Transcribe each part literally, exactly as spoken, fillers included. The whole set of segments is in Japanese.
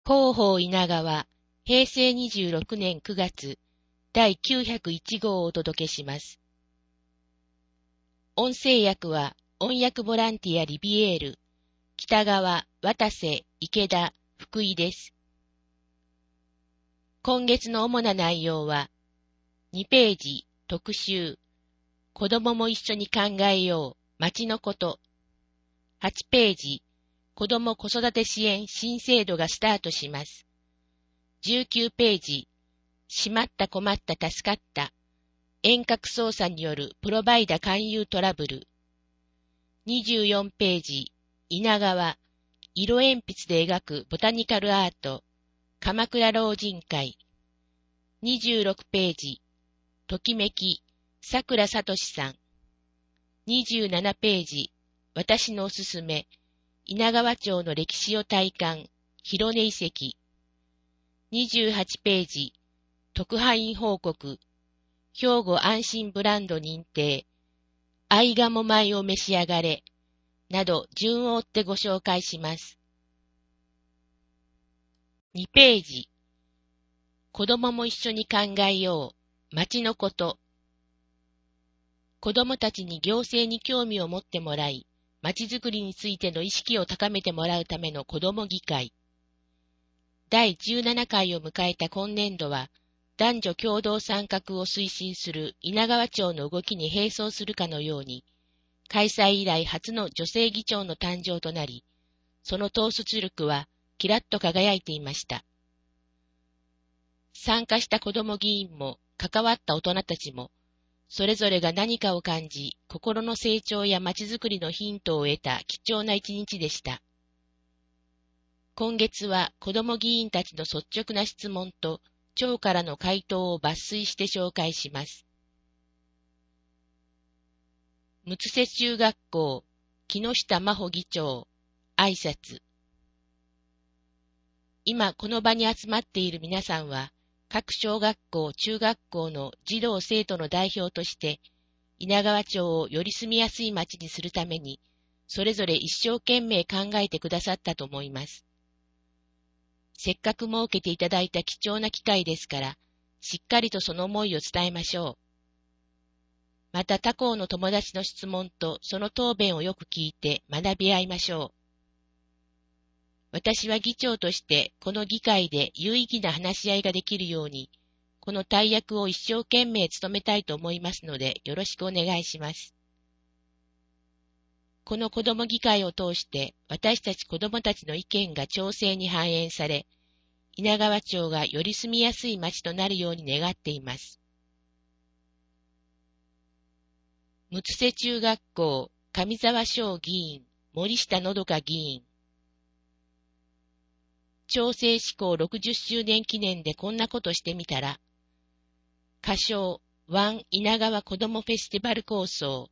広報稲川、へいせいにじゅうろくねんくがつ、だいきゅうひゃくいちごうをお届けします。音声訳は、音訳ボランティアリビエール、北川、渡瀬、池田、福井です。今月の主な内容は、にページ、特集、子供も一緒に考えよう、町のこと。はちページ、子供子育て支援新制度がスタートします。じゅうきゅうページ、しまった困った助かった。遠隔操作によるプロバイダ勧誘トラブル。にじゅうよんページ、稲川、色鉛筆で描くボタニカルアート、鎌倉老人会。にじゅうろくページ、ときめき、桜聡さん。にじゅうななページ、私のおすすめ、稲川町の歴史を体感、広根遺跡。にじゅうはちページ、特派員報告、兵庫安心ブランド認定、合鴨米を召し上がれ、など順を追ってご紹介します。にページ、子供も一緒に考えよう、町のこと。子供たちに行政に興味を持ってもらい、町づくりについての意識を高めてもらうための子ども議会。だいじゅうななかいを迎えた今年度は、男女共同参画を推進する稲川町の動きに並走するかのように、開催以来初の女性議長の誕生となり、その統率力はキラッと輝いていました。参加した子ども議員も関わった大人たちも、それぞれが何かを感じ、心の成長やまちづくりのヒントを得た貴重な一日でした。今月は子ども議員たちの率直な質問と、町からの回答を抜粋して紹介します。むつせ中学校、木下真帆議長、挨拶。今この場に集まっている皆さんは、各小学校、中学校の児童生徒の代表として、稲川町をより住みやすい町にするために、それぞれ一生懸命考えてくださったと思います。せっかく設けていただいた貴重な機会ですから、しっかりとその思いを伝えましょう。また他校の友達の質問とその答弁をよく聞いて学び合いましょう。私は議長としてこの議会で有意義な話し合いができるように、この大役を一生懸命務めたいと思いますのでよろしくお願いします。この子ども議会を通して私たち子どもたちの意見が町政に反映され、稲川町がより住みやすい町となるように願っています。むつせ中学校、上沢翔議員、森下のどか議員。町政施行ろくじゅっしゅうねん記念でこんなことしてみたら、歌唱、ワン稲川子どもフェスティバル構想。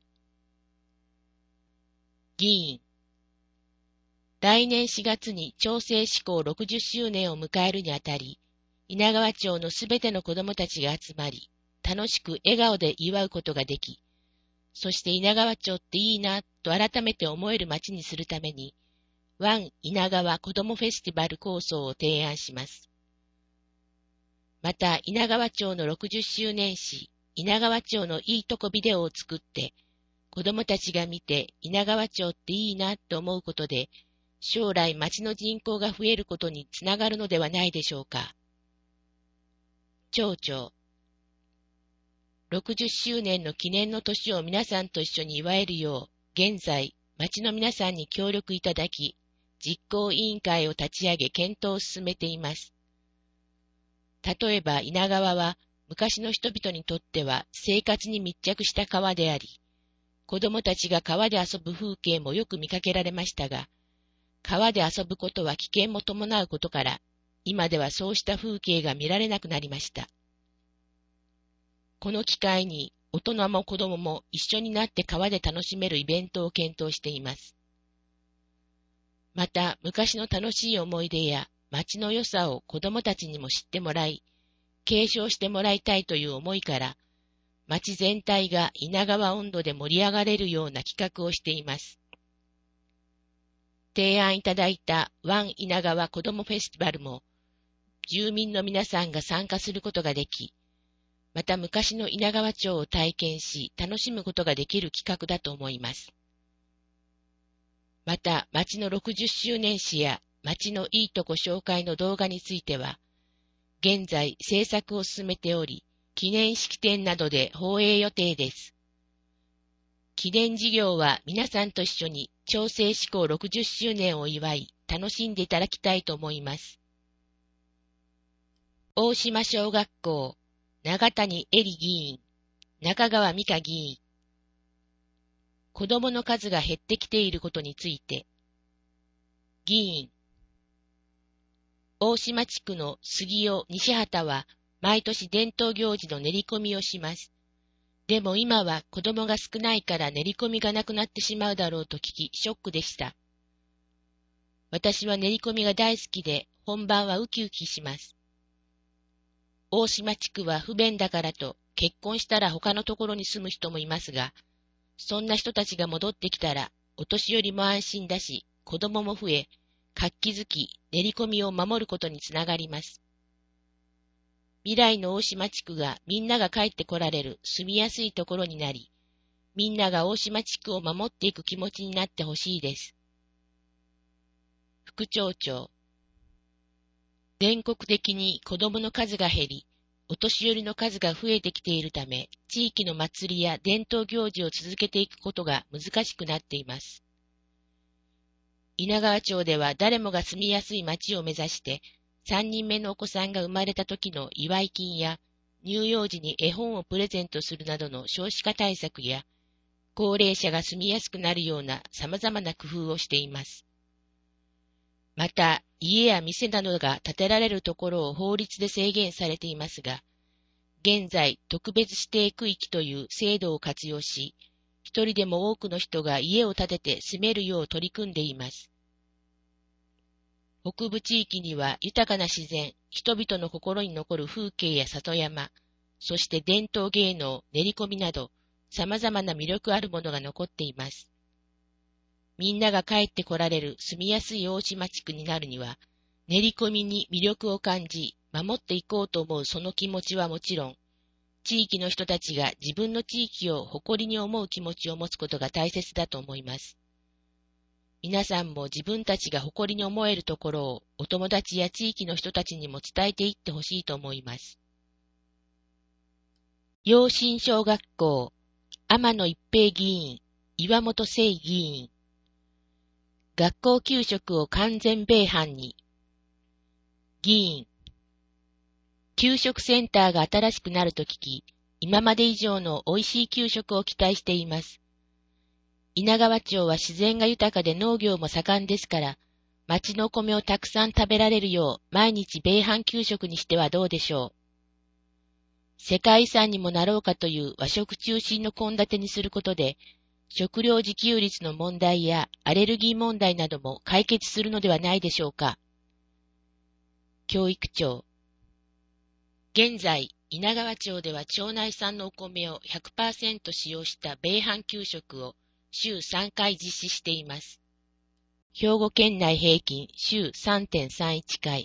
議員。来年しがつに町政施行ろくじゅっしゅうねんを迎えるにあたり、稲川町のすべての子どもたちが集まり、楽しく笑顔で祝うことができ、そして稲川町っていいなと改めて思える街にするために、ワン稲川子どもフェスティバル構想を提案します。また、稲川町のろくじゅっしゅうねん誌、稲川町のいいとこビデオを作って、子どもたちが見て稲川町っていいなと思うことで、将来町の人口が増えることにつながるのではないでしょうか。町長。ろくじゅっしゅうねんの記念の年を皆さんと一緒に祝えるよう、現在、町の皆さんに協力いただき、実行委員会を立ち上げ検討を進めています。例えば稲川は、昔の人々にとっては生活に密着した川であり、子供たちが川で遊ぶ風景もよく見かけられましたが、川で遊ぶことは危険も伴うことから、今ではそうした風景が見られなくなりました。この機会に大人も子供も一緒になって川で楽しめるイベントを検討しています。また、昔の楽しい思い出や街の良さを子供たちにも知ってもらい、継承してもらいたいという思いから、街全体が稲川音頭で盛り上がれるような企画をしています。 提案いただいたワン稲川子どもフェスティバルも、住民の皆さんが参加することができ、また昔の稲川町を体験し楽しむことができる企画だと思います。また、町のろくじゅっしゅうねん誌や町のいいとこ紹介の動画については、現在制作を進めており、記念式典などで放映予定です。記念事業は皆さんと一緒に町制施行ろくじゅっしゅうねんを祝い、楽しんでいただきたいと思います。大島小学校、長谷絵里議員、中川美香議員。子供の数が減ってきていることについて。議員。大島地区の杉尾西畑は毎年伝統行事の練り込みをします。でも今は子供が少ないから練り込みがなくなってしまうだろうと聞き、ショックでした。私は練り込みが大好きで、本番はウキウキします。大島地区は不便だからと結婚したら他のところに住む人もいますが、そんな人たちが戻ってきたらお年寄りも安心だし、子供も増え、活気づき、練り込みを守ることにつながります。未来の大島地区がみんなが帰ってこられる住みやすいところになり、みんなが大島地区を守っていく気持ちになってほしいです。副町長。全国的に子供の数が減り、お年寄りの数が増えてきているため、地域の祭りや伝統行事を続けていくことが難しくなっています。稲川町では誰もが住みやすい町を目指して、さんにんめのお子さんが生まれた時の祝い金や、乳幼児に絵本をプレゼントするなどの少子化対策や、高齢者が住みやすくなるような様々な工夫をしています。また、家や店などが建てられるところを法律で制限されていますが、現在、特別指定区域という制度を活用し、一人でも多くの人が家を建てて住めるよう取り組んでいます。北部地域には豊かな自然、人々の心に残る風景や里山、そして伝統芸能、練り込みなど、様々な魅力あるものが残っています。みんなが帰ってこられる住みやすい大島地区になるには、練り込みに魅力を感じ、守っていこうと思うその気持ちはもちろん、地域の人たちが自分の地域を誇りに思う気持ちを持つことが大切だと思います。皆さんも自分たちが誇りに思えるところをお友達や地域の人たちにも伝えていってほしいと思います。陽新小学校、天野一平議員、岩本誠議員。学校給食を完全米飯に。議員。給食センターが新しくなると聞き、今まで以上の美味しい給食を期待しています。稲川町は自然が豊かで農業も盛んですから、町のお米をたくさん食べられるよう毎日米飯給食にしてはどうでしょう。世界遺産にもなろうかという和食中心の献立にすることで、食料自給率の問題やアレルギー問題なども解決するのではないでしょうか。教育庁。現在、稲川町では町内産のお米を ひゃくパーセント 使用した米飯給食を週さんかい実施しています。兵庫県内平均週 さんてんさんいち 回。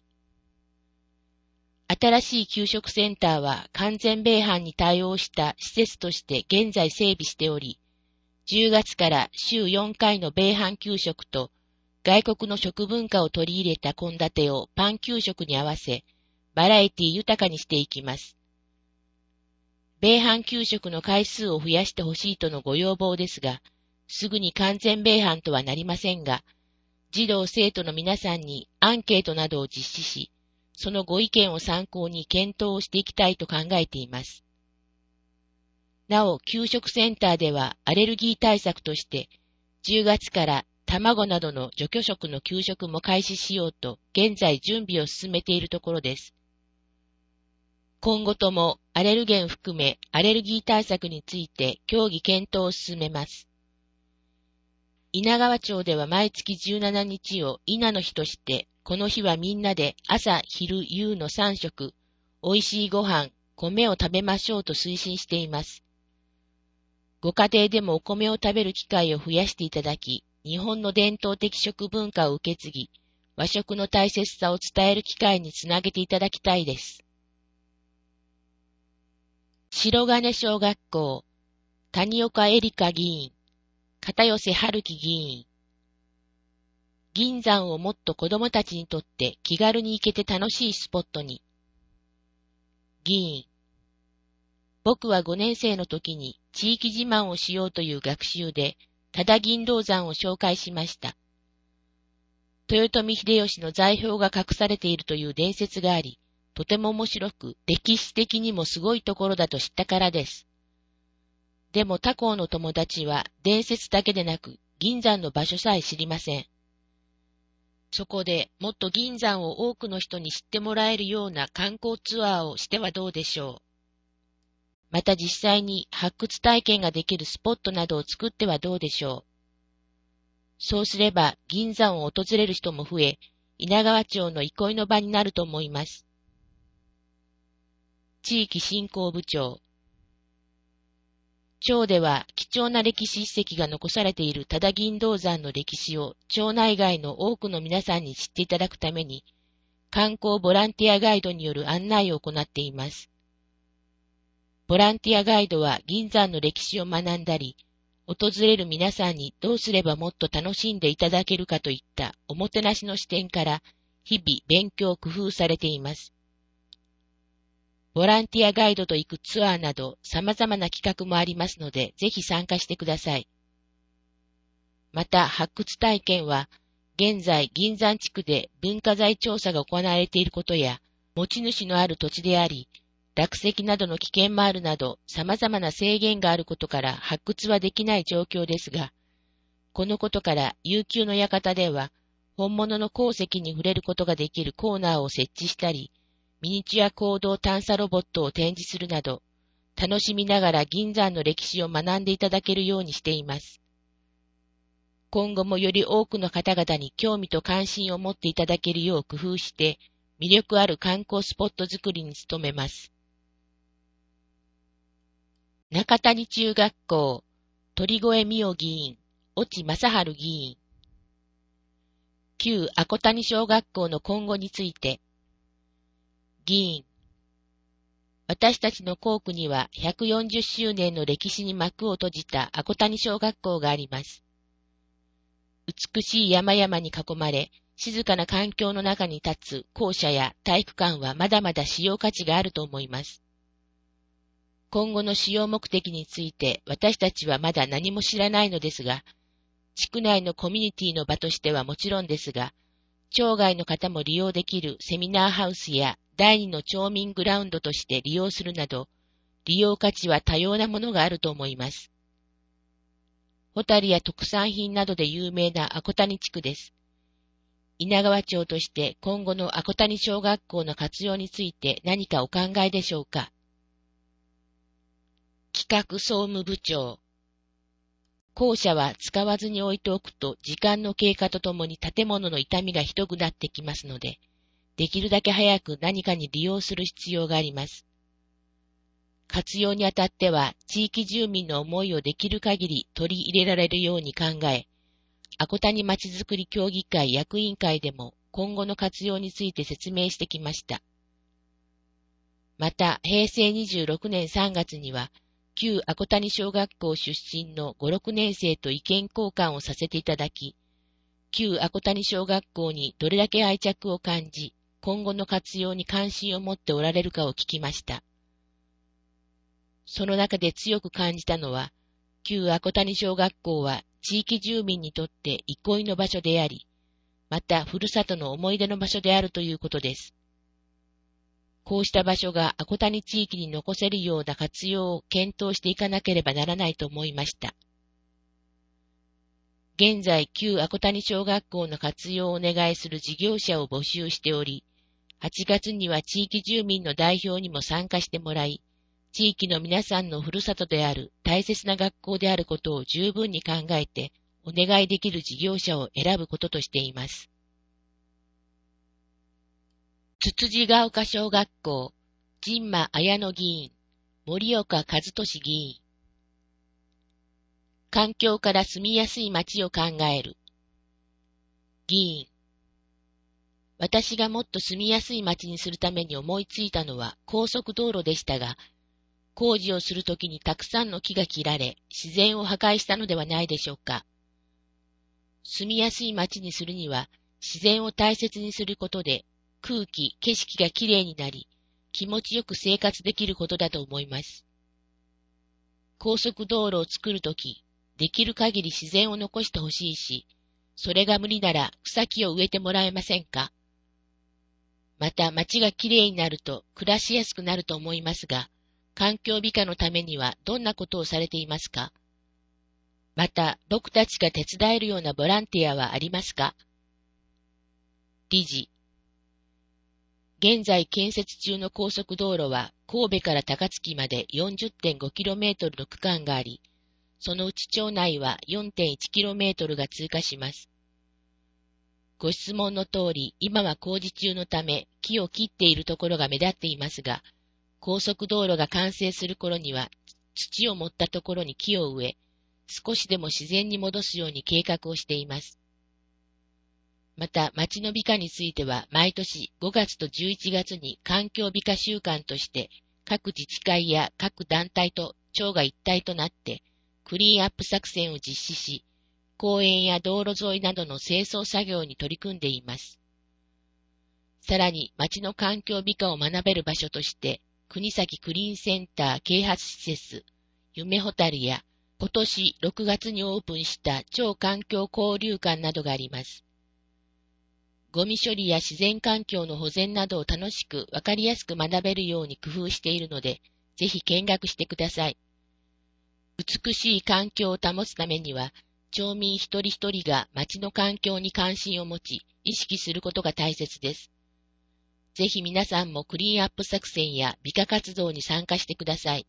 新しい給食センターは完全米飯に対応した施設として現在整備しており、じゅうがつから週よんかいの米飯給食と外国の食文化を取り入れた献立をパン給食に合わせ、バラエティ豊かにしていきます。米飯給食の回数を増やしてほしいとのご要望ですが、すぐに完全米飯とはなりませんが、児童生徒の皆さんにアンケートなどを実施し、そのご意見を参考に検討をしていきたいと考えています。なお、給食センターではアレルギー対策として、じゅうがつから卵などの除去食の給食も開始しようと、現在準備を進めているところです。今後ともアレルゲン含めアレルギー対策について協議検討を進めます。稲川町では毎月じゅうしちにちを稲の日として、この日はみんなで朝、昼、夕のさん食、美味しいご飯、米を食べましょうと推進しています。ご家庭でもお米を食べる機会を増やしていただき、 日本の伝統的食文化を受け継ぎ、和食の大切さを伝える機会につなげていただきたいです。白金小学校、谷岡エリカ議員、片寄春樹議員。銀山をもっと子供たちにとって気軽に行けて楽しいスポットに。議員。僕はごねん生の時に地域自慢をしようという学習で、多田銀道山を紹介しました。豊臣秀吉の財宝が隠されているという伝説があり、とても面白く歴史的にもすごいところだと知ったからです。でも他校の友達は伝説だけでなく銀山の場所さえ知りません。そこでもっと銀山を多くの人に知ってもらえるような観光ツアーをしてはどうでしょう。また実際に発掘体験ができるスポットなどを作ってはどうでしょう。そうすれば銀山を訪れる人も増え、稲川町の憩いの場になると思います。地域振興部長。町では貴重な歴史史跡が残されている多田銀道山の歴史を町内外の多くの皆さんに知っていただくために、観光ボランティアガイドによる案内を行っています。ボランティアガイドは銀山の歴史を学んだり、訪れる皆さんにどうすればもっと楽しんでいただけるかといったおもてなしの視点から日々勉強工夫されています。ボランティアガイドと行くツアーなど様々な企画もありますので、ぜひ参加してください。また、発掘体験は、現在銀山地区で文化財調査が行われていることや、持ち主のある土地であり、落石などの危険もあるなど様々な制限があることから発掘はできない状況ですが、このことから悠久の館では、本物の鉱石に触れることができるコーナーを設置したり、ミニチュア行動探査ロボットを展示するなど、楽しみながら銀山の歴史を学んでいただけるようにしています。今後もより多くの方々に興味と関心を持っていただけるよう工夫して、魅力ある観光スポット作りに努めます。中谷中学校、鳥越美代議員、越智正春議員。旧阿古谷小学校の今後について、議員。私たちの校区にはひゃくよんじゅっしゅうねんの歴史に幕を閉じた阿古谷小学校があります。美しい山々に囲まれ、静かな環境の中に立つ校舎や体育館はまだまだ使用価値があると思います。今後の使用目的について私たちはまだ何も知らないのですが、地区内のコミュニティの場としてはもちろんですが、町外の方も利用できるセミナーハウスや第二の町民グラウンドとして利用するなど、利用価値は多様なものがあると思います。ホタルや特産品などで有名な阿古谷地区です。稲川町として今後の阿古谷小学校の活用について何かお考えでしょうか。企画総務部長。校舎は使わずに置いておくと時間の経過とともに建物の傷みがひどくなってきますので、できるだけ早く何かに利用する必要があります。活用にあたっては地域住民の思いをできる限り取り入れられるように考え、阿古谷まちづくり協議会役員会でも今後の活用について説明してきました。また、へいせいにじゅうろくねんさんがつには、旧阿古谷小学校出身のご、ろくねん生と意見交換をさせていただき、旧阿古谷小学校にどれだけ愛着を感じ、今後の活用に関心を持っておられるかを聞きました。その中で強く感じたのは、旧阿古谷小学校は地域住民にとって憩いの場所であり、またふるさとの思い出の場所であるということです。こうした場所が阿古谷地域に残せるような活用を検討していかなければならないと思いました。現在、旧阿古谷小学校の活用をお願いする事業者を募集しており、はちがつには地域住民の代表にも参加してもらい、地域の皆さんのふるさとである大切な学校であることを十分に考えて、お願いできる事業者を選ぶこととしています。つつじが丘小学校、神馬綾乃議員、森岡和俊議員。 環境から住みやすい街を考える。議員。私がもっと住みやすい街にするために思いついたのは高速道路でしたが、工事をするときにたくさんの木が切られ、自然を破壊したのではないでしょうか。住みやすい街にするには、自然を大切にすることで、空気、景色がきれいになり、気持ちよく生活できることだと思います。高速道路を作るとき、できる限り自然を残してほしいし、それが無理なら草木を植えてもらえませんか。また街がきれいになると暮らしやすくなると思いますが、環境美化のためにはどんなことをされていますか。また僕たちが手伝えるようなボランティアはありますか。理事。現在建設中の高速道路は神戸から高槻まで よんじゅってんごキロメートル の区間があり、そのうち町内は よんてんいちキロメートル が通過します。ご質問の通り、今は工事中のため木を切っているところが目立っていますが、高速道路が完成する頃には土を盛ったところに木を植え、少しでも自然に戻すように計画をしています。また、街の美化については、毎年ごがつとじゅういちがつに環境美化週間として、各自治会や各団体と町が一体となって、クリーンアップ作戦を実施し、公園や道路沿いなどの清掃作業に取り組んでいます。さらに、街の環境美化を学べる場所として、国東クリーンセンター啓発施設、夢ホタルや、今年ろくがつにオープンした超環境交流館などがあります。ゴミ処理や自然環境の保全などを楽しくわかりやすく学べるように工夫しているので、ぜひ見学してください。美しい環境を保つためには、町民一人一人が街の環境に関心を持ち、意識することが大切です。ぜひ皆さんもクリーンアップ作戦や美化活動に参加してください。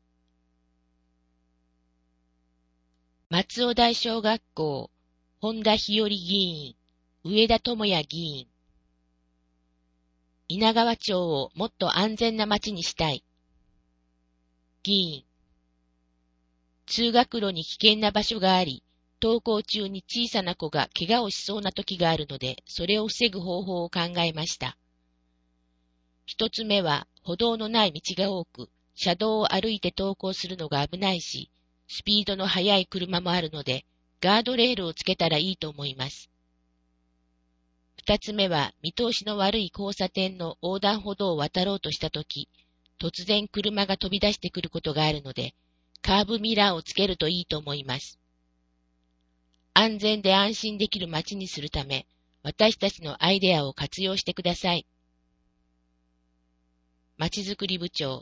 松尾台小学校、本田日和議員、上田智也議員。稲川町をもっと安全な街にしたい。議員。通学路に危険な場所があり、登校中に小さな子が怪我をしそうな時があるので、それを防ぐ方法を考えました。一つ目は、歩道のない道が多く、車道を歩いて登校するのが危ないし、スピードの速い車もあるので、ガードレールをつけたらいいと思います。二つ目は、見通しの悪い交差点の横断歩道を渡ろうとしたとき、突然車が飛び出してくることがあるので、カーブミラーをつけるといいと思います。安全で安心できる街にするため、私たちのアイデアを活用してください。まちづくり部長。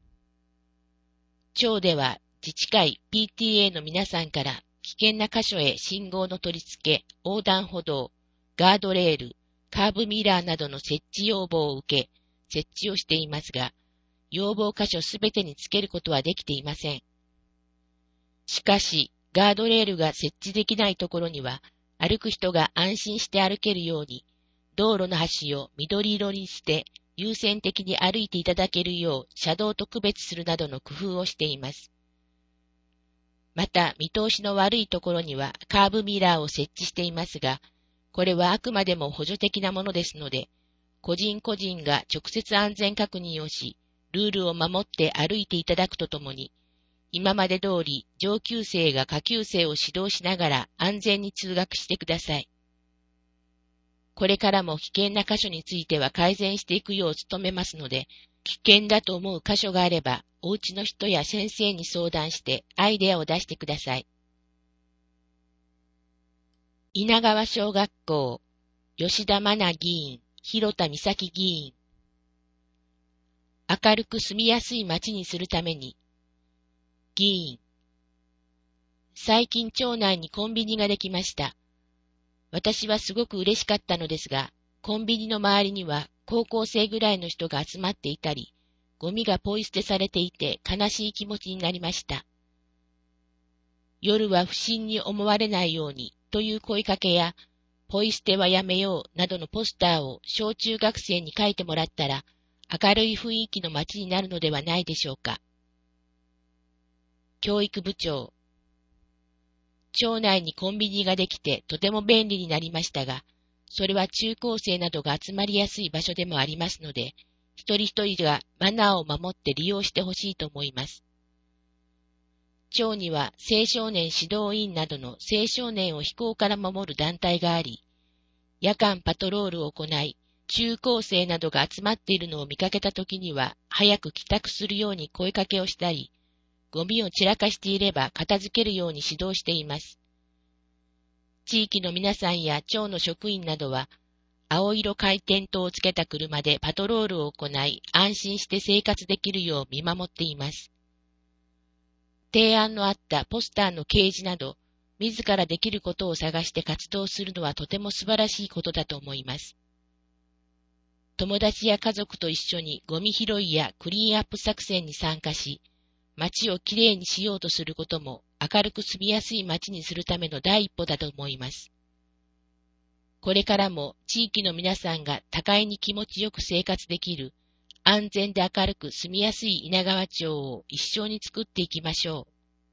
町では自治会 ピーティーエー の皆さんから危険な箇所へ信号の取り付け、横断歩道、ガードレール、カーブミラーなどの設置要望を受け、設置をしていますが、要望箇所すべてにつけることはできていません。しかし、ガードレールが設置できないところには、歩く人が安心して歩けるように、道路の端を緑色にして優先的に歩いていただけるよう車道と区別するなどの工夫をしています。また、見通しの悪いところにはカーブミラーを設置していますが、これはあくまでも補助的なものですので、個人個人が直接安全確認をし、ルールを守って歩いていただくとともに、今まで通り上級生が下級生を指導しながら安全に通学してください。これからも危険な箇所については改善していくよう努めますので、危険だと思う箇所があれば、お家の人や先生に相談してアイデアを出してください。稲川小学校、吉田真奈議員、広田美咲議員。明るく住みやすい街にするために。議員。最近町内にコンビニができました。私はすごく嬉しかったのですが、コンビニの周りには高校生ぐらいの人が集まっていたり、ゴミがポイ捨てされていて悲しい気持ちになりました。夜は不審に思われないようにという声かけや、ポイ捨てはやめようなどのポスターを小中学生に書いてもらったら、明るい雰囲気の街になるのではないでしょうか。教育部長。 町内にコンビニができてとても便利になりましたが、それは中高生などが集まりやすい場所でもありますので、一人一人がマナーを守って利用してほしいと思います。町には青少年指導員などの青少年を非行から守る団体があり、夜間パトロールを行い、中高生などが集まっているのを見かけたときには、早く帰宅するように声かけをしたり、ゴミを散らかしていれば片付けるように指導しています。地域の皆さんや町の職員などは、青色回転灯をつけた車でパトロールを行い、安心して生活できるよう見守っています。提案のあったポスターの掲示など、自らできることを探して活動するのはとても素晴らしいことだと思います。友達や家族と一緒にゴミ拾いやクリーンアップ作戦に参加し、街をきれいにしようとすることも明るく住みやすい街にするための第一歩だと思います。これからも地域の皆さんが互いに気持ちよく生活できる、安全で明るく住みやすい稲川町を一緒に作っていきましょう。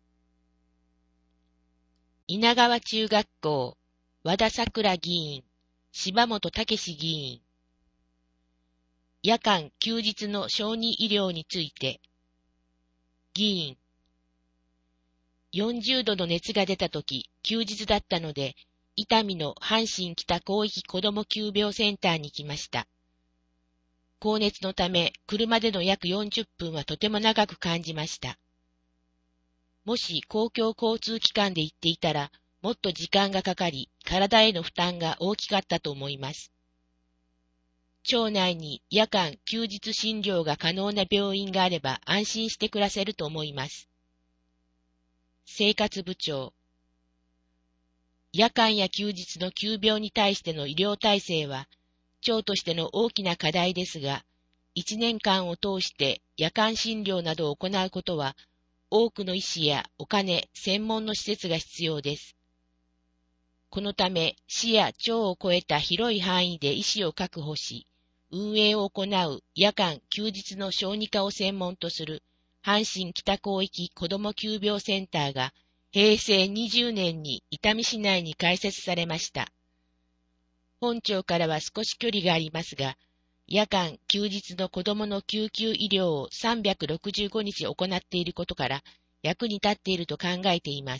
稲川中学校、和田桜議員、柴本武議員。夜間休日の小児医療について。議員。よんじゅうどの熱が出たとき、休日だったので、伊丹の阪神北広域子ども急病センターに来ました。高熱のため、車での約よんじゅっぷんはとても長く感じました。もし公共交通機関で行っていたら、もっと時間がかかり、体への負担が大きかったと思います。町内に夜間休日診療が可能な病院があれば安心して暮らせると思います。生活部長。夜間や休日の急病に対しての医療体制は、町としての大きな課題ですが、一年間を通して夜間診療などを行うことは、多くの医師やお金、専門の施設が必要です。このため、市や町を超えた広い範囲で医師を確保し、運営を行う夜間休日の小児科を専門とする阪神北広域子ども急病センターがへいせいにじゅうねんに伊丹市内に開設されました。本町からは少し距離がありますが、夜間休日の子どもの救急医療をさんびゃくろくじゅうごにち行っていることから役に立っていると考えています。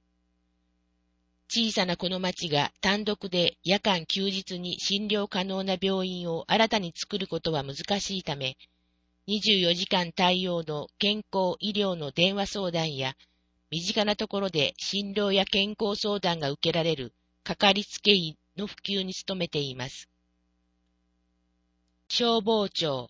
小さなこの町が単独で夜間休日に診療可能な病院を新たに作ることは難しいため、にじゅうよじかん対応の健康医療の電話相談や、身近なところで診療や健康相談が受けられるかかりつけ医の普及に努めています。消防庁。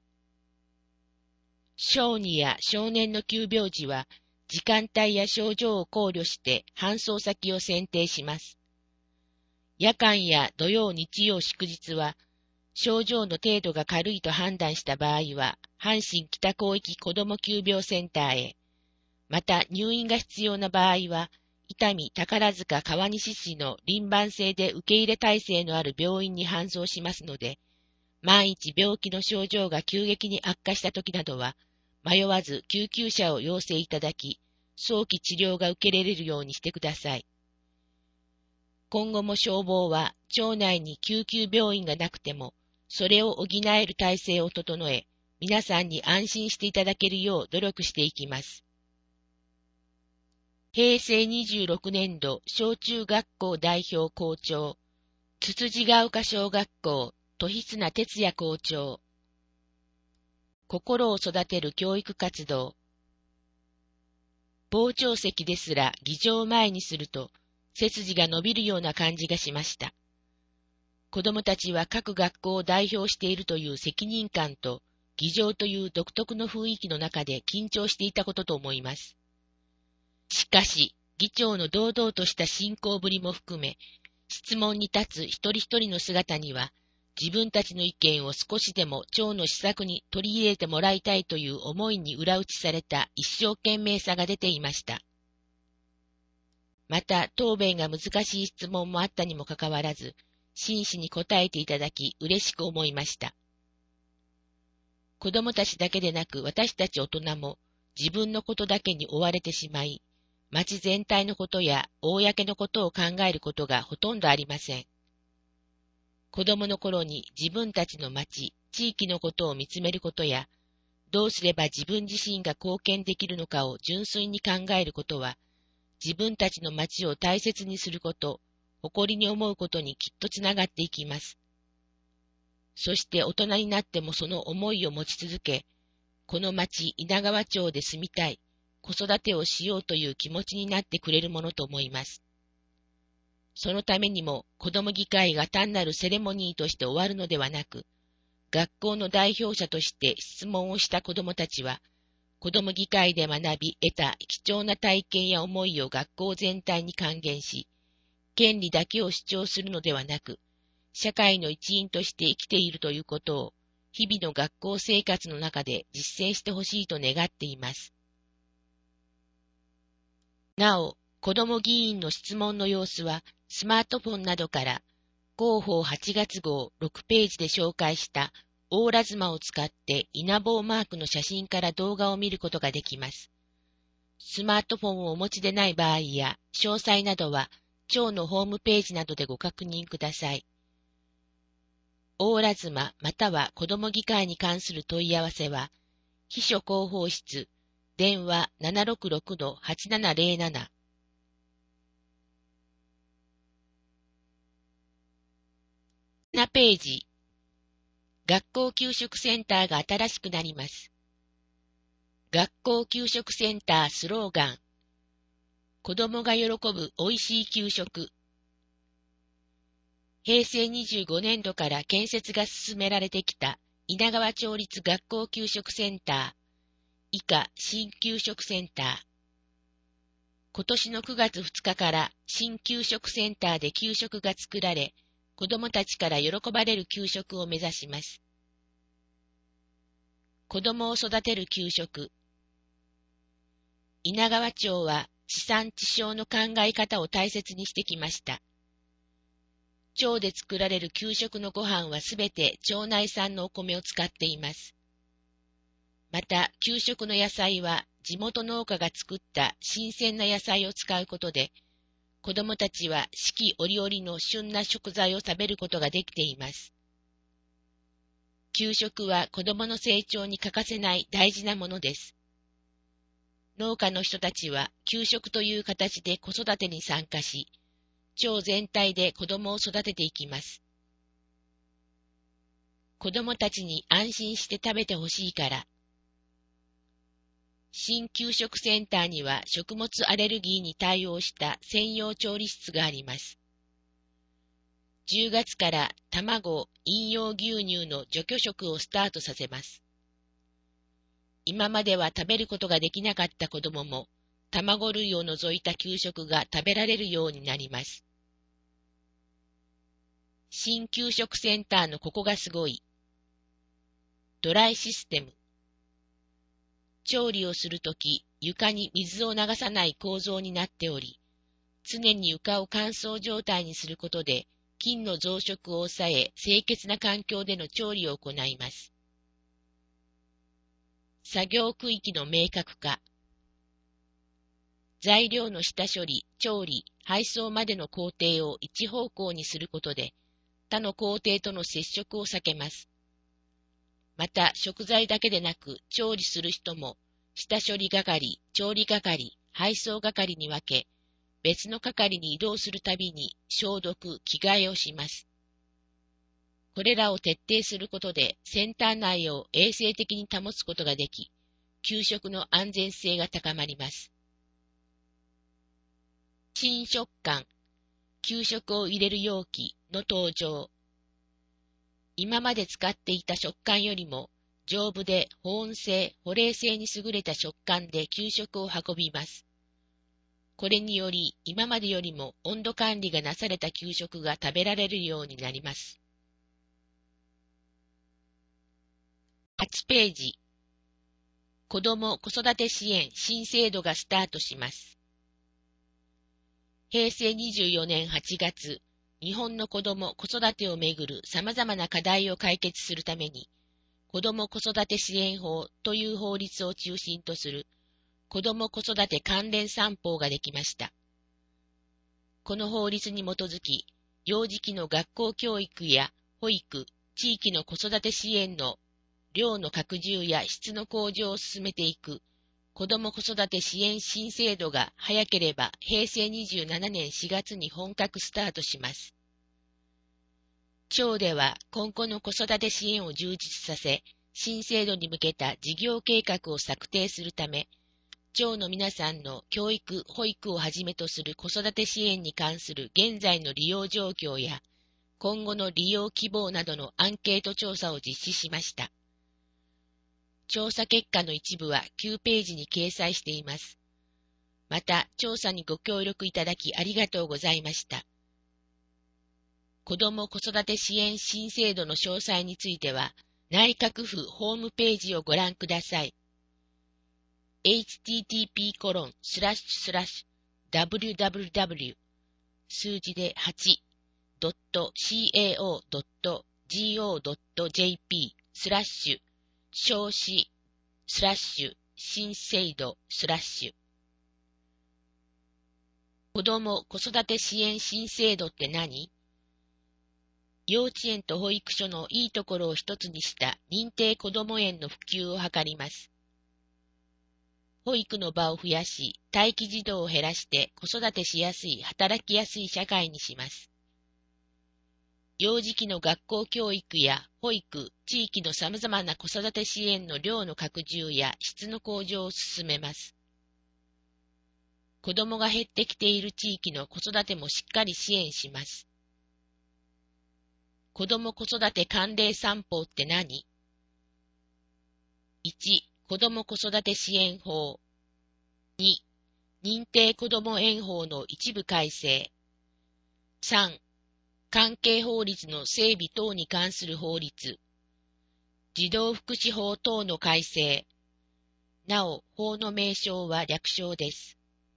小児や少年の急病時は、時間帯や症状を考慮して搬送先を選定します。夜間や土曜日曜祝日は、症状の程度が軽いと判断した場合は、阪神北広域子ども急病センターへ、また入院が必要な場合は、伊丹宝塚川西市の輪番制で受け入れ体制のある病院に搬送しますので、万一病気の症状が急激に悪化した時などは、迷わず救急車を要請いただき、早期治療が受けられるようにしてください。今後も消防は、町内に救急病院がなくても、それを補える体制を整え、皆さんに安心していただけるよう努力していきます。へいせいにじゅうろくねんど小中学校代表校長、つつじが丘小学校、時綱哲也校長。心を育てる教育活動。傍聴席ですら議場を前にすると、背筋が伸びるような感じがしました。子供たちは各学校を代表しているという責任感と、議場という独特の雰囲気の中で緊張していたことと思います。しかし、議長の堂々とした進行ぶりも含め、質問に立つ一人一人の姿には、自分たちの意見を少しでも町の施策に取り入れてもらいたいという思いに裏打ちされた一生懸命さが出ていました。また、答弁が難しい質問もあったにもかかわらず、真摯に答えていただき嬉しく思いました。子供たちだけでなく私たち大人も自分のことだけに追われてしまい、 町全体のことや公のことを考えることがほとんどありません。子供の頃に自分たちの町、地域のことを見つめることや、どうすれば自分自身が貢献できるのかを純粋に考えることは、自分たちの町を大切にすること、誇りに思うことにきっとつながっていきます。そして大人になってもその思いを持ち続け、この町稲川町で住みたい、子育てをしようという気持ちになってくれるものと思います。そのためにも子ども議会が単なるセレモニーとして終わるのではなく、学校の代表者として質問をした子どもたちは、子ども議会で学び得た貴重な体験や思いを学校全体に還元し、権利だけを主張するのではなく、社会の一員として生きているということを、日々の学校生活の中で実践してほしいと願っています。なお、子ども議員の質問の様子は、スマートフォンなどから広報はちがつ号ろくページで紹介したオーラズマを使って稲棒マークの写真から動画を見ることができます。スマートフォンをお持ちでない場合や詳細などは町のホームページなどでご確認ください。オーラズマまたは子ども議会に関する問い合わせは、秘書広報室、電話 ななろくろくのはちななぜろなな。なページ。学校給食センターが新しくなります。学校給食センタースローガン。子どもが喜ぶおいしい給食。へいせいにじゅうごねんどから建設が進められてきた稲川町立学校給食センター、以下新給食センター。今年のくがつふつかから新給食センターで給食が作られ、子どもたちから喜ばれる給食を目指します。子どもを育てる給食。稲川町は地産地消の考え方を大切にしてきました。町で作られる給食のご飯はすべて町内産のお米を使っています。また、給食の野菜は地元農家が作った新鮮な野菜を使うことで、子どもたちは四季折々の旬な食材を食べることができています。給食は子どもの成長に欠かせない大事なものです。農家の人たちは給食という形で子育てに参加し、町全体で子どもを育てていきます。子どもたちに安心して食べてほしいから。新給食センターには食物アレルギーに対応した専用調理室があります。じゅうがつから卵、飲用牛乳の除去食をスタートさせます。今までは食べることができなかった子どもも、卵類を除いた給食が食べられるようになります。新給食センターのここがすごい。ドライシステム。調理をするとき、床に水を流さない構造になっており、常に床を乾燥状態にすることで、菌の増殖を抑え、清潔な環境での調理を行います。作業区域の明確化。材料の下処理、調理、配送までの工程を一方向にすることで、他の工程との接触を避けます。また、食材だけでなく、調理する人も、下処理係、調理係、配送係に分け、別の係に移動するたびに消毒、着替えをします。これらを徹底することで、センター内を衛生的に保つことができ、給食の安全性が高まります。新食感、給食を入れる容器の登場。今まで使っていた食感よりも丈夫で保温性、保冷性に優れた食感で給食を運びます。これにより今までよりも温度管理がなされた給食が食べられるようになります。はちページ。子ども子育て支援新制度がスタートします。へいせいにじゅうよねんはちがつ、日本の子ども子育てをめぐる様々な課題を解決するために、子ども子育て支援法という法律を中心とする子ども子育て関連三法ができました。この法律に基づき、幼児期の学校教育や保育、地域の子育て支援の量の拡充や質の向上を進めていく子ども子育て支援新制度が早ければへいせいにじゅうななねんしがつに本格スタートします。庁では今後の子育て支援を充実させ、新制度に向けた事業計画を策定するため、庁の皆さんの教育、保育をはじめとする子育て支援に関する現在の利用状況や、今後の利用希望などのアンケート調査を実施しました。調査結果の一部はきゅうページに掲載しています。また、調査にご協力いただきありがとうございました。子ども子育て支援新制度の詳細については、内閣府ホームページをご覧ください。エイチティーティーピーコロンスラッシュスラッシュダブリューダブリューダブリュー 数字で はちドットシーエーオードットジーオードットジェーピー スラッシュ少子スラッシュ新制度スラッシュ子ども子育て支援新制度って何？幼稚園と保育所のいいところを一つにした認定こども園の普及を図ります。保育の場を増やし、待機児童を減らして子育てしやすい、働きやすい社会にします。幼児期の学校教育や保育、地域の様々な子育て支援の量の拡充や質の向上を進めます。子どもが減ってきている地域の子育てもしっかり支援します。子ども子育て関連三法って何？ いち. 子ども子育て支援法。に. 認定こども園法の一部改正。さん. 関係法律の整備等に関する法律。児童福祉法等の改正。なお、法の名称は略称です。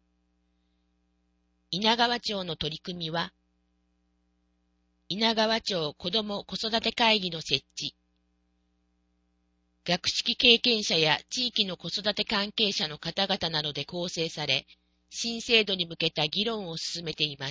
稲川町の取り組みは、稲川町子ども子育て会議の設置。学識経験者や地域の子育て関係者の方々などで構成され、新制度に向けた議論を進めています。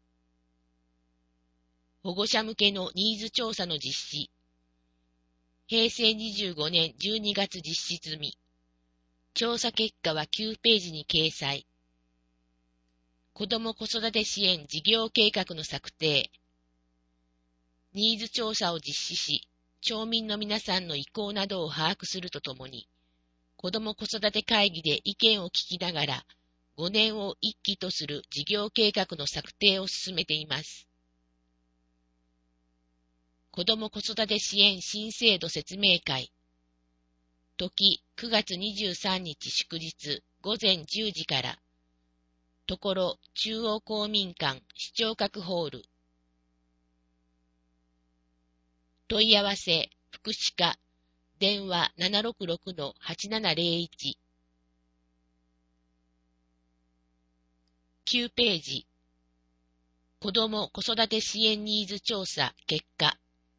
保護者向けのニーズ調査の実施。へいせいにじゅうごねんじゅうにがつ実施済み。調査結果はきゅうページに掲載。子ども子育て支援事業計画の策定。ニーズ調査を実施し、町民の皆さんの意向などを把握するとともに、子ども子育て会議で意見を聞きながら、ごねんをいっきとする事業計画の策定を進めています。子ども子育て支援新制度説明会。時くがつにじゅうさんにち祝日ごぜんじゅうじから、ところ中央公民館視聴覚ホール。問い合わせ、福祉課、電話 ななろくろくのはちななぜろいち。きゅうページ。子ども子育て支援ニーズ調査結果。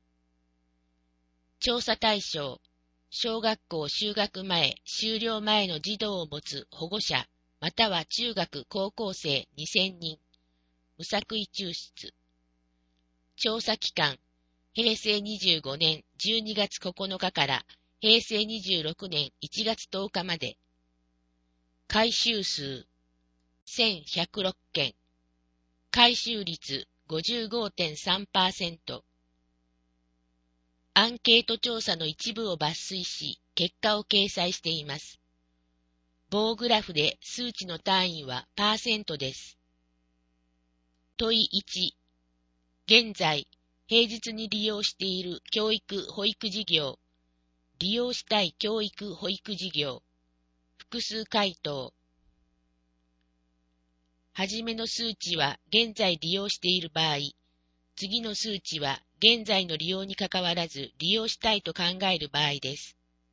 調査対象、小学校就学前、修了前の児童を持つ保護者、または中学高校生にせんにん。無作為抽出。調査期間、へいせいにじゅうごねんじゅうにがつここのかからへいせいにじゅうろくねんいちがつとおかまで。回収数せんひゃくろっけん。回収率 ごじゅうごてんさんパーセント。アンケート調査の一部を抜粋し、結果を掲載しています。棒グラフで数値の単位はパーセントです。問いいち。現在、平日に利用している教育・保育事業、利用したい教育・保育事業、複数回答。はじめの数値は現在利用している場合、次の数値は現在の利用にかかわらず利用したいと考える場合です。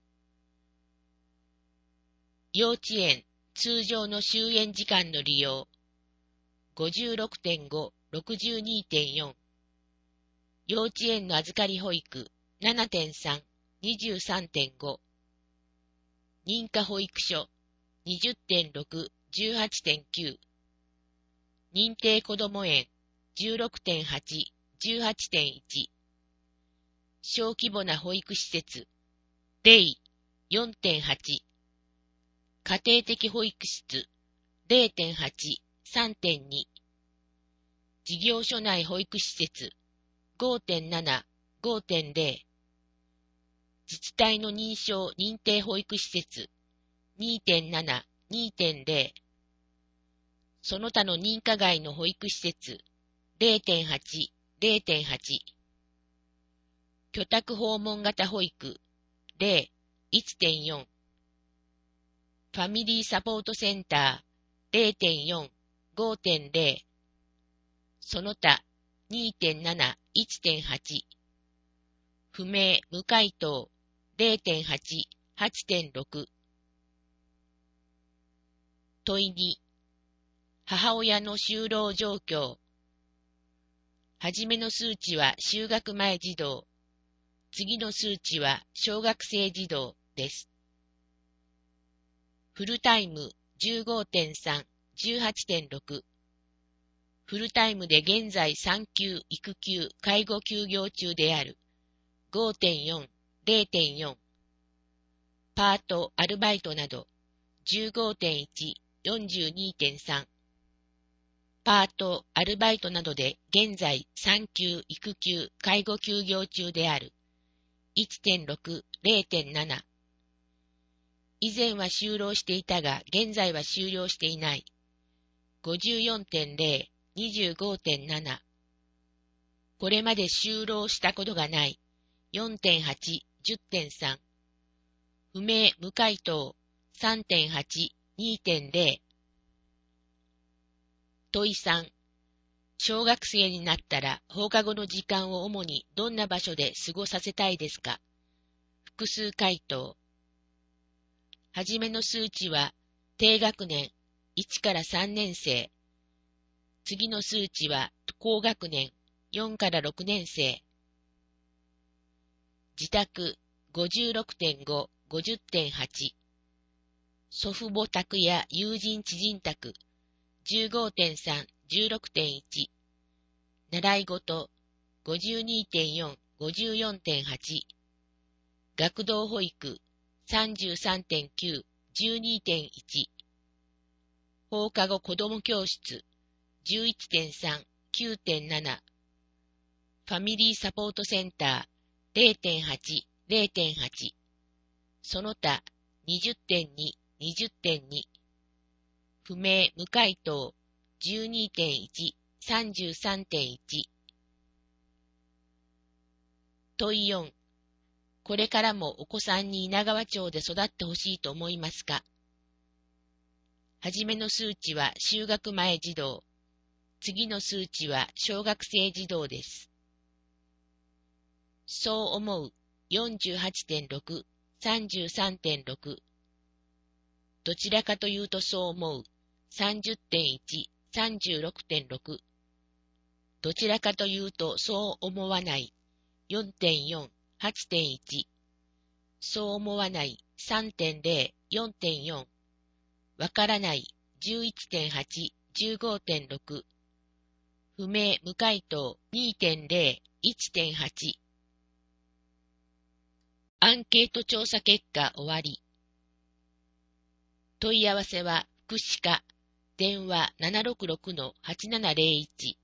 幼稚園、通常の終園時間の利用、ごじゅうろくてんご、ろくじゅうにてんよん。幼稚園の預かり保育 ななてんさん、にじゅうさんてんご。認可保育所にじゅってんろく、じゅうはちてんきゅう。認定こども園 じゅうろくてんはち、じゅうはちてんいち。小規模な保育施設デイ よんてんはち。家庭的保育室 れいてんはち、さんてんに。事業所内保育施設 ごてんなな、ごてんれい。自治体の認証認定保育施設 にてんなな、にてんれい。その他の認可外の保育施設 れいてんはち、れいてんはち。居宅訪問型保育れい、いってんよん。ファミリーサポートセンター れいてんよん、ごてんれい。その他 にてんなな、いってんはち。不明無回答 れいてんはち、はちてんろく。問いに、母親の就労状況。はじめの数値は就学前児童。次の数値は小学生児童です。フルタイム じゅうごてんさん、じゅうはちてんろく。フルタイムで現在産休、育休、介護休業中である ごてんよん、れいてんよん。パート、アルバイトなど じゅうごてんいち、よんじゅうにてんさん。パート、アルバイトなどで現在産休、育休、介護休業中である いってんろく、れいてんなな。以前は就労していたが現在は終了していない ごじゅうよんてんれい、にじゅうごてんなな。これまで就労したことがない よんてんはち、じゅってんさん。不明無回答 さんてんはち、にてんれい。問いさん。小学生になったら放課後の時間を主にどんな場所で過ごさせたいですか？複数回答。はじめの数値は低学年いちからさんねん生。次の数値は高学年よんからろくねん生。自宅 ごじゅうろくてんご、ごじゅってんはち。祖父母宅や友人知人宅 じゅうごてんさん、じゅうろくてんいち。習い事 ごじゅうにてんよん、ごじゅうよんてんはち。学童保育 さんじゅうさんてんきゅう、じゅうにてんいち。放課後子ども教室 じゅういちてんさん、きゅうてんなな。ファミリーサポートセンター れいてんはち、れいてんはち。その他 にじゅってんに、にじゅってんに。不明無回答 じゅうにてんいち、さんじゅうさんてんいち。問いよん。これからもお子さんに稲川町で育ってほしいと思いますか？はじめの数値は就学前児童。次の数値は小学生児童です。そう思う よんじゅうはちてんろく、さんじゅうさんてんろく。どちらかというとそう思う さんじゅってんいち、さんじゅうろくてんろく。どちらかというとそう思わない よんてんよん、はちてんいち。そう思わない さんてんれい、よんてんよん。わからない じゅういってんはち、じゅうごてんろく。不明無回答 にてんれい、いってんはち。アンケート調査結果終わり。問い合わせは福祉課、電話 ななろくろくのはちななぜろいち。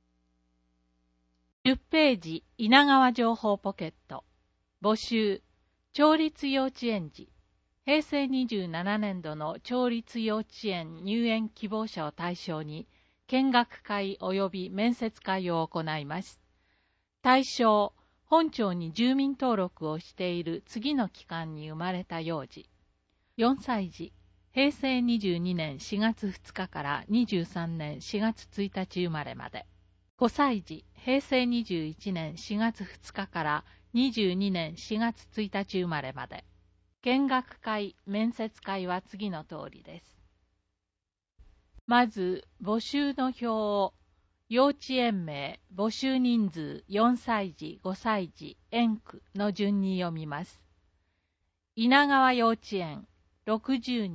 じゅっページ稲川情報ポケット。募集。町立幼稚園児。平成にじゅうななねん度の町立幼稚園入園希望者を対象に見学会及び面接会を行います。対象、本町に住民登録をしている次の期間に生まれた幼児。よんさい児、平成にじゅうにねんしがつふつかからにじゅうさんねんしがつついたち生まれまで。ごさい児、平成にじゅういちねんしがつふつかからにじゅうにねんしがつついたち生まれまで。見学会、面接会は次の通りです。まず、募集の表を、幼稚園名、募集人数よんさい児、ごさい児、園区の順に読みます。稲川幼稚園、ろくじゅうにん、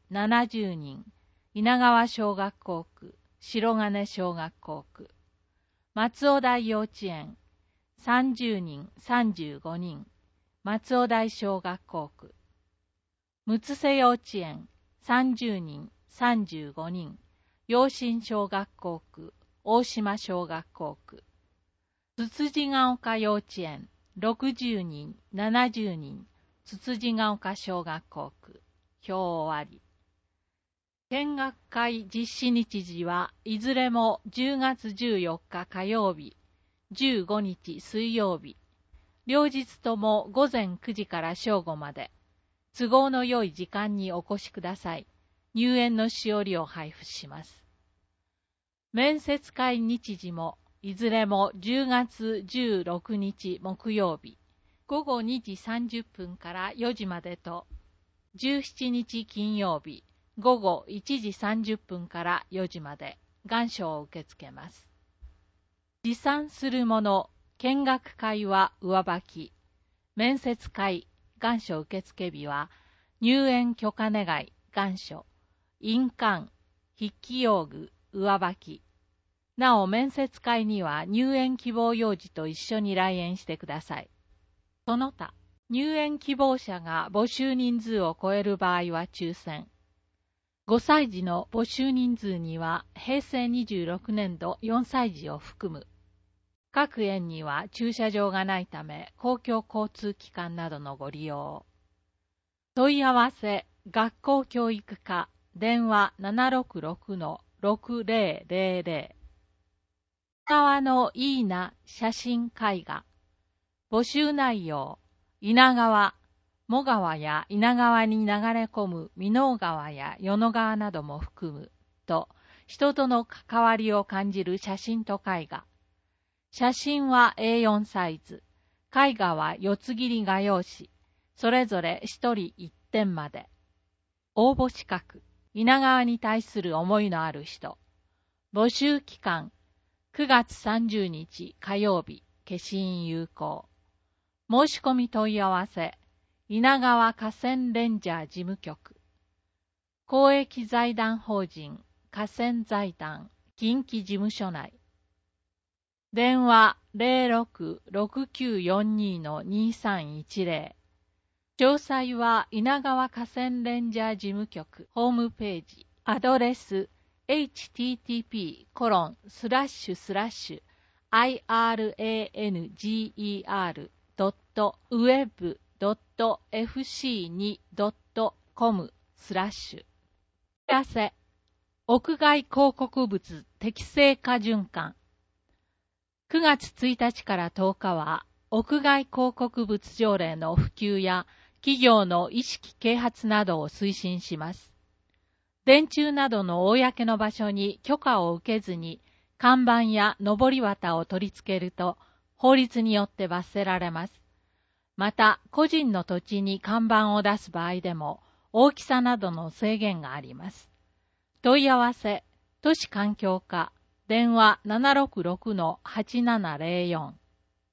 ななじゅうにん、稲川小学校区、白金小学校区。松尾台幼稚園、さんじゅうにん、さんじゅうごにん、松尾台小学校区。六瀬幼稚園、さんじゅうにん、さんじゅうごにん、陽新小学校区、大島小学校区。つつじが丘幼稚園、ろくじゅうにん、ななじゅうにん、つつじが丘小学校区。表終わり。見学会実施日時はいずれもじゅうがつじゅうよっか火曜日、じゅうごにち水曜日。両日ともごぜんくじから正午まで。都合の良い時間にお越しください。入園のしおりを配布します。面接会日時もいずれもじゅうがつじゅうろくにち木曜日、ごごにじさんじゅっぷんからよじまでと、じゅうしちにち金曜日、ごごいちじさんじゅっぷんからよじまで、願書を受け付けます。持参するもの、見学会は上履き、面接会、願書受付日は、入園許可願い、願書、印鑑、筆記用具、上履き。なお、面接会には入園希望幼児と一緒に来園してください。その他、入園希望者が募集人数を超える場合は抽選。ごさい児の募集人数には、へいせいにじゅうろくねんどよんさい児を含む。各園には駐車場がないため、公共交通機関などのご利用。問い合わせ、学校教育課、電話 ななろくろくのろくぜろぜろぜろ。稲川のいいな写真絵画。募集内容、稲川、茂川や稲川に流れ込む箕面川や与野川なども含む、と、人との関わりを感じる写真と絵画。写真は エーよん サイズ、絵画は四つ切り画用紙、それぞれ一人一点まで。応募資格、稲川に対する思いのある人。募集期間、くがつさんじゅうにち火曜日、消印有効。申し込み問い合わせ、稲川河川レンジャー事務局。公益財団法人河川財団近畿事務所内。電話 ゼロろくろくきゅうよんにのにさんいちゼロ。詳細は稲川河川レンジャー事務局ホームページ。アドレス エイチティーティーピーコロンスラッシュスラッシュアイアールエーエヌジーイーアールドットウェブドットエフシーにドットコムスラッシュ。お知らせ。屋外広告物適正化循環。くがつついたちからとおかは、屋外広告物条例の普及や企業の意識啓発などを推進します。電柱などの公の場所に許可を受けずに看板や上り旗を取り付けると法律によって罰せられます。また、個人の土地に看板を出す場合でも大きさなどの制限があります。問い合わせ、都市環境課、電話 ななろくろくのはちななゼロよん。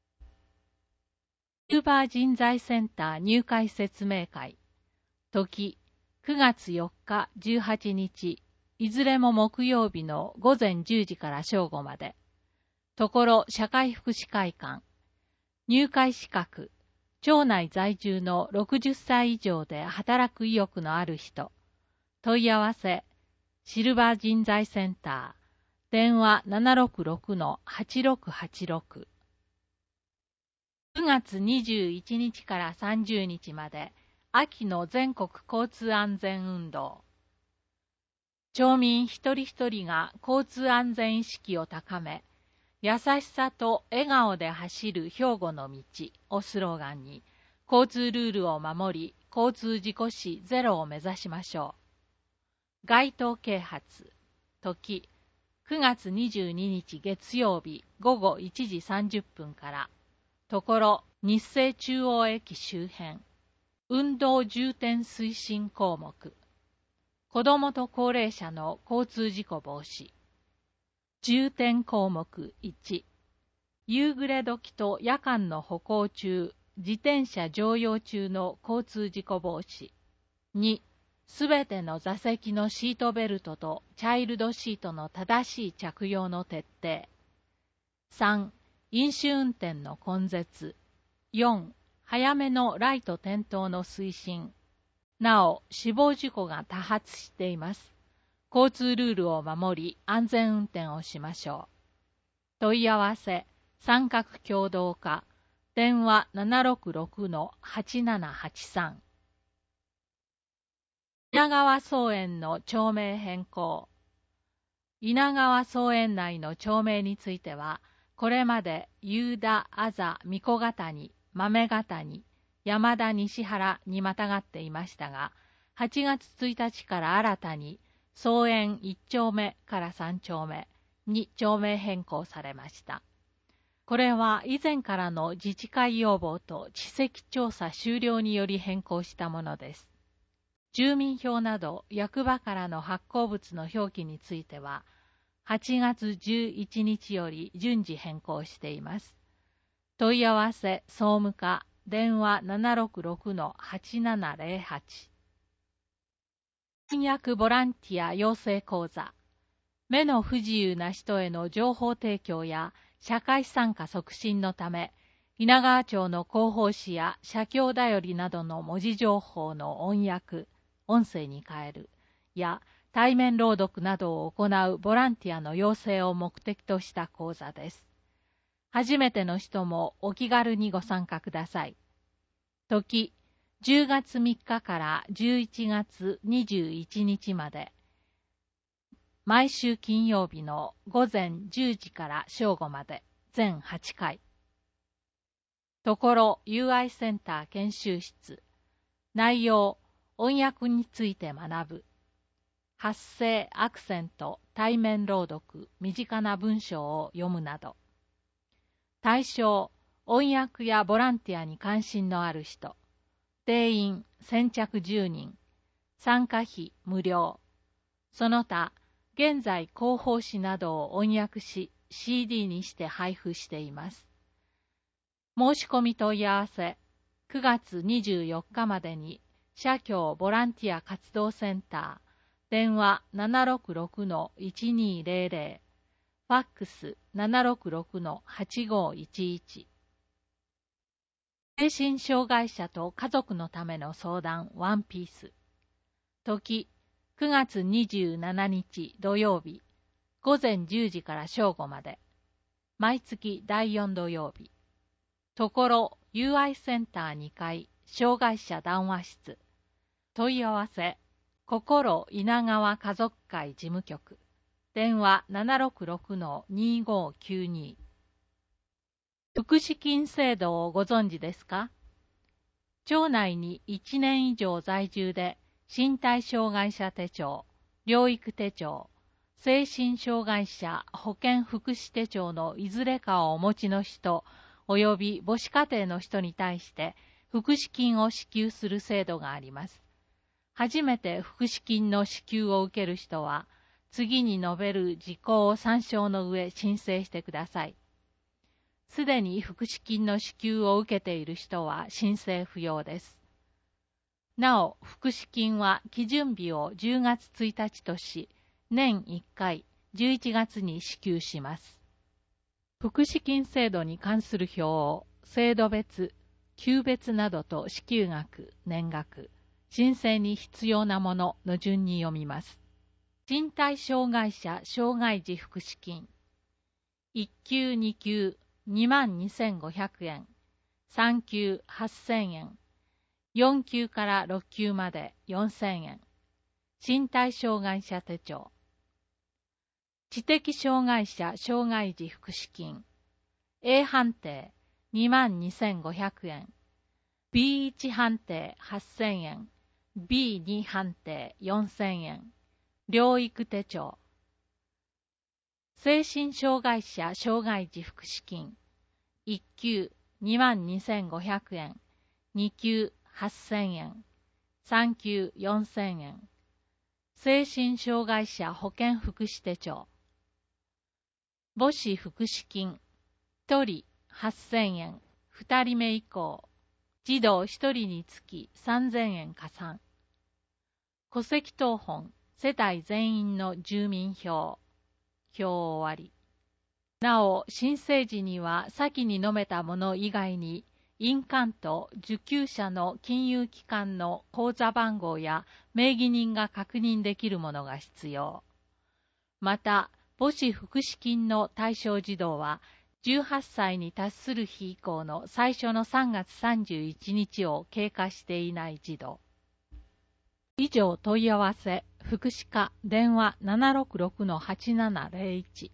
シルバー人材センター入会説明会。時、くがつよっかじゅうはちにち、いずれも木曜日のごぜんじゅうじから正午まで。ところ社会福祉会館。入会資格、町内在住のろくじゅっさい以上で働く意欲のある人。問い合わせ、シルバー人材センター。電話 ななろくろくのはちろくはちろく。くがつにじゅういちにちからさんじゅうにちまで、秋の全国交通安全運動。町民一人一人が交通安全意識を高め、優しさと笑顔で走る兵庫の道をスローガンに、交通ルールを守り、交通事故死ゼロを目指しましょう。街頭啓発。時、くがつにじゅうににち月曜日ごごいちじさんじゅっぷんから、ところ日生中央駅周辺、運動重点推進項目、子どもと高齢者の交通事故防止。重点項目いち、夕暮れ時と夜間の歩行中、自転車乗用中の交通事故防止。に、 すべての座席のシートベルトとチャイルドシートの正しい着用の徹底。さん、飲酒運転の根絶。よん、早めのライト点灯の推進。なお、死亡事故が多発しています。交通ルールを守り、安全運転をしましょう。問い合わせ、三角共同課、電話 ななろくろくのはちななはちさん。稲川草園の町名変更。稲川草園内の町名については、これまで夕田、あざ、みこがたに、豆がたに、山田西原にまたがっていましたが、はちがつついたちから新たに、草園いっ丁目からさん丁目に町名変更されました。これは以前からの自治会要望と地籍調査終了により変更したものです。住民票など役場からの発行物の表記については、はちがつじゅういちにちより順次変更しています。問い合わせ総務課電話 ななろくろくのはちななぜろはち。翻訳ボランティア養成講座。目の不自由な人への情報提供や社会参加促進のため、稲川町の広報誌や社協だよりなどの文字情報の音訳、音声に変える、や対面朗読などを行うボランティアの養成を目的とした講座です。初めての人もお気軽にご参加ください。時、じゅうがつみっかからじゅういちがつにじゅういちにちまで。毎週金曜日のごぜんじゅうじから正午まで、全はちかい。ところ ユーアイ センター研修室。内容、音訳について学ぶ。発声、アクセント、対面朗読、身近な文章を読むなど。対象、音訳やボランティアに関心のある人。定員、先着じゅうにん。参加費、無料。その他、現在広報誌などを音訳し、シーディー にして配布しています。申し込み問い合わせ、くがつにじゅうよっかまでに、社協ボランティア活動センター、電話 ななろくろくのいちにーぜろぜろ、ファックス ななろくろくのはちごいちいち。精神障害者と家族のための相談ワンピース。時、くがつにじゅうしちにち土曜日、ごぜんじゅうじから正午まで。毎月だいよん土曜日。ところ ユーアイ センターにかい、障害者談話室。問い合わせ、心稲川家族会事務局。電話 ななろくろくのにごきゅうに。福祉金制度をご存知ですか？町内にいちねん以上在住で、身体障害者手帳、療育手帳、精神障害者保健福祉手帳のいずれかをお持ちの人、及び母子家庭の人に対して福祉金を支給する制度があります。初めて福祉金の支給を受ける人は、次に述べる事項を参照の上申請してください。すでに福祉金の支給を受けている人は申請不要です。なお、福祉金は基準日をじゅうがつついたちとし、年いっかい、じゅういちがつに支給します。福祉金制度に関する表を、制度別、級別などと支給額、年額、申請に必要なものの順に読みます。身体障害者障害児福祉金。いっきゅうにきゅう、にまんにせんごひゃくえん。さんきゅう、はっせんえん。よんきゅうからろっきゅうまでよんせんえん。身体障害者手帳。知的障害者障害児福祉金。A 判定にまんにせんごひゃくえん。ビーワン 判定はっせんえん。ビーツー 判定よんせんえん。療育手帳。精神障害者障害児福祉金。いっきゅうにまんにせんごひゃくえん。にきゅうはっせんえん。さんきゅうよんせんえん。精神障害者保健福祉手帳。母子福祉金。ひとりはっせんえん。ふたりめ以降。児童ひとりにつきさんぜんえん加算。 戸籍謄本、世帯全員の住民票。票終わり。なお、申請時には先に述べたもの以外に、印鑑と受給者の金融機関の口座番号や名義人が確認できるものが必要。また、母子福祉金の対象児童は、じゅうはっさいに達する日以降の最初のさんがつさんじゅういちにちを経過していない児童。以上問い合わせ、福祉課電話 ななろくろくのはちななゼロいち。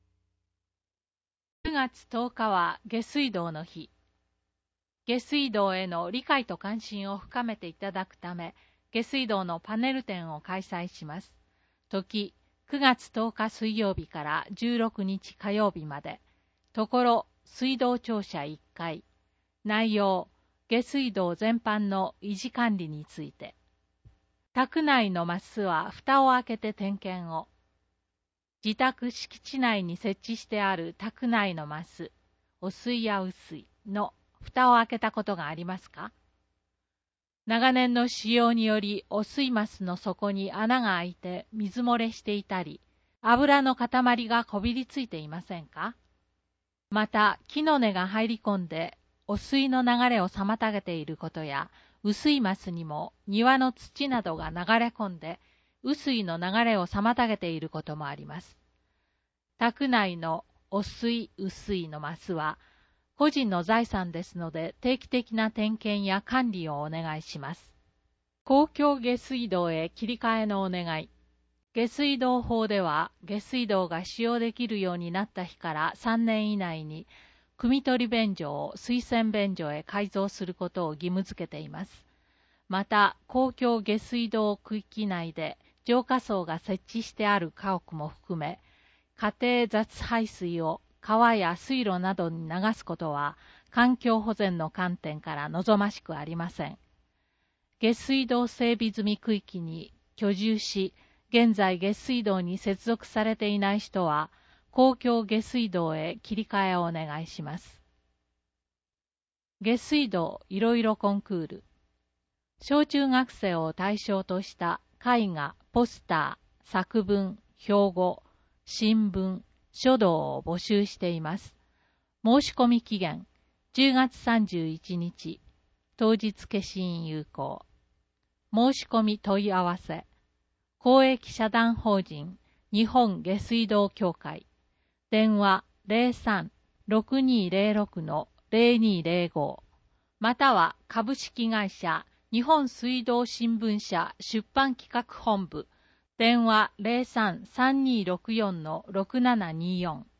くがつとおかは下水道の日。下水道への理解と関心を深めていただくため、下水道のパネル展を開催します。時、くがつとおか水曜日からじゅうろくにち火曜日まで。ところ、水道庁舎いっかい。内容、下水道全般の維持管理について。宅内のマスは蓋を開けて点検を。自宅敷地内に設置してある宅内のマス、汚水や雨水の蓋を開けたことがありますか？長年の使用により汚水マスの底に穴が開いて水漏れしていたり、油の塊がこびりついていませんか？また、木の根が入り込んで汚水の流れを妨げていることや、雨水マスにも庭の土などが流れ込んで、雨水の流れを妨げていることもあります。宅内の汚水、雨水のマスは、個人の財産ですので、定期的な点検や管理をお願いします。公共下水道へ切り替えのお願い。下水道法では、下水道が使用できるようになった日からさんねん以内に、汲み取り便所を水洗便所へ改造することを義務付けています。また、公共下水道区域内で浄化槽が設置してある家屋も含め、家庭雑排水を川や水路などに流すことは、環境保全の観点から望ましくありません。下水道整備済み区域に居住し、現在下水道に接続されていない人は、公共下水道へ切り替えをお願いします。下水道いろいろコンクール。小中学生を対象とした絵画、ポスター、作文、標語、新聞、書道を募集しています。申し込み期限、じゅうがつさんじゅういちにち、当日消印有効。申し込み問い合わせ、公益社団法人日本下水道協会、電話 ゼロさん ろくにーゼロろく のゼロにーゼロご、または株式会社日本水道新聞社出版企画本部、電話 ゼロさん さんにーろくよん のろくななにーよん。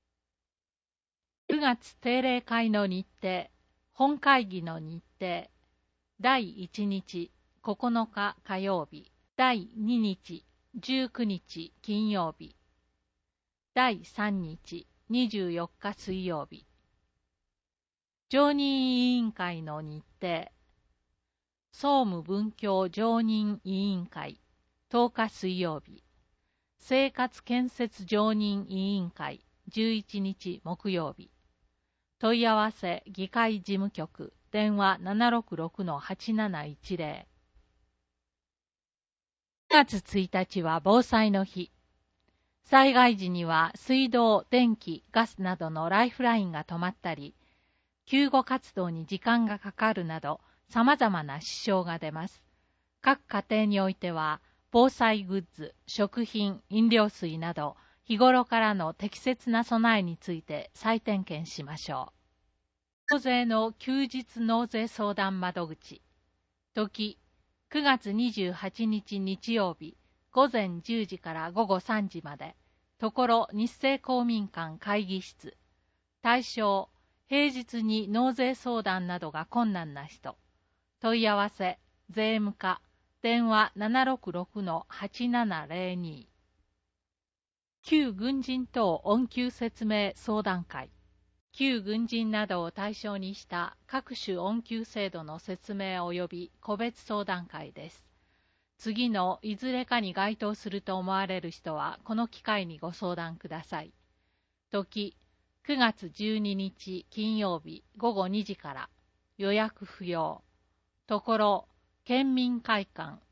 くがつ定例会の日程、本会議の日程、だいいちにちここのか火曜日、だいににちじゅうくにち金曜日、だいさんにちにじゅうよっか水曜日。常任委員会の日程、総務文教常任委員会、とおか水曜日。生活建設常任委員会、じゅういちにち木曜日。問い合わせ議会事務局、電話 ななろくろくのはちなないちゼロ。くがつついたちは防災の日。災害時には水道、電気、ガスなどのライフラインが止まったり、救護活動に時間がかかるなど、様々な支障が出ます。各家庭においては、防災グッズ、食品、飲料水など、日頃からの適切な備えについて再点検しましょう。納税の休日納税相談窓口。時、くがつにじゅうはちにち日曜日、ごぜんじゅうじからごごさんじまで、ところ日生公民館会議室。対象、平日に納税相談などが困難な人。問い合わせ、税務課、電話 ななろくろくのはちななゼロに。旧軍人等恩給説明相談会。旧軍人などを対象にした各種恩給制度の説明及び個別相談会です。次のいずれかに該当すると思われる人はこの機会にご相談ください。時、くがつじゅうににち金曜日ごごにじから。予約不要。ところ、県民会館。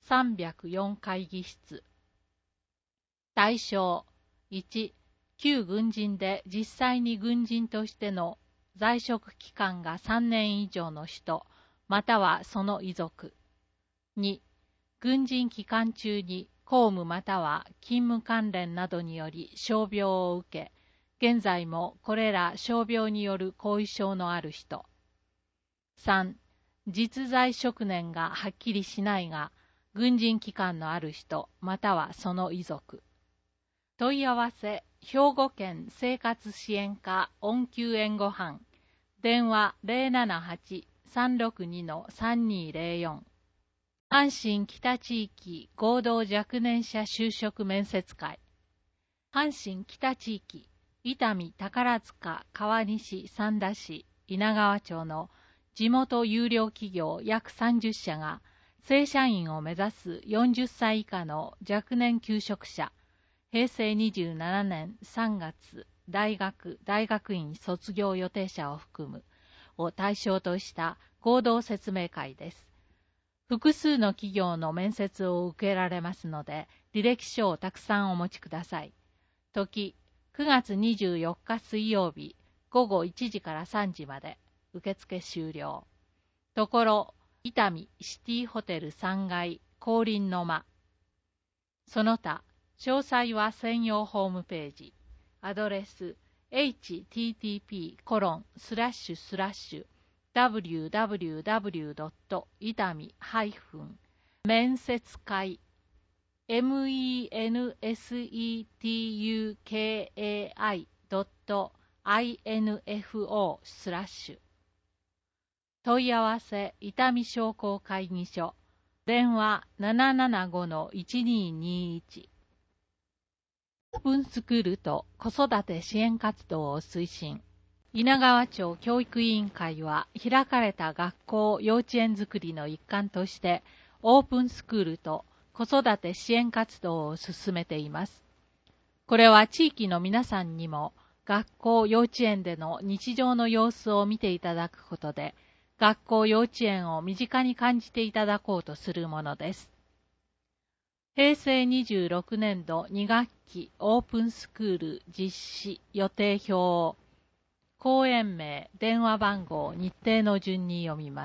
さんびゃくよん会議室。対象いち、旧軍人で実際に軍人としての在職期間がさんねん以上の人、またはその遺族。に、軍人期間中に公務または勤務関連などにより傷病を受け、現在もこれら傷病による後遺症のある人。さん、実在職年がはっきりしないが、軍人期間のある人、またはその遺族。問い合わせ、兵庫県生活支援課恩給援護班、電話 ゼロななはち さんろくに さんにーゼロよん。阪神北地域合同若年者就職面接会。阪神北地域、伊丹、宝塚、川西、三田市、稲川町の地元有料企業約さんじゅっしゃが、正社員を目指すよんじゅっさい以下の若年求職者、へいせいにじゅうななねんさんがつ、大学、大学院卒業予定者を含む、を対象とした合同説明会です。複数の企業の面接を受けられますので、履歴書をたくさんお持ちください。時、くがつにじゅうよっか水曜日、ごごいちじからさんじまで、受付終了。ところ、伊丹シティホテルさんがい、光林の間。その他、詳細は専用ホームページ。アドレス、エイチティーティーピーコロンスラッシュスラッシュダブリューダブリューダブリュードット伊丹面接会 メンセツカイ ドットインフォ スラッシュ問い合わせ伊丹商工会議所電話 ななななご いちにーにーいち。オープンスクールと子育て支援活動を推進。稲川町教育委員会は開かれた学校幼稚園づくりの一環としてオープンスクールと子育て支援活動を進めています。これは地域の皆さんにも学校幼稚園での日常の様子を見ていただくことで学校幼稚園を身近に感じていただこうとするものです。へいせいにじゅうろくねんどにがっきオープンスクール実施予定表を講演名、電話番号、日程の順に読みます。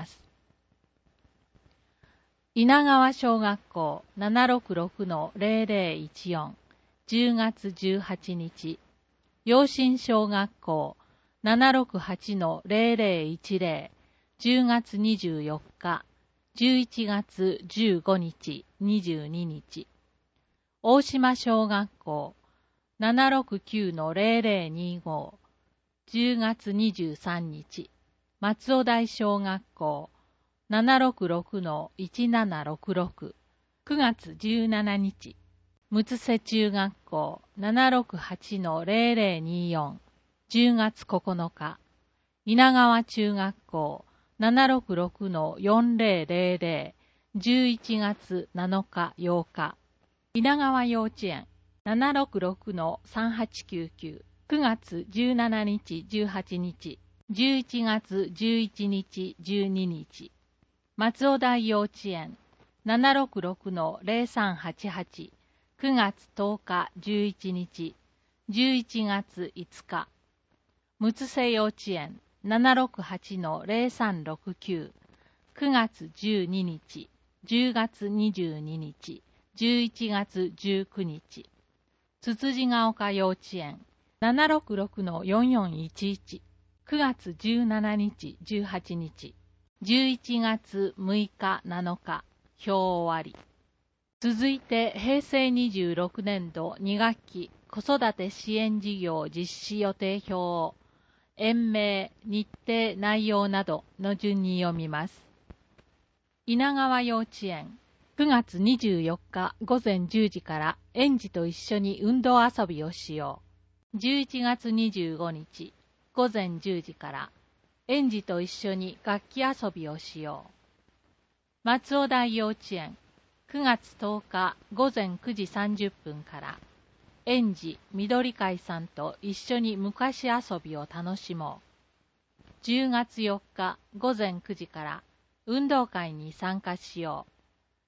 稲川小学校 ななろくろくのゼロゼロいちよん じゅうがつじゅうはちにち、陽新小学校 ななろくはちのゼロゼロいちゼロ じゅうがつにじゅうよっか、じゅういちがつじゅうごにち、にじゅうににち、大島小学校 ななろくきゅうのゼロゼロにご、じゅうがつにじゅうさんにち、松尾台小学校 ななろくろくのいちななろくろく、くがつじゅうしちにち、六瀬中学校 ななろくはちのゼロゼロによん、じゅうがつここのか、稲川中学校 ななろくろくのよんゼロゼロゼロ、じゅういちがつなのかようか、稲川幼稚園 ななろくろくのさんはちきゅうきゅう、くがつじゅうしちにち、じゅうはちにち、じゅういちがつじゅういちにち、じゅうににち、松尾台幼稚園 ななろくろくのゼロさんはちはち、くがつとおか、じゅういちにち、じゅういちがついつか、六瀬幼稚園 ななろくはちのゼロさんろくきゅう、くがつじゅうににち、じゅうがつにじゅうににち、じゅういちがつじゅうくにち、つつじが丘幼稚園 ななろくろくのよんよんいちいち、くがつじゅうしちにち、じゅうはちにち、じゅういちがつむいか、なのか、表終わり。続いて、へいせいにじゅうろくねんどにがっき子育て支援事業実施予定表を、園名、日程、内容などの順に読みます。稲川幼稚園、くがつにじゅうよっかごぜんじゅうじから園児と一緒に運動遊びをしよう。じゅういちがつにじゅうごにち、ごぜんじゅうじから園児と一緒に楽器遊びをしよう。松尾台幼稚園、くがつとおかごぜんくじさんじゅっぷんから園児緑会さんと一緒に昔遊びを楽しもう。じゅうがつよっかごぜんくじから運動会に参加しよう。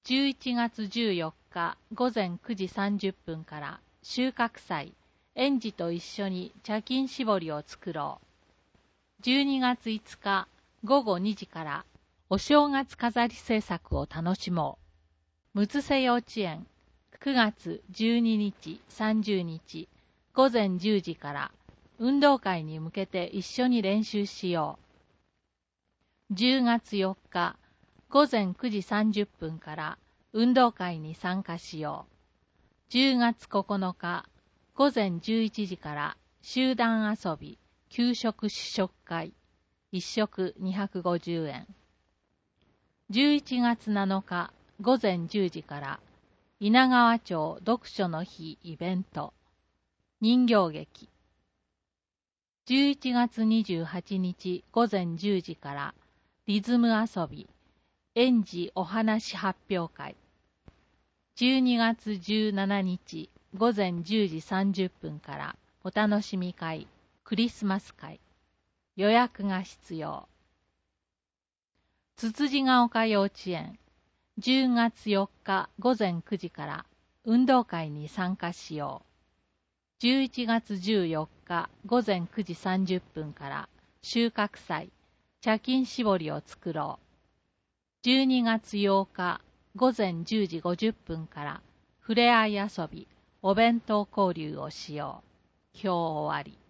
じゅういちがつじゅうよっかごぜんくじさんじゅっぷんから収穫祭、園児と一緒に茶巾絞りを作ろう。じゅうにがついつかごごにじからお正月飾り制作を楽しもう。むつせ幼稚園、くがつじゅうににち、さんじゅうにち、ごぜんじゅうじから運動会に向けて一緒に練習しよう。じゅうがつよっか、ごぜんくじさんじゅっぷんから運動会に参加しよう。じゅうがつここのか、ごぜんじゅういちじから集団遊び、給食試食会、いっしょくにひゃくごじゅうえん。じゅういちがつなのか、ごぜんじゅうじから稲川町読書の日イベント、人形劇。じゅういちがつにじゅうはちにちごぜんじゅうじからリズム遊び、園児お話発表会。じゅうにがつじゅうしちにちごぜんじゅうじさんじゅっぷんからお楽しみ会、クリスマス会。予約が必要。つつじが丘幼稚園、じゅうがつよっかごぜんくじから運動会に参加しよう。じゅういちがつじゅうよっかごぜんくじさんじゅっぷんから収穫祭、茶巾絞りを作ろう。じゅうにがつようかごぜんじゅうじごじゅっぷんからふれあい遊び、お弁当交流をしよう。表終わり。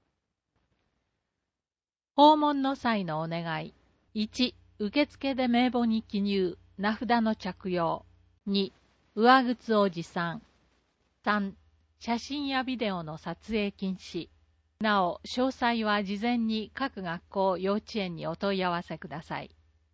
訪問の際のお願い。いち、受付で名簿に記入、名札の着用。に、上靴を持参。さん、写真やビデオの撮影禁止。なお、詳細は事前に各学校、幼稚園にお問い合わせください。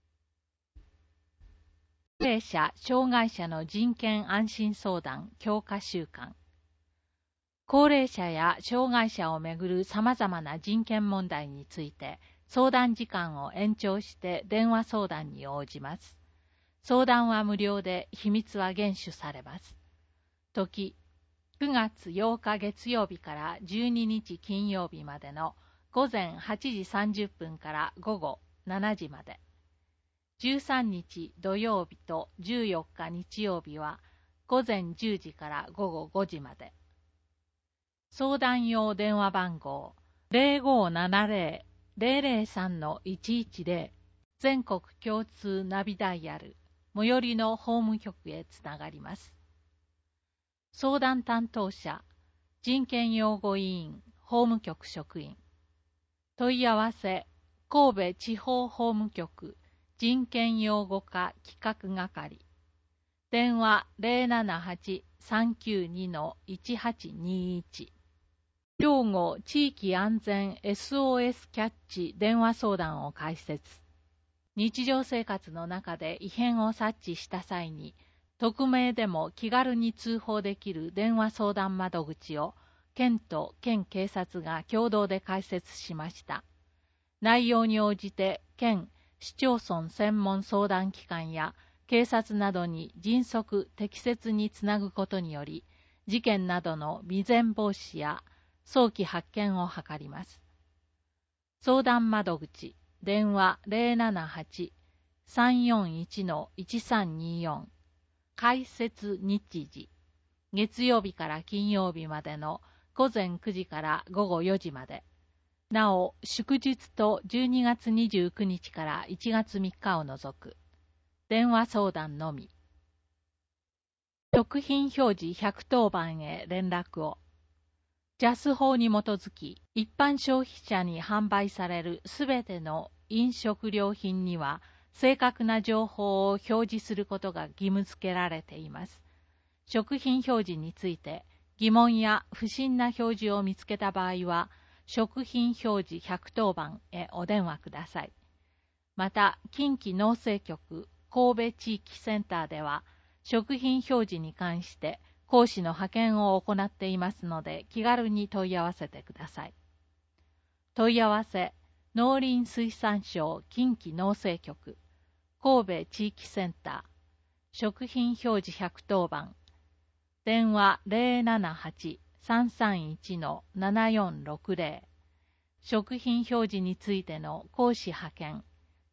高齢者、障害者の人権安心相談強化週間。高齢者や障害者をめぐる様々な人権問題について、相談時間を延長して電話相談に応じます。相談は無料で、秘密は厳守されます。時、くがつようか月曜日からじゅうににち金曜日までのごぜんはちじさんじゅっぷんからごごしちじまで。じゅうさんにち土曜日とじゅうよっか日曜日はごぜんじゅうじからごごごじまで。相談用電話番号 ゼロごーななゼロ ゼロゼロさん いちいちゼロ、全国共通ナビダイヤル、最寄りの法務局へつながります。相談担当者、人権擁護委員、法務局職員。問い合わせ、神戸地方法務局、人権擁護課企画係。電話 ゼロななはち さんきゅうに いちはちにいち。兵庫地域安全 エスオーエス キャッチ電話相談を開設。日常生活の中で異変を察知した際に、匿名でも気軽に通報できる電話相談窓口を、県と県警察が共同で開設しました。内容に応じて、県、市町村専門相談機関や警察などに迅速適切につなぐことにより、事件などの未然防止や早期発見を図ります。相談窓口、電話 ゼロななはち さんよんいち いちさんによん。開設日時、月曜日から金曜日までのごぜんくじからごごよじまで。なお、祝日とじゅうにがつにじゅうくにちからいちがつみっかを除く。電話相談のみ。食品表示ひゃくとおばんへ連絡を。ジャス法に基づき、一般消費者に販売されるすべての飲食料品には、正確な情報を表示することが義務付けられています。食品表示について疑問や不審な表示を見つけた場合は、食品表示ひゃくとおばんへお電話ください。また、近畿農政局神戸地域センターでは、食品表示に関して講師の派遣を行っていますので、気軽に問い合わせてください。問い合わせ、農林水産省近畿農政局神戸地域センター、食品表示ひゃくとおばん、電話 ゼロななはち さんさんいち ななよんろくゼロ、食品表示についての講師派遣、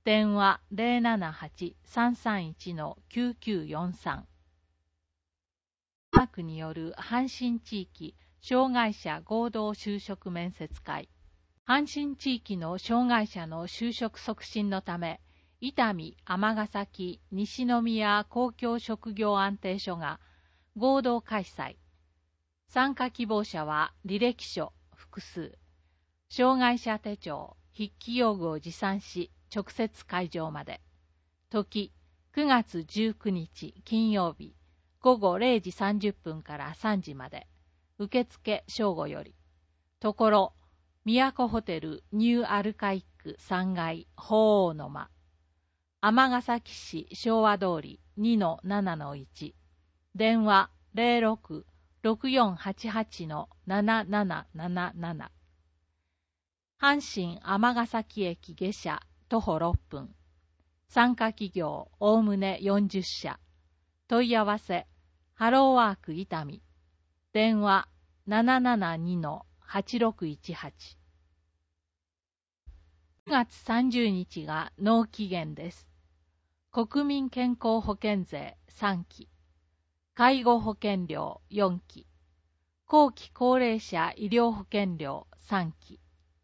電話 ゼロななはち さんさんいち きゅうきゅうよんさん。マークによる阪神地域障害者合同就職面接会。阪神地域の障害者の就職促進のため、伊丹、尼崎、西宮公共職業安定所が合同開催。参加希望者は履歴書、複数、障害者手帳、筆記用具を持参し、直接会場まで。時、くがつじゅうくにち金曜日、ごごれいじさんじゅっぷんからさんじまで。受付正午より。ところ、都ホテルニューアルカイックさんがい鳳凰の間。尼崎市昭和通り にのななのいち。電話 ゼロろく ろくよんはちはち なななななななな。阪神尼崎駅下車徒歩ろっぷん。参加企業おおむねよんじゅっしゃ。問い合わせハローワーク伊丹。電話 ななななに はちろくいちはち。くがつさんじゅうにちが納期限です。国民健康保険税さんき、介護保険料よんき、後期高齢者医療保険料さんき。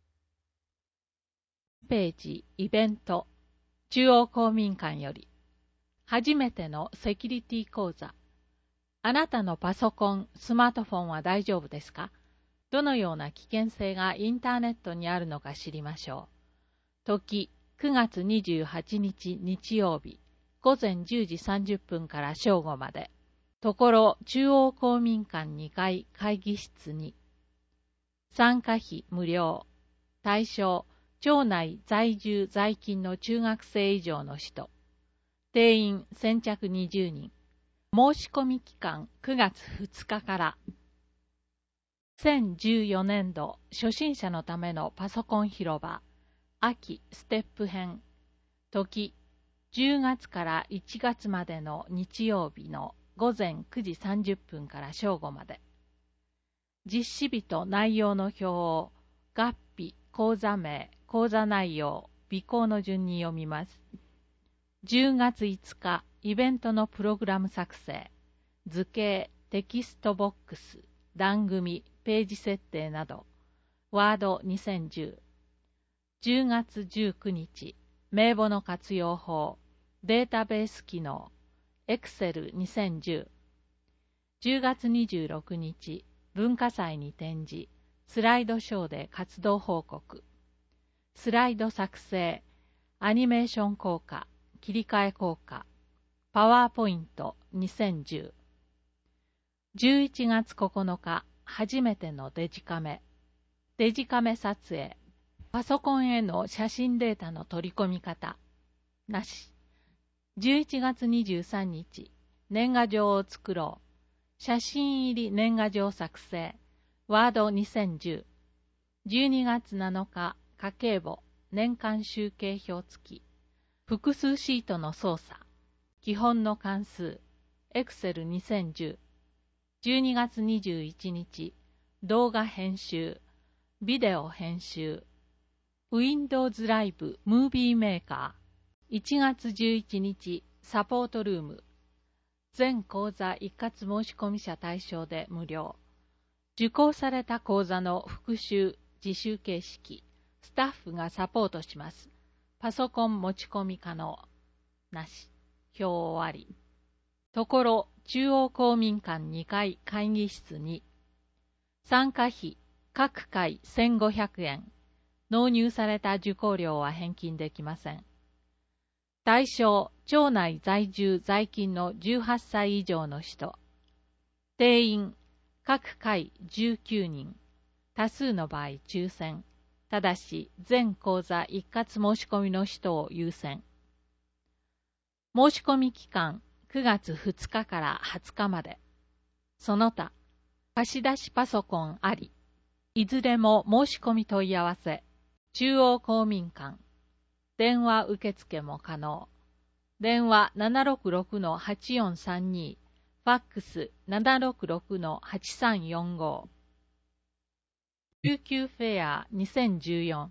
ページイベント中央公民館より初めてのセキュリティ講座。あなたのパソコン、スマートフォンは大丈夫ですか？どのような危険性がインターネットにあるのか知りましょう。時、くがつにじゅうはちにち日曜日、ごぜんじゅうじさんじゅっぷんから正午まで。ところ、中央公民館にかい会議室に。参加費無料。対象、町内在住在勤の中学生以上の人。定員先着にじゅうにん。申し込み期間くがつふつかから。せんじゅうよねんど初心者のためのパソコン広場。秋ステップ編。時、じゅうがつからいちがつまでの日曜日のごぜんくじさんじゅっぷんから正午まで。実施日と内容の表を月日、講座名、講座内容、備考の順に読みます。じゅうがついつか、イベントのプログラム作成、図形、テキストボックス、段組、ページ設定など、ワードにせんじゅう。じゅうがつじゅうくにち、名簿の活用法、データベース機能、エクセルにせんじゅう。じゅうがつにじゅうろくにち、文化祭に展示、スライドショーで活動報告。スライド作成、アニメーション効果、切り替え効果、パワーポイントにせんじゅう。じゅういちがつここのか、初めてのデジカメ。デジカメ撮影。パソコンへの写真データの取り込み方。なし。じゅういちがつにじゅうさんにち、年賀状を作ろう。写真入り年賀状作成。ワードにせんじゅう。じゅうにがつなのか、家計簿、年間集計表付き。複数シートの操作。基本の関数。エクセルにせんじゅう。じゅうにがつにじゅういちにち、動画編集。ビデオ編集。Windows ライブムービーメーカー。いちがつじゅういちにち、サポートルーム。全講座一括申し込み者対象で無料。受講された講座の復習、自習形式。スタッフがサポートします。パソコン持ち込み可能。なし。表終わり。ところ、中央公民館にかい会議室に。参加費、各回せんごひゃくえん。納入された受講料は返金できません。対象、町内在住在勤のじゅうはっさい以上の人。定員、各回じゅうきゅうにん。多数の場合抽選。ただし、全講座一括申し込みの人を優先。申し込み期間、くがつふつかからはつかまで。その他、貸し出しパソコンあり。いずれも申し込み問い合わせ。中央公民館。電話受付も可能。電話 ななろくろくのはちよんさんに。ファックス ななろくろくのはちさんよんご。救急フェアにせんじゅうよん。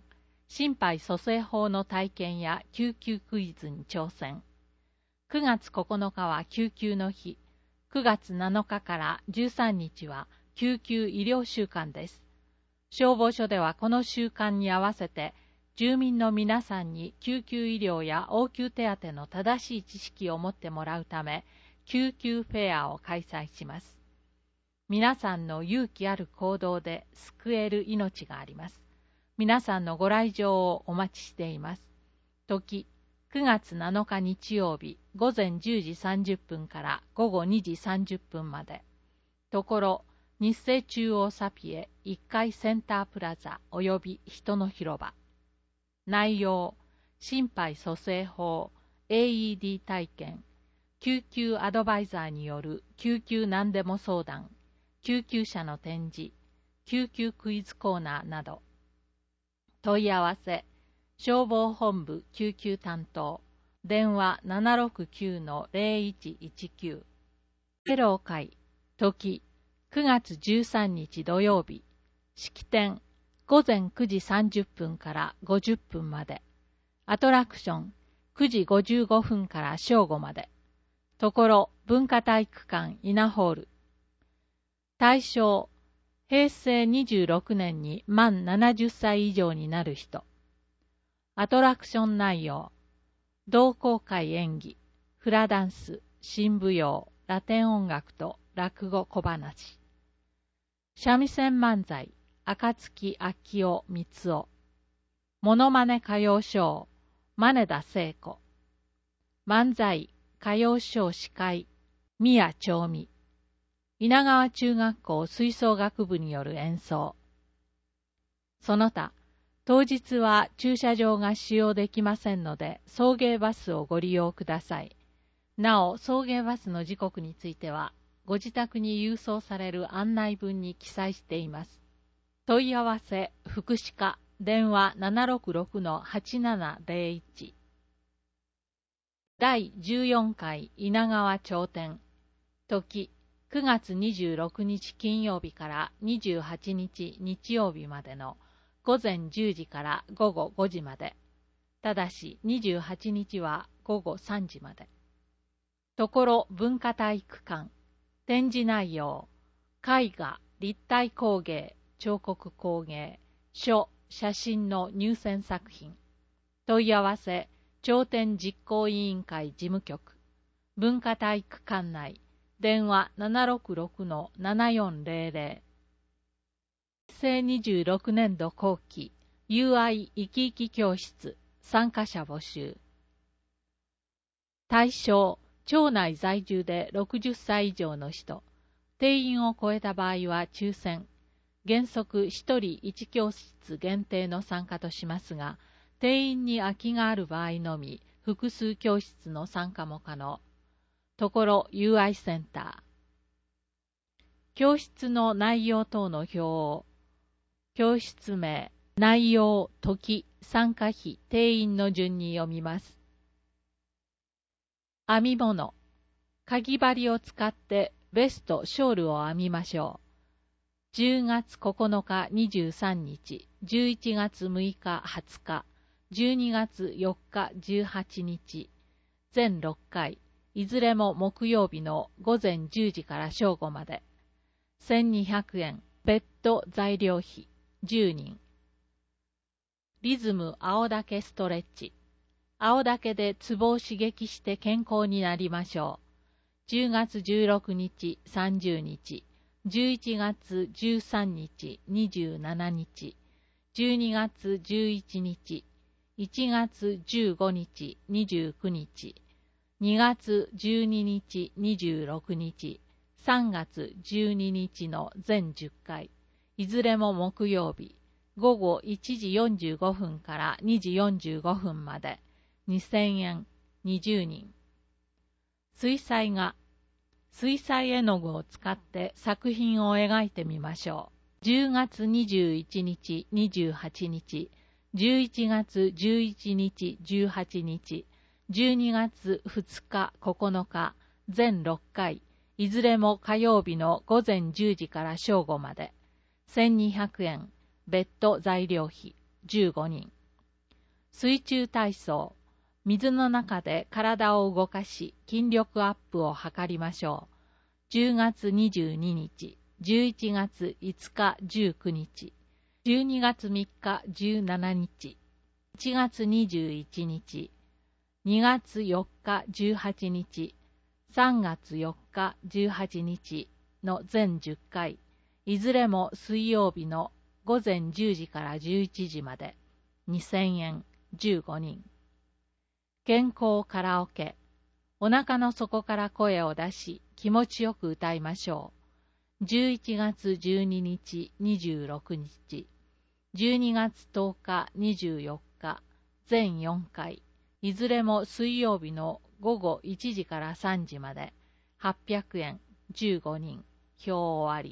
心肺蘇生法の体験や救急クイズに挑戦。くがつここのかは救急の日。くがつなのかからじゅうさんにちは救急医療週間です。消防署ではこの週間に合わせて、住民の皆さんに救急医療や応急手当の正しい知識を持ってもらうため、救急フェアを開催します。皆さんの勇気ある行動で救える命があります。皆さんのご来場をお待ちしています。時、くがつなのか日曜日、ごぜんじゅうじさんじゅっぷんからごごにじさんじゅっぷんまで。ところ、日生中央サピエいっかいセンタープラザ及び人の広場。内容、心肺蘇生法、エーイーディー 体験、救急アドバイザーによる救急何でも相談、救急車の展示、救急クイズコーナーなど。問い合わせ、消防本部救急担当、電話 ななろくきゅうのゼロいちいちきゅう。敬老会、時、くがつじゅうさんにち土曜日、式典、ごぜんくじさんじゅっぷんからごじゅっぷんまで。アトラクション、くじごじゅうごふんから正午まで。ところ、文化体育館稲ホール。対象、へいせいにじゅうろくねんに満ななじゅっさい以上になる人。アトラクション内容、同好会演技、フラダンス、新舞踊、ラテン音楽と落語小話。三味線漫才、暁秋夫光雄。モノマネ歌謡ショー、真田聖子。漫才、歌謡ショー司会、宮長美。稲川中学校吹奏楽部による演奏。その他、当日は駐車場が使用できませんので、送迎バスをご利用ください。なお、送迎バスの時刻については、ご自宅に郵送される案内文に記載しています。問い合わせ、福祉課、電話 ななろくろくのはちななゼロいち。だいじゅうよんかい稲川町展。時、くがつにじゅうろくにち金曜日からにじゅうはちにち日曜日までのごぜんじゅうじからごごごじまで。ただしにじゅうはちにちはごごさんじまで。ところ文化体育館。展示内容、絵画、立体工芸、彫刻工芸、書、写真の入選作品。問い合わせ、町展実行委員会事務局。文化体育館内。電話 ななろくろくのななよんゼロゼロ。へいせいにじゅうろくねんど後期 ユーアイ 生き生き教室参加者募集。対象、町内在住でろくじゅっさい以上の人。定員を超えた場合は抽選。原則ひとりいち教室限定の参加としますが、定員に空きがある場合のみ複数教室の参加も可能。ところ ユーアイ センター。教室の内容等の表を、教室名、内容、時、参加費、定員の順に読みます。編み物。かぎ針を使ってベスト、ショールを編みましょう。じゅうがつここのかにじゅうさんにち、じゅういちがつむいかはつか、じゅうにがつよっかじゅうはちにち、全ろっかい、いずれも木曜日のごぜんじゅうじから正午まで。せんにひゃくえん、別途材料費、じゅうにん。リズム青竹ストレッチ。青竹でツボを刺激して健康になりましょう。じゅうがつじゅうろくにち、さんじゅうにち、じゅういちがつじゅうさんにち、にじゅうしちにち、じゅうにがつじゅういちにち、いちがつじゅうごにち、にじゅうくにち、にがつじゅうににち、にじゅうろくにち、さんがつじゅうににちの全じゅっかい、いずれも木曜日、ごごいちじよんじゅうごふんからにじよんじゅうごふんまで、にせんえん、にじゅうにん。水彩画。水彩絵の具を使って作品を描いてみましょう。じゅうがつにじゅういちにち、にじゅうはちにち、じゅういちがつじゅういちにち、じゅうはちにち、じゅうにがつふつか、ここのか、全ろっかい、いずれも火曜日のごぜんじゅうじから正午まで。せんにひゃくえん、別途材料費、じゅうごにん。 水中体操、水の中で体を動かし筋力アップを図りましょう。じゅうがつにじゅうににち、じゅういちがついつかじゅうくにち、じゅうにがつみっかじゅうしちにち、いちがつにじゅういちにち、にがつよっかじゅうはちにち、さんがつよっかじゅうはちにちの全じゅっかい、いずれも水曜日のごぜんじゅうじからじゅういちじまで、にせんえん、じゅうごにん。健康カラオケ。お腹の底から声を出し、気持ちよく歌いましょう。じゅういちがつじゅうににち、にじゅうろくにち、じゅうにがつとおか、にじゅうよっか、全よんかい、いずれも水曜日のごごいちじからさんじまで、はっぴゃくえん、じゅうごにん、表終わり。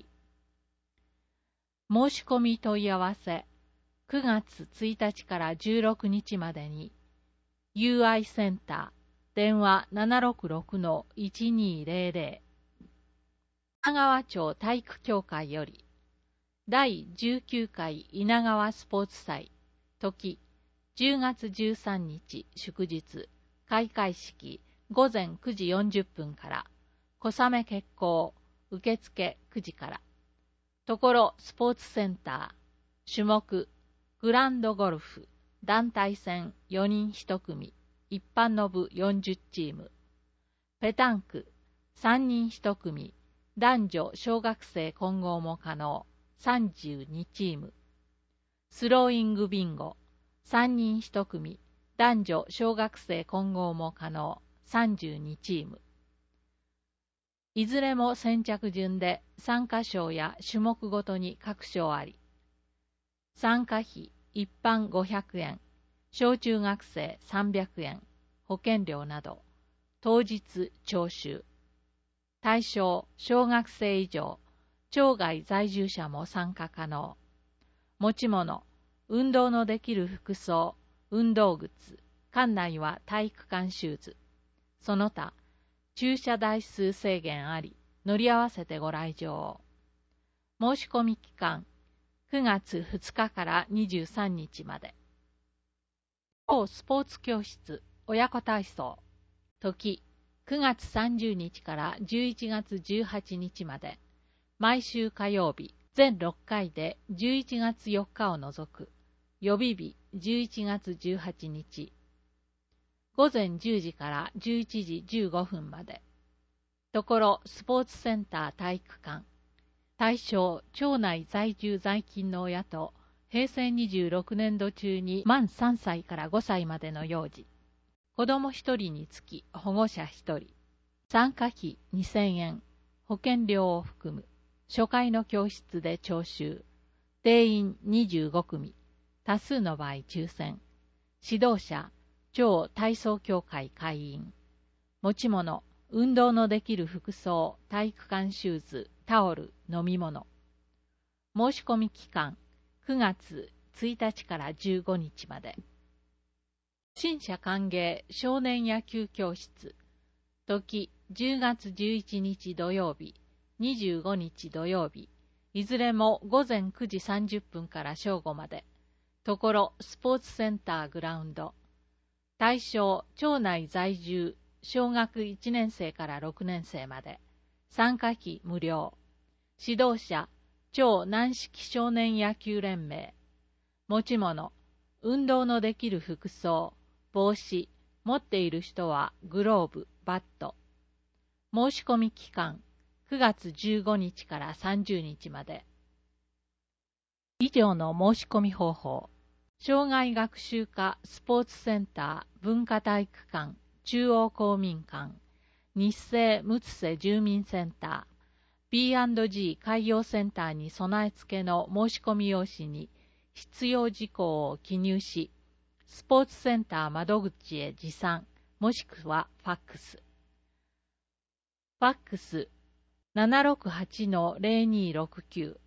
申し込み問い合わせ、くがつついたちからじゅうろくにちまでに、ユーアイ センター、電話 ななろくろくのいちにーぜろぜろ。稲川町体育協会より、だいじゅうきゅうかい稲川スポーツ祭、時、じゅうがつじゅうさんにち祝日、開会式、ごぜんくじよんじゅっぷんから、小雨決行、受付くじから。ところスポーツセンター、種目、グランドゴルフ、団体戦よにんいち組、一般の部よんじゅうチーム。ペタンク、さんにんいち組、男女小学生混合も可能、さんじゅうにチーム。スローイングビンゴ、さんにんいち組、男女小学生混合も可能、さんじゅうにチーム。いずれも先着順で参加賞や種目ごとに各賞あり。参加費一般ごひゃくえん、小中学生さんびゃくえん、保険料など、当日徴収。対象小学生以上、町外在住者も参加可能。持ち物、運動のできる服装、運動靴、館内は体育館シューズ。その他、駐車台数制限あり、乗り合わせてご来場を。申し込み期間、くがつふつかからにじゅうさんにちまで。当スポーツ教室、親子体操。時、くがつさんじゅうにちからじゅういちがつじゅうはちにちまで。毎週火曜日、全ろっかいでじゅういちがつよっかを除く。予備日、じゅういちがつじゅうはちにち。ごぜんじゅうじからじゅういちじじゅうごふんまで。ところスポーツセンター体育館。対象、町内在住在勤の親と、平成にじゅうろくねんど中に満さんさいからごさいまでの幼児。子供ひとりにつき保護者ひとり。参加費にせんえん。保険料を含む。初回の教室で徴収。定員にじゅうご組。多数の場合抽選。指導者、町体操協会会員。持ち物、運動のできる服装、体育館シューズ、タオル、飲み物。申し込み期間、くがつついたちからじゅうごにちまで。初心者歓迎少年野球教室。時、じゅうがつじゅういちにち土曜日、にじゅうごにち土曜日。いずれもごぜんくじさんじゅっぷんから正午まで。ところスポーツセンターグラウンド。対象、町内在住、小学いちねんせいからろくねんせいまで。参加費無料。指導者、町軟式少年野球連盟。持ち物、運動のできる服装、帽子、持っている人はグローブ、バット。申し込み期間、くがつじゅうごにちからさんじゅうにちまで。以上の申し込み方法。障害学習課スポーツセンター文化体育館中央公民館日生むつせ住民センター ビーアンドジー 海洋センターに備え付けの申し込み用紙に必要事項を記入し、スポーツセンター窓口へ持参、もしくはファックス。ファックス ななろくはちのぜろにろくきゅう。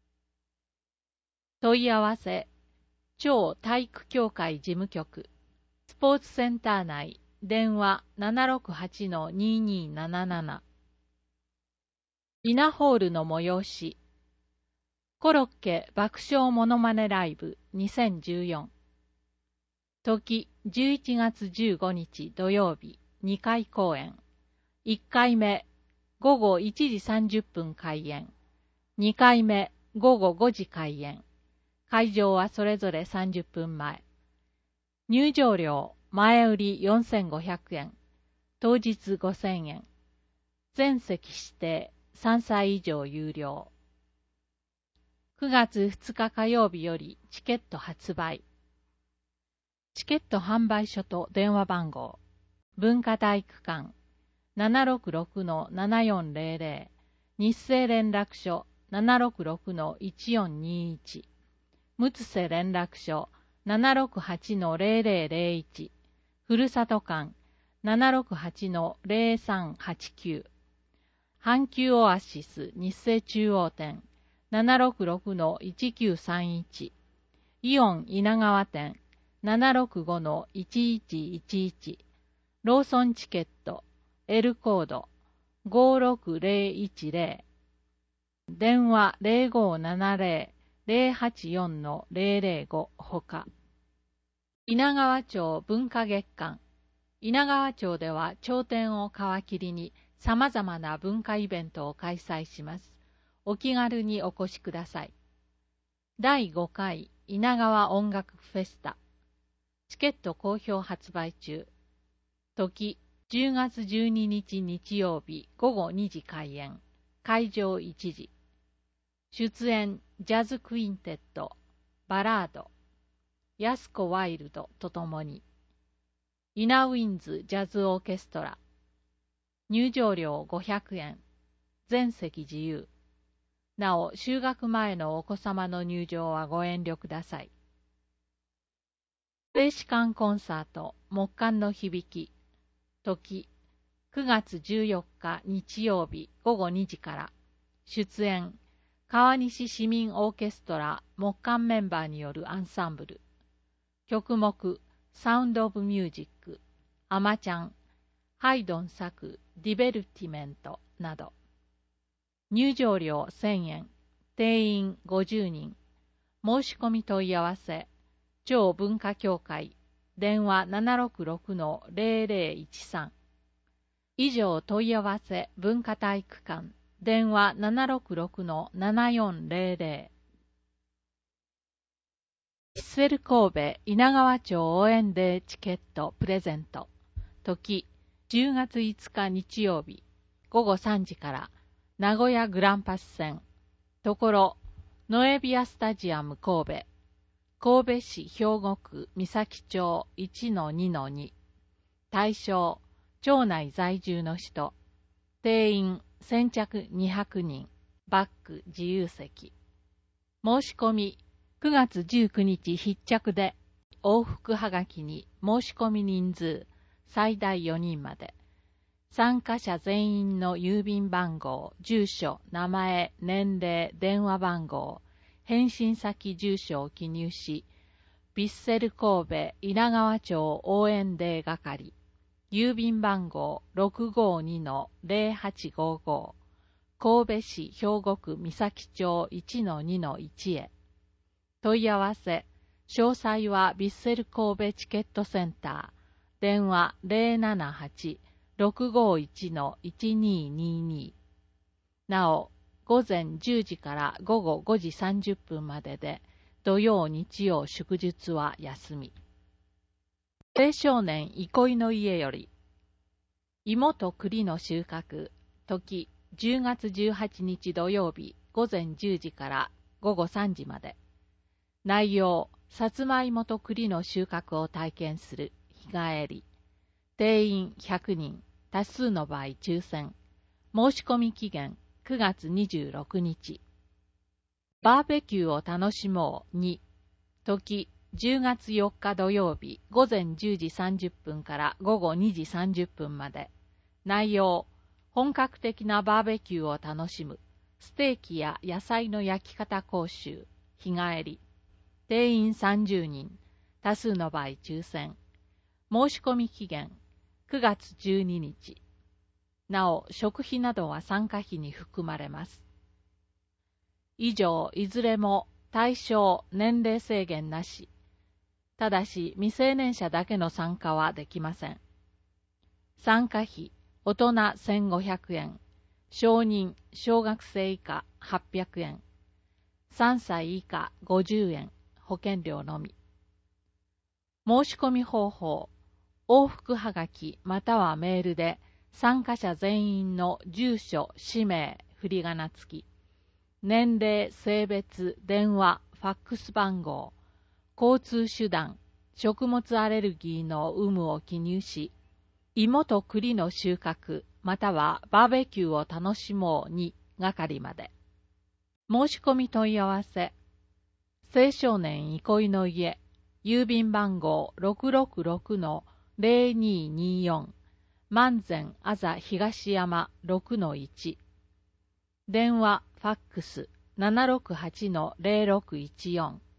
問い合わせ、町体育協会事務局、スポーツセンター内、電話 ななろくはちのにーにーなななな。イナホールの催し、コロッケ爆笑モノマネライブにせんじゅうよん。 時じゅういちがつじゅうごにち土曜日にかい公演。いっかいめごごいちじさんじゅっぷん開演。にかいめごごごじ開演。会場はそれぞれさんじゅっぷんまえ。入場料前売りよんせんごひゃくえん。当日ごせんえん。全席指定さんさい以上有料。くがつふつか火曜日よりチケット発売。チケット販売所と電話番号。文化体育館 ななろくろくのななよんぜろぜろ 日生連絡所 ななろくろくのいちよんにいち むつせ連絡所 ななろくはちのぜろぜろぜろいち ふるさと館 ななろくはちのぜろさんはちきゅう 阪急オアシス日生中央店 ななろくろくのいちきゅうさんいち イオン稲川店 ななろくごのいちいちいちいち ローソンチケット L コードごろくぜろいちぜろ電話ぜろごななぜろぜろはちよんのぜろぜろごほか。稲川町文化月間。稲川町では町店を皮切りに様々な文化イベントを開催します。お気軽にお越しください。だいごかい稲川音楽フェスタ。チケット好評発売中。時じゅうがつじゅうににち日曜日ごごにじ開演。会場いちじ。出演ジャズクインテット、バラード、ヤスコワイルドとともに。イナウィンズジャズオーケストラ。入場料ごひゃくえん。全席自由。なお、就学前のお子様の入場はご遠慮ください。静止館コンサート、木管の響き。時、くがつじゅうよっか日曜日ごごにじから。出演、川西市民オーケストラ木管メンバーによるアンサンブル。曲目、サウンド・オブ・ミュージック、アマちゃん、ハイドン作ディベルティメントなど。入場料せんえん、定員ごじゅうにん。申し込み問い合わせ、超文化協会、電話 ななろくろくのぜろぜろいちさん。以上問い合わせ文化体育館、電話 ななろくろくのななよんぜろぜろ。イッセル神戸稲川町応援デーチケットプレゼント。時、じゅうがついつか日曜日、ごごさんじから、名古屋グランパス線。ところ、ノエビアスタジアム神戸。神戸市兵庫区三崎町 いちのにのに。対象、町内在住の人。定員先着にひゃくにん。バック自由席。申し込み、くがつじゅうくにち必着で、往復はがきに申し込み人数最大よにんまで。参加者全員の郵便番号、住所、名前、年齢、電話番号、返信先住所を記入し、ヴィッセル神戸稲川町応援デー係、郵便番号 ろくごにのぜろはちごご、神戸市兵庫区三崎町 いちのにのいち へ。問い合わせ、詳細はヴィッセル神戸チケットセンター、電話 ぜろななはちろくごいちのいちににに。なお、午前じゅうじから午後ごじさんじゅっぷんまでで、土曜日曜祝日は休み。青少年憩いの家より、芋と栗の収穫、時じゅうがつじゅうはちにち土曜日午前じゅうじから午後さんじまで。内容、さつまいもと栗の収穫を体験する日帰り。定員ひゃくにん、多数の場合抽選。申し込み期限くがつにじゅうろくにち。バーベキューを楽しもうに。時、じゅうがつよっか土曜日午前じゅうじさんじゅっぷんから午後にじさんじゅっぷんまで。内容、本格的なバーベキューを楽しむ。ステーキや野菜の焼き方講習。日帰り。定員さんじゅうにん、多数の場合抽選。申し込み期限くがつじゅうににち。なお、食費などは参加費に含まれます。以上、いずれも対象年齢制限なし。 ただし未成年者だけの参加はできません。参加費、大人せんごひゃくえん、少人、小学生以下はっぴゃくえん、さんさい以下ごじゅうえん、保険料のみ。申し込み方法、往復はがきまたはメールで参加者全員の住所、氏名、振り仮名付き、年齢、性別、電話、ファックス番号、交通手段、食物アレルギーの有無を記入し、芋と栗の収穫またはバーベキューを楽しもうに係まで。申し込み問い合わせ、青少年憩いの家、郵便番号 ろくろくろくのぜろにによん、万善あざ東山 ろくのいち、電話、ファックス ななろくはちのぜろろくいちよん。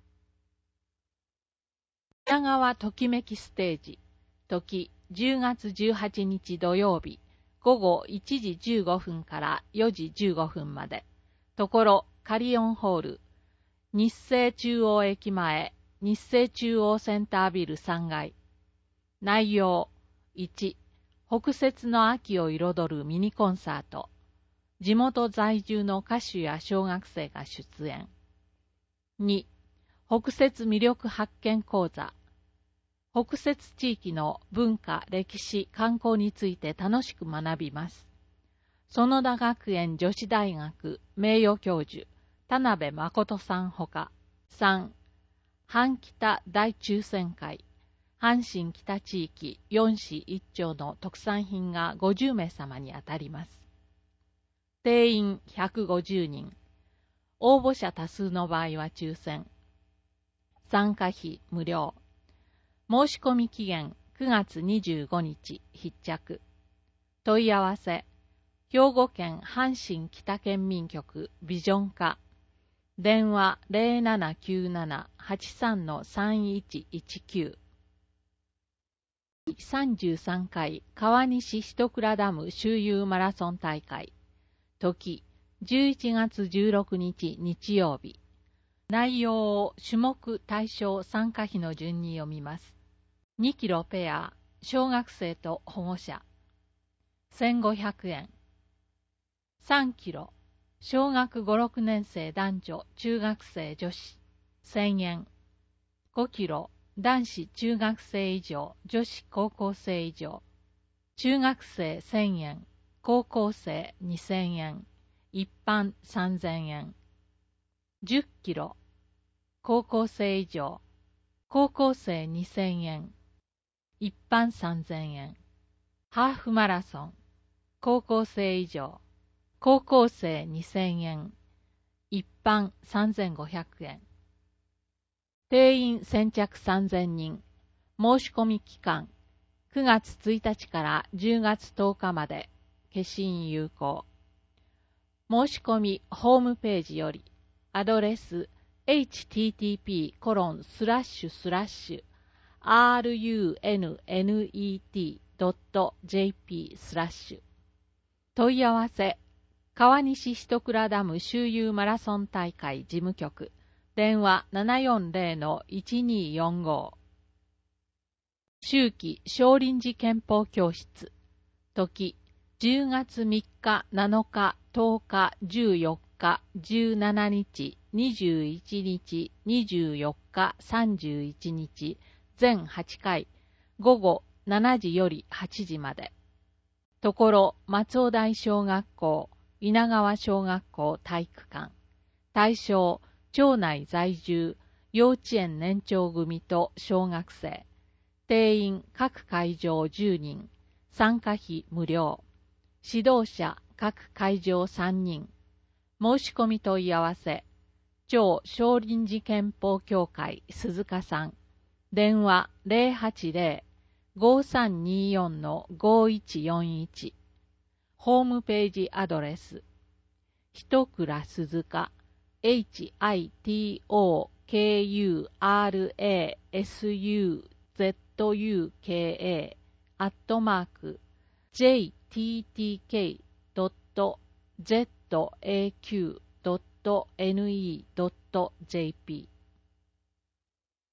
稲川ときめきステージ、時じゅうがつじゅうはちにち土曜日、午後いちじじゅうごふんからよじじゅうごふんまで。ところ、カリオンホール、日生中央駅前、日生中央センタービルさんがい。内容、いち、北摂の秋を彩るミニコンサート。地元在住の歌手や小学生が出演。に、北摂魅力発見講座。北摂地域の文化、歴史、観光について楽しく学びます。園田学園女子大学名誉教授、田辺誠さんほか。さん、阪北大抽選会。阪神北地域よん市いっ町の特産品がごじゅうめいさまに当たります。定員ひゃくごじゅうにん。応募者多数の場合は抽選。参加費無料。申し込み期限くがつにじゅうごにち必着。問い合わせ、兵庫県阪神北県民局ビジョン課。電話 ぜろななきゅうなな はちさんのさんいちいちきゅう。さんじゅうさんかい川西一倉ダム周遊マラソン大会。時、じゅういちがつじゅうろくにち日曜日。内容を種目対象参加費の順に読みます。にキロペア、小学生と保護者。せんごひゃくえん。さんキロ、小学ご、ろくねん生男女、中学生女子。せんえん。ごキロ、男子中学生以上、女子高校生以上。中学生せんえん、高校生にせんえん、一般さんぜんえん。じゅっキロ、高校生以上、高校生にせんえん、一般さんぜんえん。ハーフマラソン、高校生以上、高校生にせんえん、一般さんぜんごひゃくえん。定員先着さんぜんにん。申し込み期間、くがつついたちからじゅうがつとおかまで、消印有効。申し込みホームページより、アドレス エイチティーティーピーコロンスラッシュスラッシュアールユーエヌエヌイーティードットジェーピー スラッシュ。問い合わせ、川西一倉ダム周遊マラソン大会事務局、電話 ななよんぜろのいちによんご。秋季少林寺拳法教室、時、じゅうがつみっか、なのか、とおか、じゅうよっか、じゅうしちにち、にじゅういちにち、にじゅうよっか、さんじゅういちにち、全はちかい、午後しちじよりはちじまで。ところ、松尾台小学校、稲川小学校体育館。対象、町内在住、幼稚園年長組と小学生。定員各会場じゅうにん。参加費無料。指導者各会場さんにん。申し込み問い合わせ。町少林寺拳法協会鈴鹿さん。電話 ゼロはちゼロ ごさんによんのごいちよんいち。ホームページアドレス。ひとくら鈴鹿 エイチアイティーオーケーユーアールエーエスユーゼットユーケーエー アットマーク ジェイティーティーケードットゼットエーキュードットネットジェーピー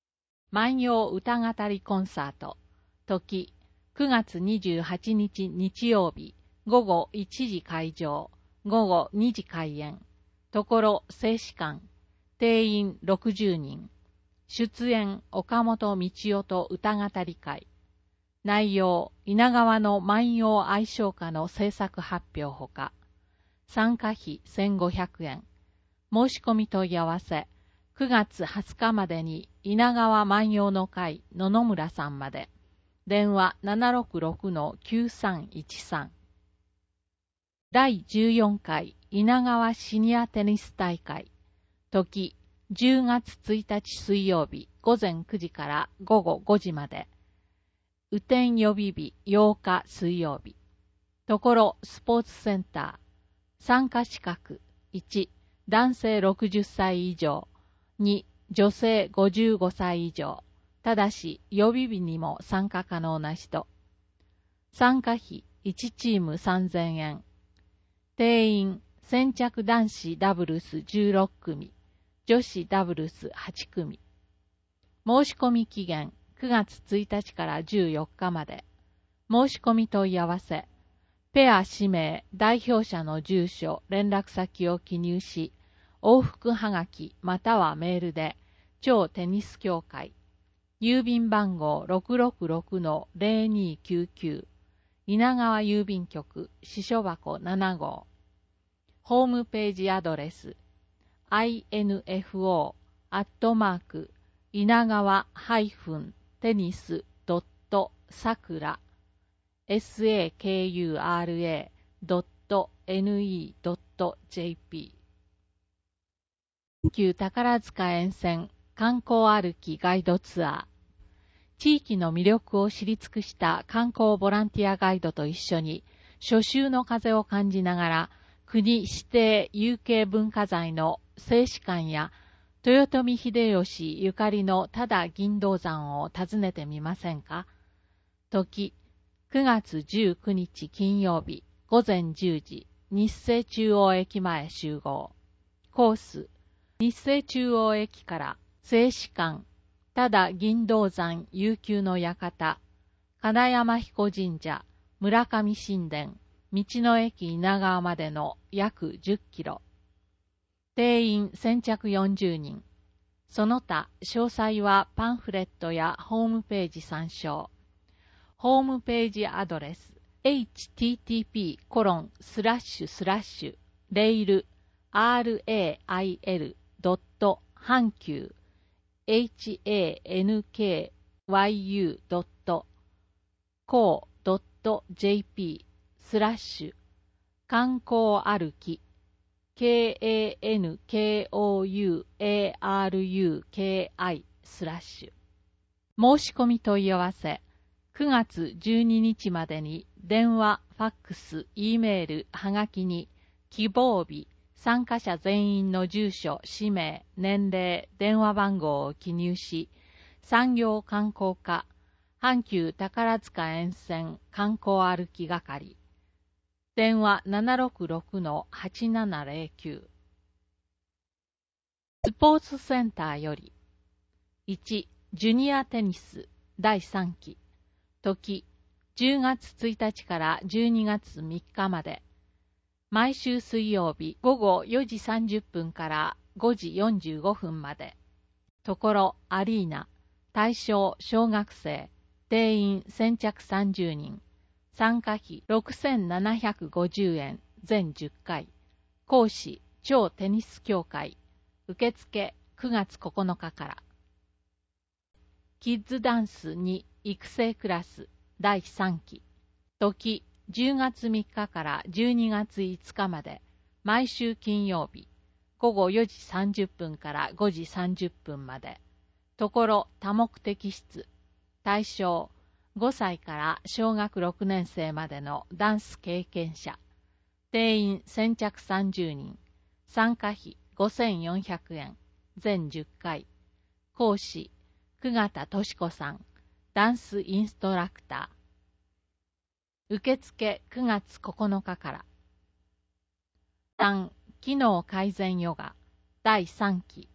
万葉歌語りコンサート。時、くがつにじゅうはちにち日曜日、午後いちじ開場、午後にじ開演。ところ静止館。定員ろくじゅうにん。出演岡本道夫と歌語り会。内容、稲川の万葉愛唱歌の制作発表ほか。参加費せんごひゃくえん。申し込み問い合わせ、くがつはつかまでに稲川万葉の会野々村さんまで。電話 ななろくろくのきゅうさんいちさん。だいじゅうよんかい稲川シニアテニス大会。時、じゅうがつついたち水曜日午前くじから午後ごじまで。雨天予備日ようか水曜日。ところスポーツセンター。参加資格いち、男性ろくじゅっさい以上。に、女性ごじゅうごさい以上。ただし予備日にも参加可能な人。参加費いちチームさんぜんえん。定員先着男子ダブルスじゅうろっくみ、女子ダブルスはちくみ。申し込み期限くがつついたちからじゅうよっかまで。申し込み問い合わせ。ペア氏名、代表者の住所、連絡先を記入し、往復はがきまたはメールで、超テニス協会、郵便番号 ろくろくろくのぜろにきゅうきゅう、稲川郵便局、支所箱ななごう。ホームページアドレス、アイエヌエフオー アットマーク、稲川テニス ドット さくら サクラ ドット ネット ジェーピー。旧宝塚沿線観光歩きガイドツアー。地域の魅力を知り尽くした観光ボランティアガイドと一緒に初秋の風を感じながら国指定有形文化財の静止館や豊臣秀吉ゆかりの多田銀道山を訪ねてみませんか。時、くがつじゅうくにち金曜日午前じゅうじ、日生中央駅前集合。コース、日生中央駅から静止館、多田銀道山悠久の館、金山彦神社、村上神殿、道の駅稲川までの約じゅっキロ。定員先着よんじゅうにん。その他、詳細はパンフレットやホームページ参照。ホームページアドレス、エイチティーティーピーコロンスラッシュスラッシュレイル アールエーアイエル ドット 阪急 エイチエーエヌケーワイユー ドット コー ドット ジェーピー スラッシュ観光歩き ケーエーエヌケーオーユーエーアールユーケーアイ スラッシュ。申し込み問い合わせ。くがつじゅうににちまでに電話、ファックス、Eメール、はがきに希望日、参加者全員の住所、氏名、年齢、電話番号を記入し、産業観光課、阪急宝塚沿線観光歩き係。電話 ななろくろくのはちななぜろきゅう。スポーツセンターより。いち、ジュニアテニスだいさんき。時、じゅうがつついたちからじゅうにがつみっかまで。毎週水曜日午後よじさんじゅっぷんからごじよんじゅうごふんまで。ところアリーナ。対象小学生。定員先着さんじゅうにん。参加費ろくせんななひゃくごじゅうえん全じゅっかい。講師超テニス協会。受付くがつここのかから。キッズダンスに育成クラスだいさんき。時じゅうがつみっかからじゅうにがついつかまで。毎週金曜日午後よじさんじゅっぷんからごじさんじゅっぷんまで。ところ多目的室。対象ごさいから小学ろくねんせいまでのダンス経験者。定員先着さんじゅうにん。参加費ごせんよんひゃくえん全じゅっかい。講師久方敏子さん。ダンスインストラクター。受付くがつここのかから。さん、機能改善ヨガだいさんき。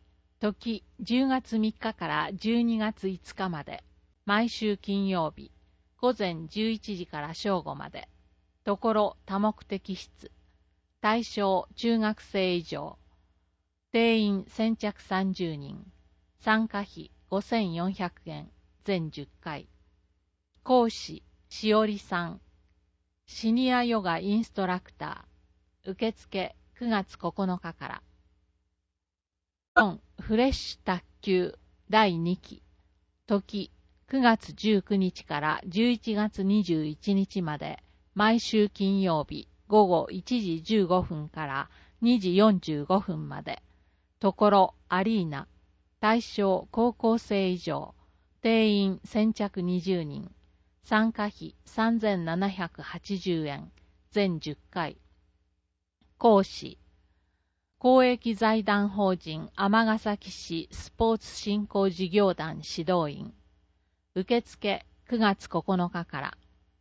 時じゅうがつみっかからじゅうにがついつかまで、毎週金曜日、午前じゅういちじから正午まで。ところ多目的室。対象中学生以上。定員先着さんじゅうにん。参加費ごせんよんひゃくえん。全じゅっかい。講師、しおりさん。シニアヨガインストラクター。受付くがつここのかから。よん. フレッシュ卓球だいにき。時くがつじゅうくにちからじゅういちがつにじゅういちにちまで、毎週金曜日ごごいちじじゅうごふんからにじよんじゅうごふんまで。ところアリーナ。対象高校生以上。定員先着にじゅうにん。参加費さんぜんななひゃくはちじゅうえん。全じゅっかい。講師。公益財団法人尼崎市スポーツ振興事業団指導員。受付くがつここのかから。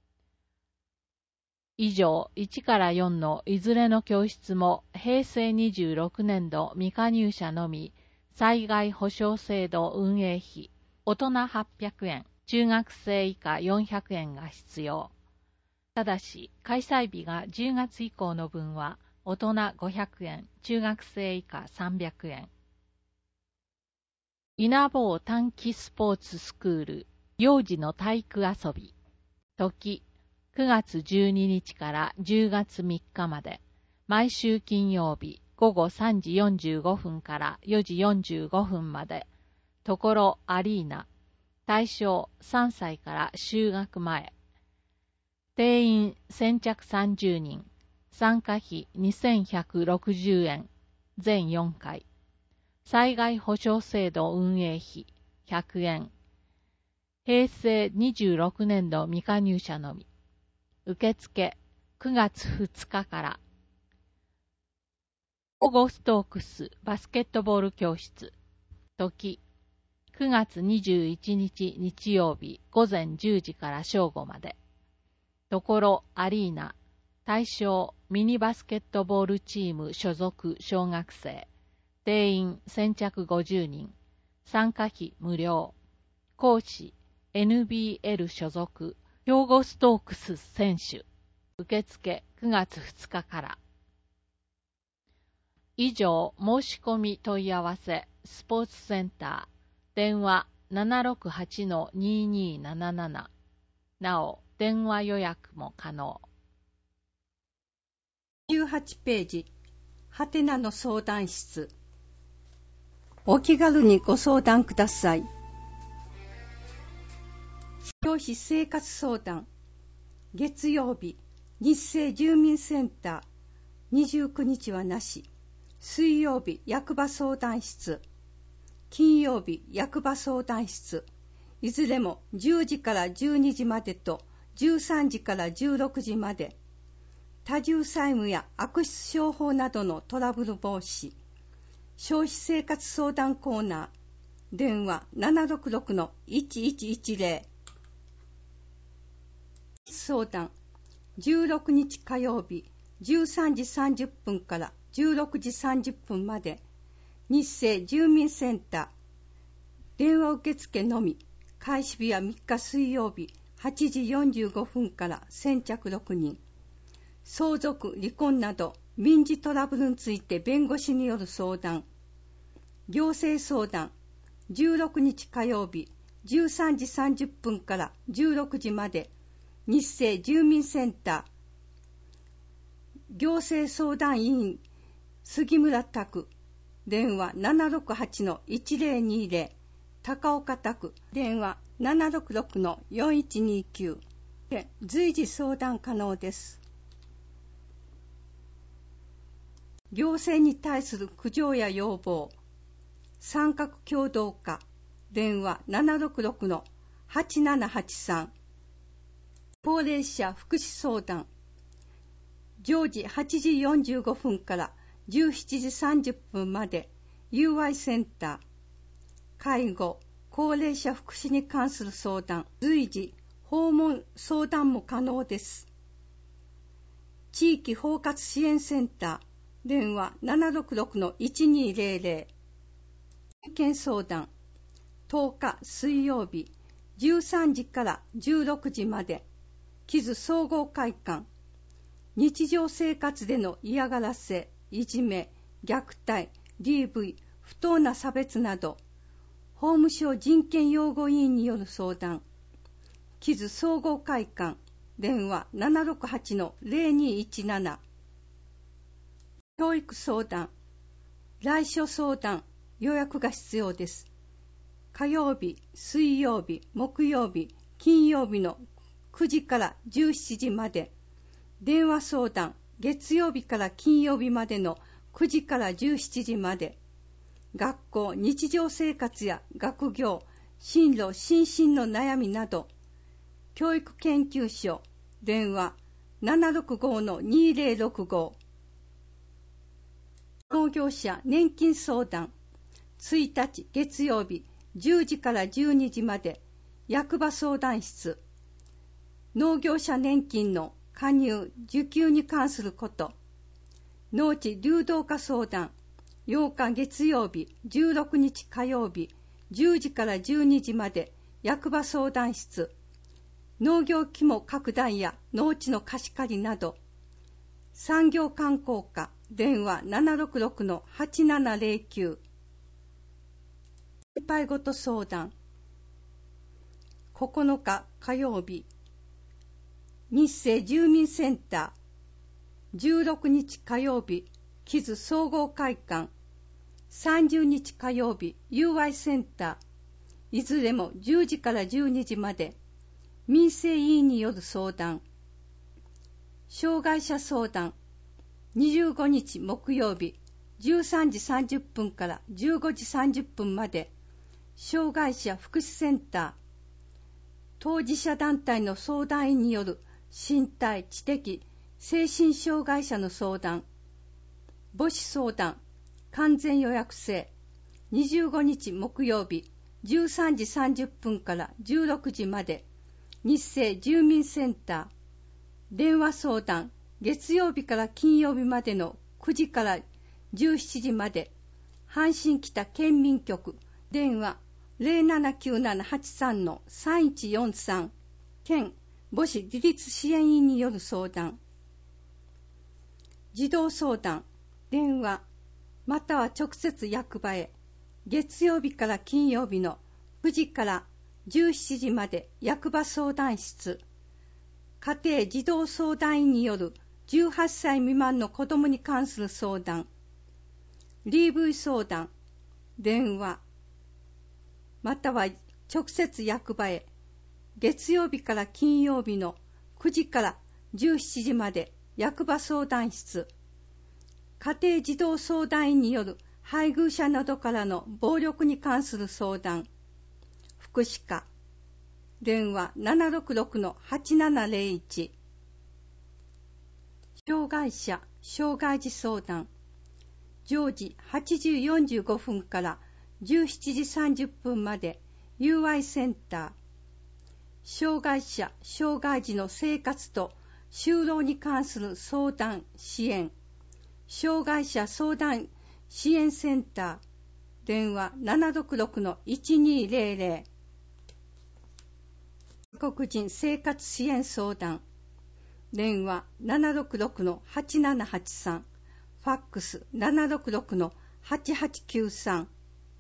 以上いちからよんのいずれの教室もへいせいにじゅうろくねんど未加入者のみ災害保障制度運営費大人はっぴゃくえん、中学生以下よんひゃくえんが必要。ただし開催日がじゅうがつ以降の分は大人ごひゃくえん、中学生以下さんびゃくえん。稲坊短期スポーツスクール幼児の体育遊び。時くがつじゅうににちからじゅうがつみっかまで、毎週金曜日ごごさんじよんじゅうごふんからよじよんじゅうごふんまで。ところアリーナ。対象さんさいから就学前。定員先着さんじゅうにん。参加費にせんひゃくろくじゅうえん。全よんかい。災害保障制度運営費ひゃくえん。へいせいにじゅうろくねんど未加入者のみ。受付くがつふつかから。オゴストークスバスケットボール教室。時くがつにじゅういちにち日曜日午前じゅうじから正午まで。ところアリーナ。対象ミニバスケットボールチーム所属小学生。定員先着ごじゅうにん。参加費無料。講師 エヌビーエル 所属兵庫ストークス選手。受付くがつふつかから。以上申し込み問い合わせスポーツセンター電話 ななろくはちのににーなななな。なお電話予約も可能。 じゅうはちページはてなの相談室。お気軽にご相談ください。教師生活相談。月曜日日生住民センターにじゅうくにちはなし。水曜日役場相談室。金曜日役場相談室。いずれもじゅうじからじゅうにじまでとじゅうさんじからじゅうろくじまで。多重債務や悪質商法などのトラブル防止。消費生活相談コーナー。電話 ななろくろくのいちいちいちぜろ。相談。じゅうろくにち火曜日じゅうさんじさんじゅっぷんからじゅうろくじさんじゅっぷんまで。日生住民センター。電話受付のみ。開始日はみっか水曜日はちじよんじゅうごふんから先着ろくにん。相続、離婚など民事トラブルについて弁護士による相談。行政相談。じゅうろくにち火曜日じゅうさんじさんじゅっぷんからじゅうろくじまで。日生住民センター。行政相談委員杉村拓。電話 ななろくはちのいちぜろにぜろ。高岡拓。電話 ななろくろくのよんいちにきゅう。で随時相談可能です。行政に対する苦情や要望。三角共同化。電話 ななろくろくのはちななはちさん。高齢者福祉相談。常時はちじよんじゅうごふんからじゅうしちじさんじゅっぷんまで。ユーアイ センター。介護、高齢者福祉に関する相談。随時訪問相談も可能です。地域包括支援センター。電話 ななろくろくのいちにぜろぜろ。 意見相談とおか水曜日じゅうさんじからじゅうろくじまで木津総合会館。日常生活での嫌がらせ、いじめ、虐待、ディーブイ、不当な差別など法務省人権擁護委員による相談。木津総合会館。電話 ななろくはち の ゼロにいちなな。教育相談。来所相談。予約が必要です。火曜日、水曜日、木曜日、金曜日のくじからじゅうしちじまで。電話相談。月曜日から金曜日までのくじからじゅうしちじまで。学校、日常生活や学業、進路、心身の悩みなど。教育研究所。電話 ななろくご の にぜろろくご。農業者年金相談。ついたち月曜日じゅうじからじゅうにじまで役場相談室。農業者年金の加入受給に関すること。農地流動化相談。ようか月曜日じゅうろくにち火曜日じゅうじからじゅうにじまで役場相談室。農業規模拡大や農地の貸し借りなど。産業観光課。電話 ななろくろく の はちななゼロきゅう。心配事相談。ここのか火曜日日生住民センター。じゅうろくにち火曜日木津総合会館。さんじゅうにち火曜日友愛センター。いずれもじゅうじからじゅうにじまで。民生委員による相談。障害者相談。にじゅうごにち木曜日じゅうさんじさんじゅっぷんからじゅうごじさんじゅっぷんまで。障害者福祉センター。当事者団体の相談員による身体、知的、精神障害者の相談。母子相談。完全予約制。にじゅうごにち木曜日じゅうさんじさんじゅっぷんからじゅうろくじまで。日生住民センター。電話相談。月曜日から金曜日までのくじからじゅうしちじまで。阪神北県民局。電話 ゼロななきゅうななはちさん のさんいちよんさん。県母子自立支援員による相談。児童相談。電話または直接役場へ。月曜日から金曜日のくじからじゅうしちじまで役場相談室。家庭児童相談員によるじゅうはっさい未満の子どもに関する相談。ディーブイ 相談。電話または直接役場へ。月曜日から金曜日のくじからじゅうしちじまで役場相談室。家庭児童相談員による配偶者などからの暴力に関する相談。福祉課。電話 ななろくろく の はちななゼロいち。障害者障害児相談。常時はちじよんじゅうごふんからじゅうしちじさんじゅっぷんまで友愛センター。障害者障害児の生活と就労に関する相談支援。障害者相談支援センター。電話 ななろくろく の いちにゼロゼロ。外国人生活支援相談。電話 ななろくろく の はちななはちさん。ファックス ななろくろく の はちはちきゅうさん。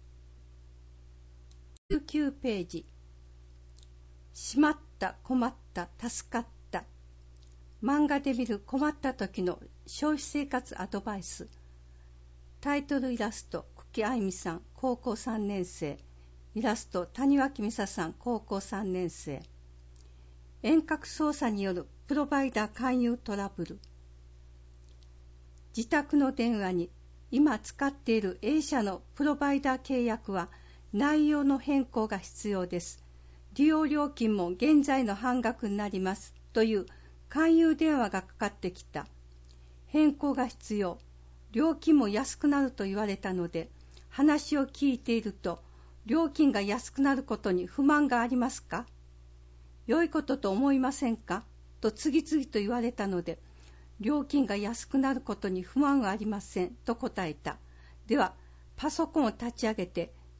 じゅうきゅうページ。しまった、困った、助かった。漫画で見る困った時の消費生活アドバイス。タイトルイラスト、久喜愛美さん、高校さんねん生。イラスト、谷脇美沙さん、高校さんねん生。遠隔操作によるプロバイダー勧誘トラブル。自宅の電話に今使っている A 社のプロバイダー契約は内容の変更が必要です。利用料金も現在の半額になりますという勧誘電話がかかってきた。変更が必要。料金も安くなると言われたので、話を聞いていると、料金が安くなることに不満がありますか？良いことと思いませんか？と次々と言われたので、料金が安くなることに不満はありませんと答えた。では、パソコンを立ち上げて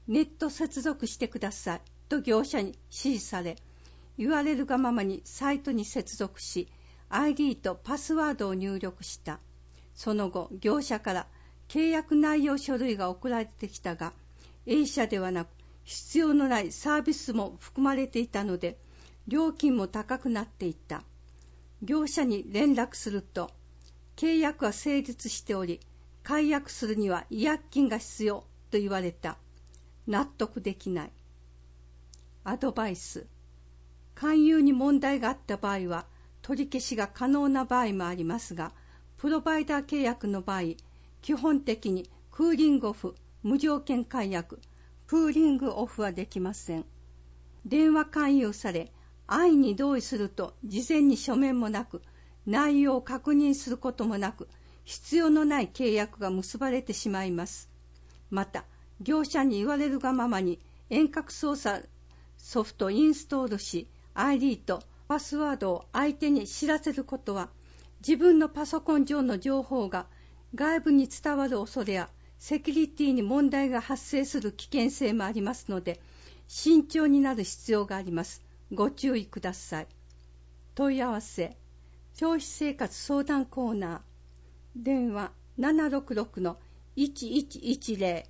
ネット接続してくださいと業者に指示され、言われるがままにサイトに接続し、アイディー とパスワードを入力した。その後、業者から契約内容書類が送られてきたが、A 社ではなく必要のないサービスも含まれていたので、料金も高くなっていた。業者に連絡すると、契約は成立しており、解約するには違約金が必要と言われた。納得できない。アドバイス。勧誘に問題があった場合は、取り消しが可能な場合もありますが、プロバイダー契約の場合、基本的にクーリングオフ、無条件解約、クーリングオフはできません。電話勧誘され、安易に同意すると事前に書面もなく、内容を確認することもなく、必要のない契約が結ばれてしまいます。また、業者に言われるがままに遠隔操作ソフトをインストールし、アイディー とパスワードを相手に知らせることは、自分のパソコン上の情報が外部に伝わる恐れやセキュリティに問題が発生する危険性もありますので、慎重になる必要があります。ご注意ください。問い合わせ、消費生活相談コーナー、電話 ななろくろくのいちいちいちゼ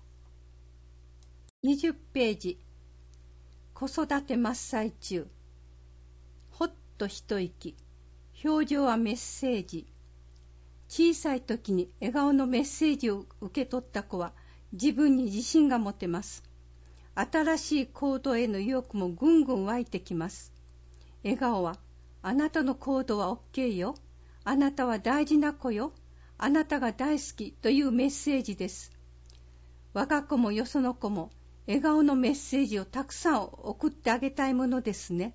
ロ、にじゅっページ、子育て真っ最中、ほっと一息、表情はメッセージ。小さい時に笑顔のメッセージを受け取った子は自分に自信が持てます。新しい行動への意欲もぐんぐん湧いてきます。笑顔は、あなたの行動は OK よ。あなたは大事な子よ。あなたが大好きというメッセージです。我が子もよその子も笑顔のメッセージをたくさん送ってあげたいものですね。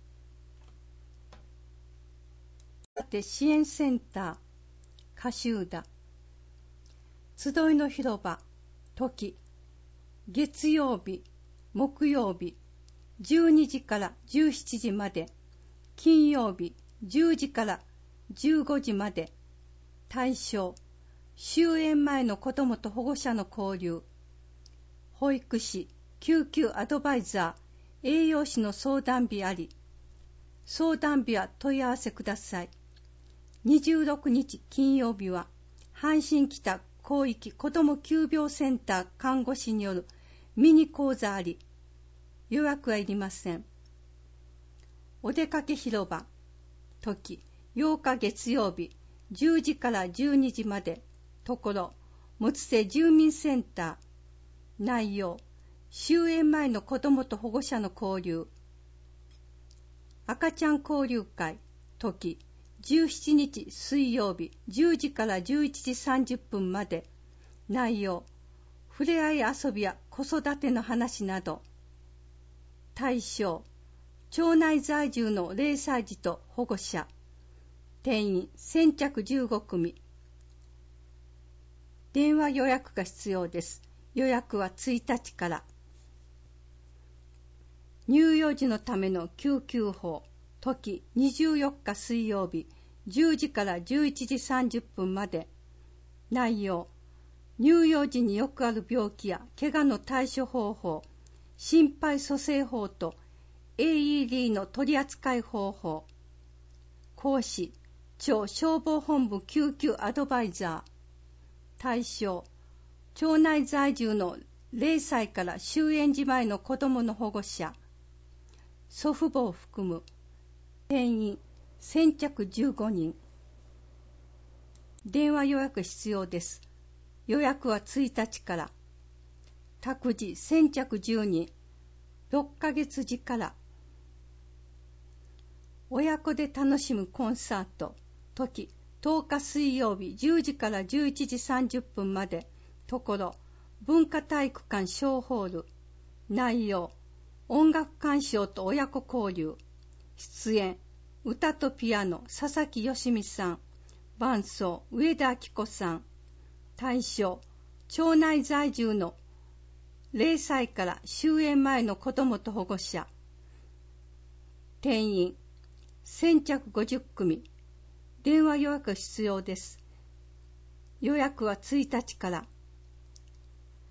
さて、支援センター、カシューダ。集いの広場、時、月曜日、木曜日、じゅうにじからじゅうしちじまで、金曜日、じゅうじからじゅうごじまで。対象、終園前の子どもと保護者の交流。保育士、救急アドバイザー、栄養士の相談日あり。相談日は問い合わせください。にじゅうろくにち金曜日は、阪神北広域子ども急病センター看護師によるミニ講座あり。予約はいりません。お出かけ広場、時、ようか月曜日、じゅうじからじゅうにじまで。ところ、むつせ住民センター。内容、終園前の子どもと保護者の交流。赤ちゃん交流会、時、じゅうしちにち水曜日、じゅうじからじゅういちじさんじゅっぷんまで。内容、ふれあい遊びや子育ての話など。対象、町内在住のれいさい児と保護者。定員先着じゅうごくみ。電話予約が必要です。予約はついたちから。乳幼児のための救急法、時にじゅうよっか水曜日、じゅうじからじゅういちじさんじゅっぷんまで。内容、乳幼児によくある病気や怪我の対処方法、心肺蘇生法と エーイーディー の取り扱い方法。講師、町消防本部救急アドバイザー。対象、町内在住のれいさいから終園時前の子どもの保護者。祖父母を含む。定員先着じゅうごにん。電話予約必要です。予約はついたちから。託児先着じゅうにん。ろっかげつじから。親子で楽しむコンサート。時、とおか水曜日じゅうじからじゅういちじさんじゅっぷんまで。ところ、文化体育館小ホール。内容、音楽鑑賞と親子交流。出演、歌とピアノ佐々木よしみさん。伴奏、上田明子さん。対象、町内在住のれいさいから終園前の子どもと保護者。定員先着ごじゅっくみ。電話予約必要です。予約はついたちから。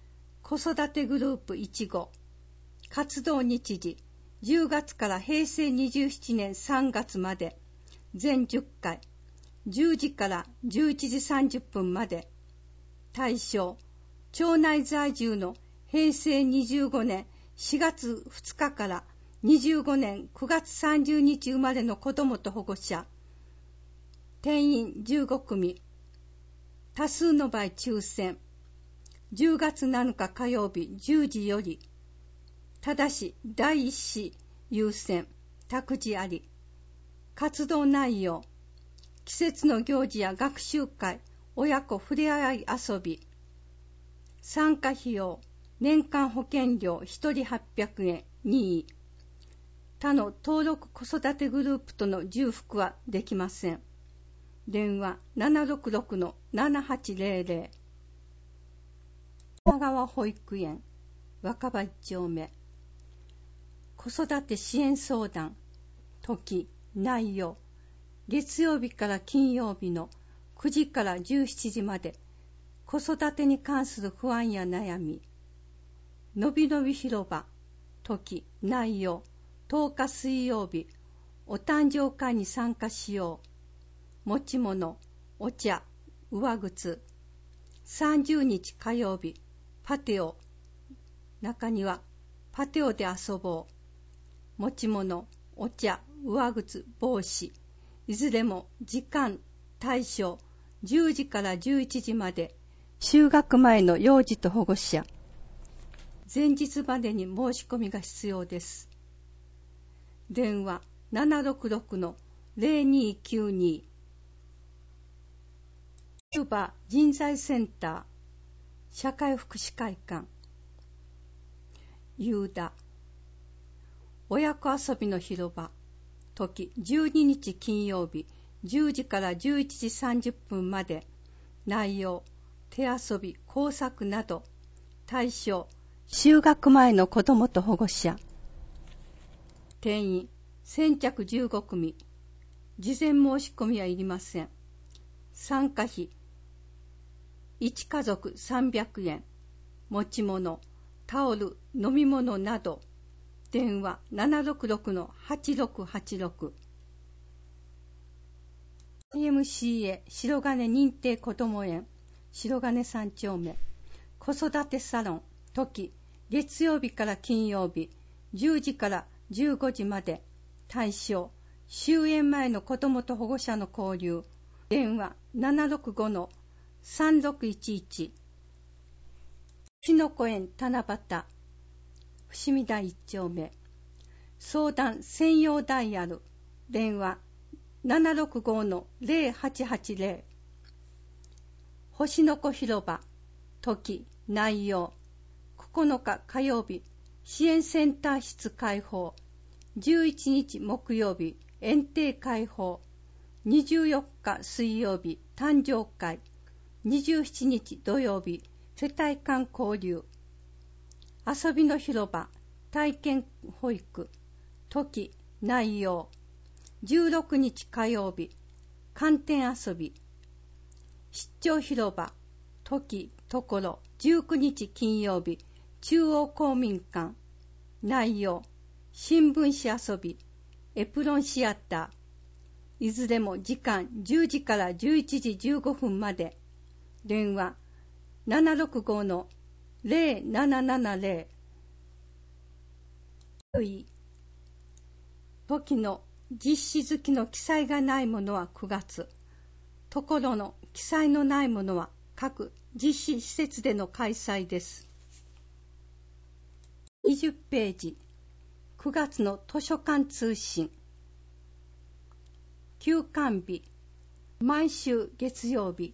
子育てグループいち号活動日時じゅうがつからへいせいにじゅうななねんさんがつまで全じゅっかいじゅうじからじゅういちじさんじゅっぷんまで対象町内在住のへいせいにじゅうごねんしがつふつかからにじゅうごねんくがつさんじゅうにち生まれの子どもと保護者定員じゅうごくみ多数の場合抽選じゅうがつなのか火曜日じゅうじよりただしだいいち子優先託児あり活動内容季節の行事や学習会親子ふれあい遊び参加費用年間保険料ひとりはっぴゃくえん任意他の登録子育てグループとの重複はできません。電話 ななろくろくのななはちぜろぜろ 稲川保育園若葉一丁目子育て支援相談時内容月曜日から金曜日のくじからじゅうしちじまで子育てに関する不安や悩みのびのび広場時内容とおか水曜日お誕生会に参加しよう持ち物お茶上靴さんじゅうにち火曜日パテオ中にはパテオで遊ぼう持ち物お茶上靴帽子いずれも時間対象じゅうじからじゅういちじまで就学前の幼児と保護者前日までに申し込みが必要です。電話 ななろくろくのぜろにきゅうに キューバ人材センター社会福祉会館ユーダ親子遊びの広場時じゅうににち金曜日じゅうじからじゅういちじさんじゅっぷんまで内容手遊び工作など対象就学前の子どもと保護者定員先着じゅうごくみ事前申し込みはいりません。参加費いちかぞくさんびゃくえん持ち物タオル飲み物など電話 ななろくろくのはちろくはちろく アイエムシーエー 白金認定こども園白金三丁目子育てサロン時月曜日から金曜日じゅうじからじゅうごじまで対象終園前の子どもと保護者の交流電話 ななろくごのさんろくいちいち きのこ園七夕伏見台一丁目相談専用ダイヤル電話 ななろくごのぜろはちはちぜろ 星の子広場時内容ここのか火曜日支援センター室開放じゅういちにち木曜日園庭開放にじゅうよっか水曜日誕生会にじゅうしちにち土曜日世帯間交流遊びの広場体験保育時内容じゅうろくにち火曜日寒天遊び出張広場時ところじゅうくにち金曜日中央公民館内容新聞紙遊びエプロンシアターいずれも時間じゅうじからじゅういちじじゅうごふんまで電話 ななろくごのぜろななななぜろ 時の実施月の記載がないものはくがつところの記載のないものは各実施施設での開催です。にじゅっページくがつの図書館通信休館日毎週月曜日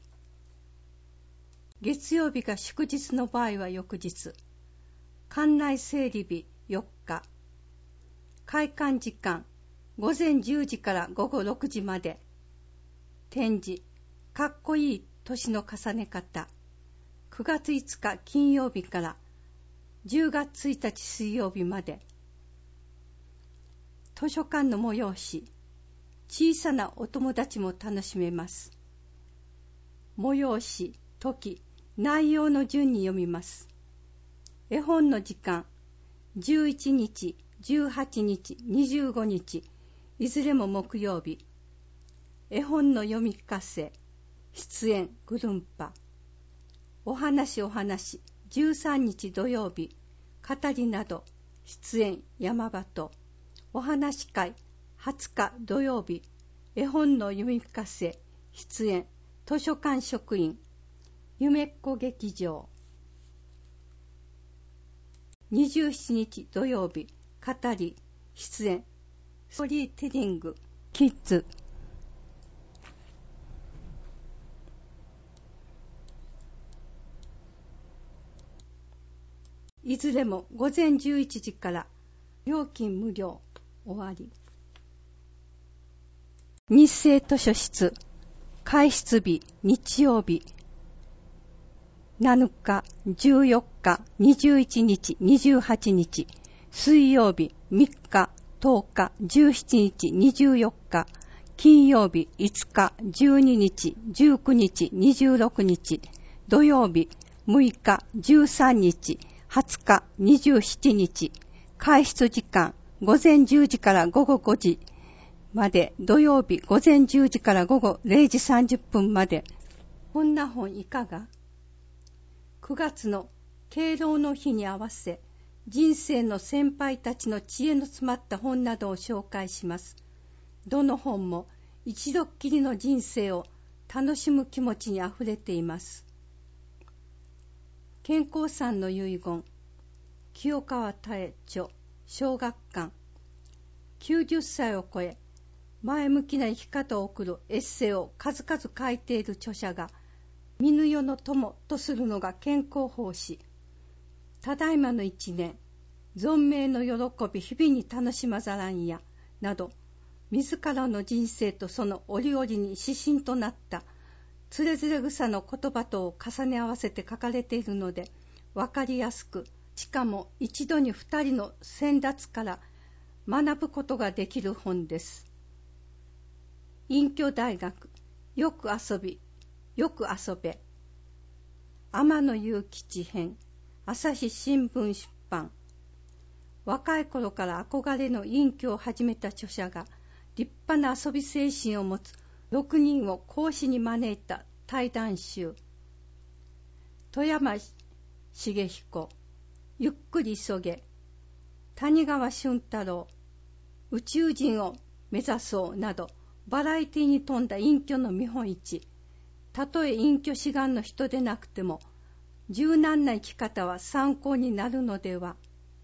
月曜日が祝日の場合は翌日館内整理日よっか開館時間ごぜんじゅうじからごごろくじまで展示かっこいい年の重ね方くがついつか金曜日からじゅうがつついたち水曜日まで図書館の催し小さなお友達も楽しめます催し時内容の順に読みます絵本の時間、じゅういちにち、じゅうはちにち、にじゅうごにち、いずれも木曜日。絵本の読み聞かせ、出演グルンパ。お話お話、じゅうさんにち土曜日、語りなど、出演山端。お話会、はつか土曜日、絵本の読み聞かせ、出演図書館職員、夢っこ劇場。にじゅうしちにち土曜日、語り、出演ストーリーテリング、キッズ。いずれも午前じゅういちじから料金無料。終わり。日生図書室開室日日曜日なのか、じゅうよっか、にじゅういちにち、にじゅうはちにち、水曜日みっか、とおか、じゅうしちにち、にじゅうよっか、金曜日いつか、じゅうににち、じゅうくにち、にじゅうろくにち、土曜日むいか、じゅうさんにち、はつか、にじゅうしちにち、開室時間、午前じゅうじから午後ごじまで、土曜日午前じゅうじから午後れいじさんじゅっぷんまで。こんな本いかが？くがつの敬老の日に合わせ、人生の先輩たちの知恵の詰まった本などを紹介します。どの本も一度っきりの人生を楽しむ気持ちにあふれています。健康さんの遺言、清川妙著、小学館。きゅうじゅっさいを超え、前向きな生き方を送るエッセイを数々書いている著者が、見ぬ世の友とするのが健康奉仕。ただいまの一年、存命の喜び日々に楽しまざらんや、など、自らの人生とその折々に指針となった、つれづれ草の言葉とを重ね合わせて書かれているので、わかりやすく、しかも一度に二人の先達から学ぶことができる本です。隠居大学、よく遊び、よく遊べ。天野祐吉編、朝日新聞出版。若い頃から憧れの隠居を始めた著者が、立派な遊び精神を持つろくにんを講師に招いた対談集。富山茂彦、ゆっくり急げ。谷川俊太郎、宇宙人を目指そうなど、バラエティに富んだ隠居の見本市。たとえ隠居志願の人でなくても、柔軟な生き方は参考になるのでは。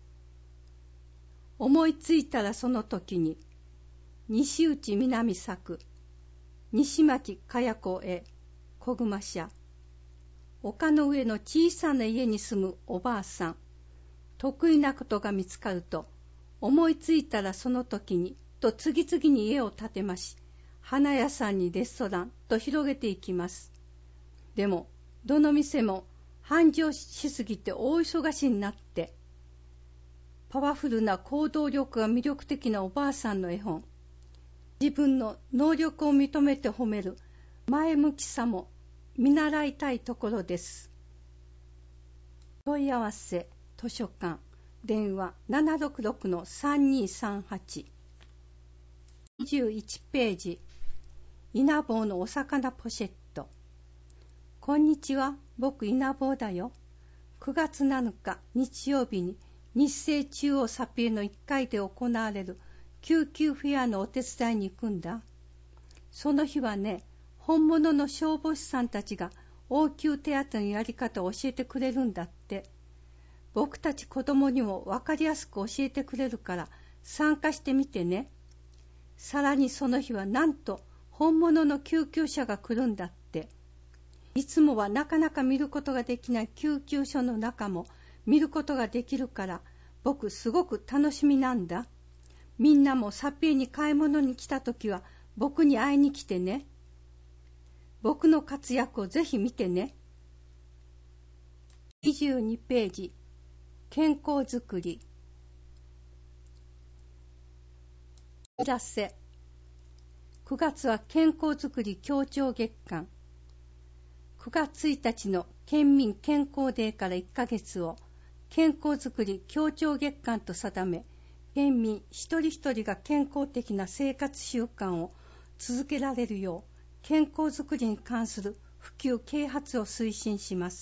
思いついたらその時に、西内南作、西巻かや子へ、小熊社。丘の上の小さな家に住むおばあさん。得意なことが見つかると、思いついたらその時に、と次々に家を建てまし、花屋さんにレストランと広げていきます。でも、どの店も繁盛しすぎて大忙しになって、パワフルな行動力が魅力的なおばあさんの絵本。自分の能力を認めて褒める前向きさも見習いたいところです。問い合わせ、図書館、電話 ななろくろくのさんにーさんはち。にじゅういちページ、稲坊のお魚ポシェット。こんにちは、僕稲坊だよ。くがつなのか日曜日に日生中央サピエのいっかいで行われる救急フェアのお手伝いに行くんだ。その日はね、本物の消防士さんたちが応急手当のやり方を教えてくれるんだって。僕たち子供にも分かりやすく教えてくれるから参加してみてね。さらにその日はなんと本物の救急車が来るんだって。いつもはなかなか見ることができない救急車の中も見ることができるから僕すごく楽しみなんだ。みんなもサピエに買い物に来たときは僕に会いに来てね。僕の活躍をぜひ見てね。にじゅうにページ、健康づくり。お知らせ。くがつは健康づくり協調月間。くがつついたちの県民健康デーからいっかげつを健康づくり協調月間と定め、県民一人一人が健康的な生活習慣を続けられるよう、健康づくりに関する普及啓発を推進します。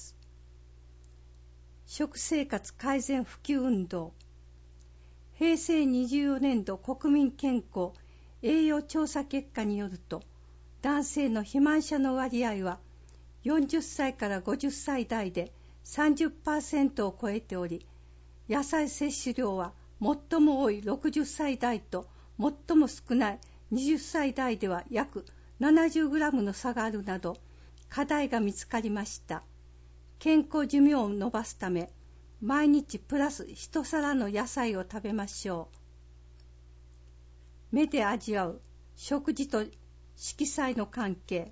食生活改善普及運動。へいせいにじゅうよねんど国民健康栄養調査結果によると、男性の肥満者の割合はよんじゅっさいからごじゅっさい代で さんじゅっパーセント を超えており、野菜摂取量は最も多いろくじゅっさい代と最も少ないはたち代では約 ななじゅうグラム の差があるなど、課題が見つかりました。健康寿命を延ばすため、毎日プラス一皿の野菜を食べましょう。目で味わう食事と色彩の関係。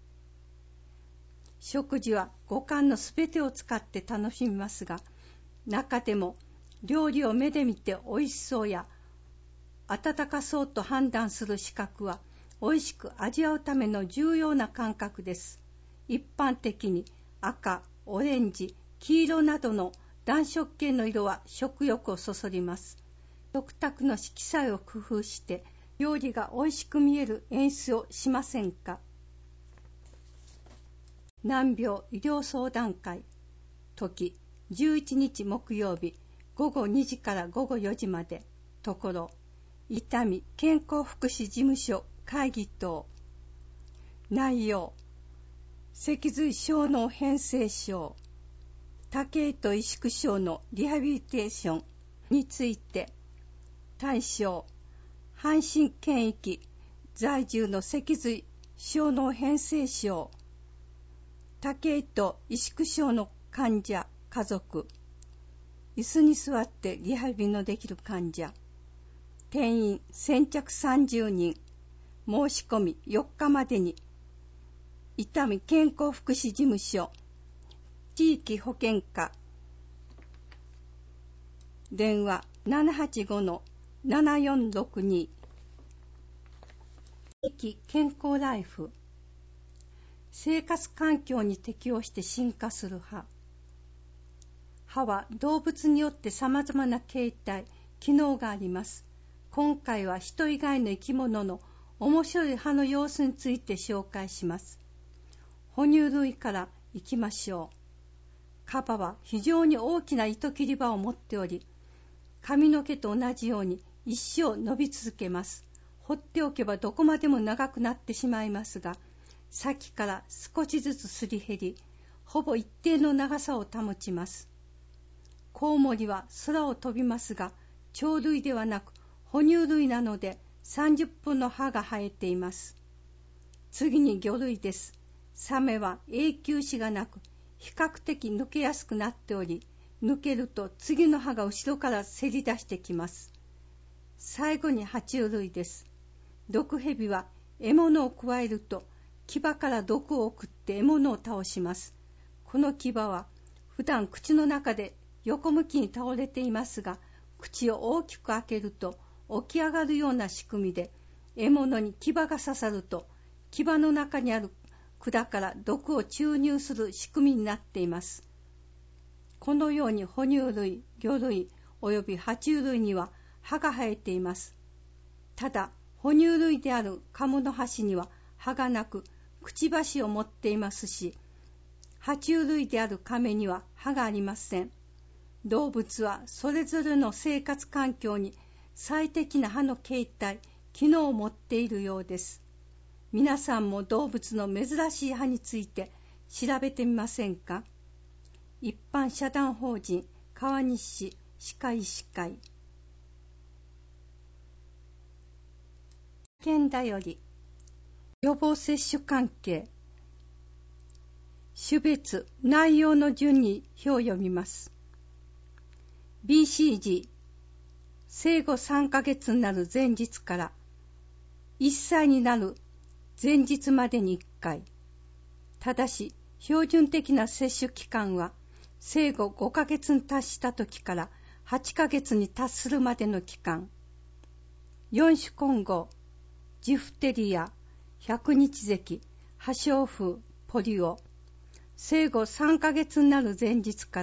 食事は五感のすべてを使って楽しみますが、中でも料理を目で見ておいしそうや温かそうと判断する視覚は、おいしく味わうための重要な感覚です。一般的に赤、オレンジ、黄色などの暖色系の色は食欲をそそります。食卓の色彩を工夫して料理がおいしく見える演出をしませんか。難病医療相談会。時じゅういちにち木曜日ごごにじからごごよじまで。ところ伊丹健康福祉事務所会議棟。内容、脊髄小脳変性症、多系統萎縮症のリハビリテーションについて。対象、阪神圏域在住の脊髄小脳変性症、多系統萎縮症の患者家族、椅子に座ってリハビリのできる患者。定員先着さんじゅうにん。申し込みよっかまでに。伊丹健康福祉事務所地域保健課。電話 ななはちごのななよんろくに。健康ライフ。生活環境に適応して進化する歯。歯は動物によって様々な形態、機能があります。今回は人以外の生き物の面白い歯の様子について紹介します。哺乳類からいきましょう。カバは非常に大きな糸切り歯を持っており、髪の毛と同じように一生伸び続けます。放っておけばどこまでも長くなってしまいますが、先から少しずつすり減り、ほぼ一定の長さを保ちます。コウモリは空を飛びますが、鳥類ではなく哺乳類なのでさんじゅっぽんの歯が生えています。次に魚類です。サメは永久歯がなく、比較的抜けやすくなっており、抜けると次の歯が後ろからせり出してきます。最後に爬虫類です。毒蛇は獲物をくわえると、牙から毒を送って獲物を倒します。この牙は普段口の中で横向きに倒れていますが、口を大きく開けると起き上がるような仕組みで、獲物に牙が刺さると、牙の中にある管から毒を注入する仕組みになっています。このように哺乳類、魚類および爬虫類には歯が生えています。ただ、哺乳類であるカモノハシには歯がなく、くちばしを持っていますし、爬虫類であるカメには歯がありません。動物はそれぞれの生活環境に最適な歯の形態、機能を持っているようです。皆さんも動物の珍しい歯について調べてみませんか。一般社団法人川西市歯科医師会。県だより予防接種関係。種別内容の順に表を読みます。ビーシージー、生後さんかげつになる前日からいっさいになる前日までにいっかい。ただし、標準的な接種期間は生後ごかげつに達した時からはちかげつに達するまでの期間。よん種混合、ジフテリア、百日咳、破傷風、ポリオ。生後さんかげつになる前日から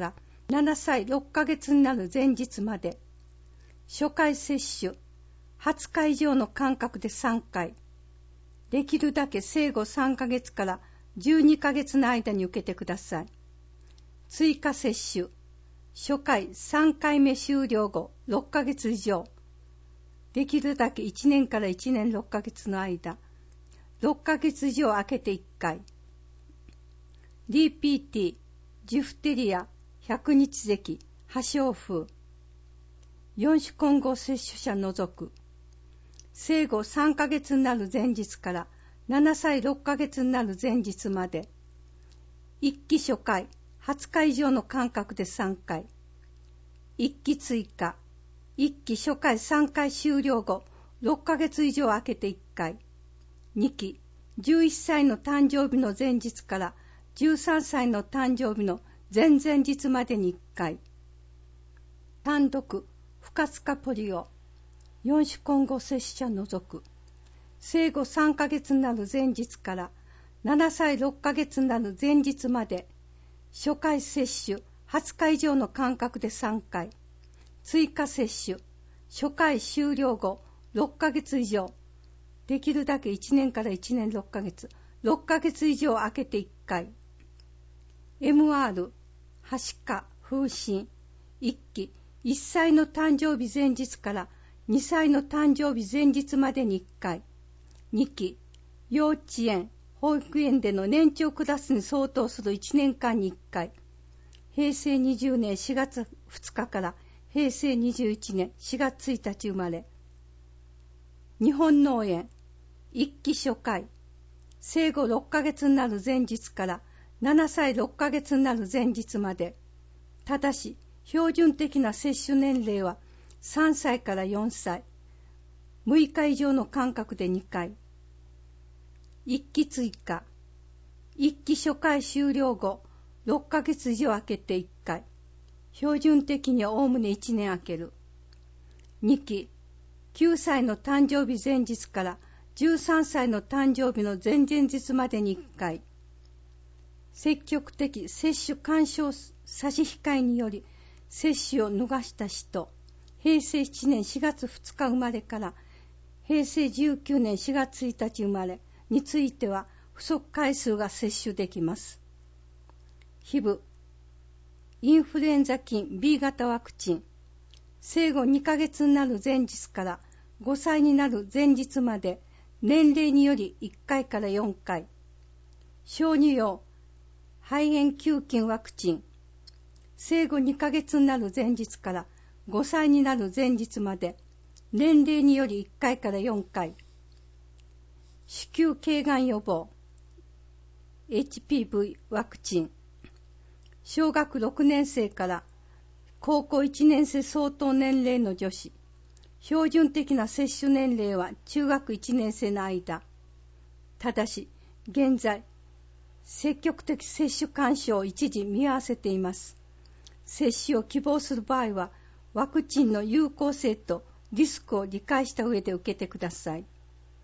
ななさいろっかげつになる前日まで、初回接種、はつか以上の間隔でさんかい、できるだけ生後さんかげつからじゅうにかげつの間に受けてください。追加接種、初回さんかいめ終了後ろっかげつ以上、できるだけいちねんからいちねんろっかげつの間、ろっかげつ以上空けていっかい。ディーピーティー、ジフテリア、百日咳、破傷風、よん種混合接種者除く、生後さんかげつになる前日からななさいろっかげつになる前日まで、いっき初回、はつか以上の間隔でさんかい、いっき追加、いっき初回さんかい終了後ろっかげつ以上空けていっかい、にきじゅういっさいの誕生日の前日からじゅうさんさいの誕生日の前々日までにいっかい、単独不活化ポリオ、よん種混合接種者除く、生後さんかげつになる前日からななさいろっかげつになる前日まで、初回接種はつか以上の間隔でさんかい、追加接種、初回終了後ろっかげつ以上、できるだけいちねんからいちねんろっかげつ、ろっかげつ以上空けていっかい、エムアール、はしか、風疹、いっきいっさいの誕生日前日からにさいの誕生日前日までにいっかい、にき幼稚園、保育園での年長クラスに相当するいちねんかんにいっかい、へいせいにじゅうねんしがつふつかからへいせいにじゅういちねんしがつついたち生まれ、日本脳炎、いっき初回、生後ろっかげつになる前日からななさいろっかげつになる前日まで、ただし標準的な接種年齢はさんさいからよんさい、むいか以上の間隔でにかい、いっき追加、いっき初回終了後ろっかげつ以上空けていっかい、標準的にはおおむねいちねん空ける、にききゅうさいの誕生日前日からじゅうさんさいの誕生日の前々日までにいっかい、積極的接種勧奨差し控えにより接種を逃した人、へいせいななねんしがつふつか生まれからへいせいじゅうきゅうねんしがつついたち生まれについては不足回数が接種できます。ヒブ、インフルエンザ菌 ビー 型ワクチン、生後にかげつになる前日からごさいになる前日まで年齢によりいっかいからよんかい、小児用肺炎球菌ワクチン、生後にかげつになる前日からごさいになる前日まで年齢によりいっかいからよんかい、子宮頸がん予防 エイチピーブイ ワクチン、小学ろくねんせいから高校いちねんせい相当年齢の女子、標準的な接種年齢は中学いちねんせいの間、ただし現在積極的接種勧奨を一時見合わせています。接種を希望する場合はワクチンの有効性とリスクを理解した上で受けてください。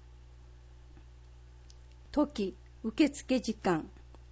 時、受付時間、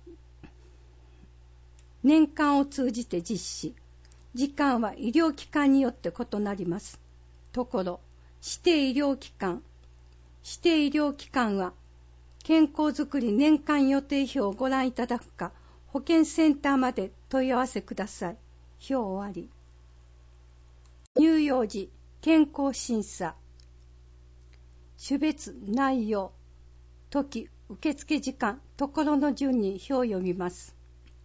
年間を通じて実施、時間は医療機関によって異なります。ところ、指定医療機関、指定医療機関は健康づくり年間予定表をご覧いただくか、保健センターまで問い合わせください。表終わり。乳幼児健康審査、種別内容、時、受付時間、ところの順に表を読みます。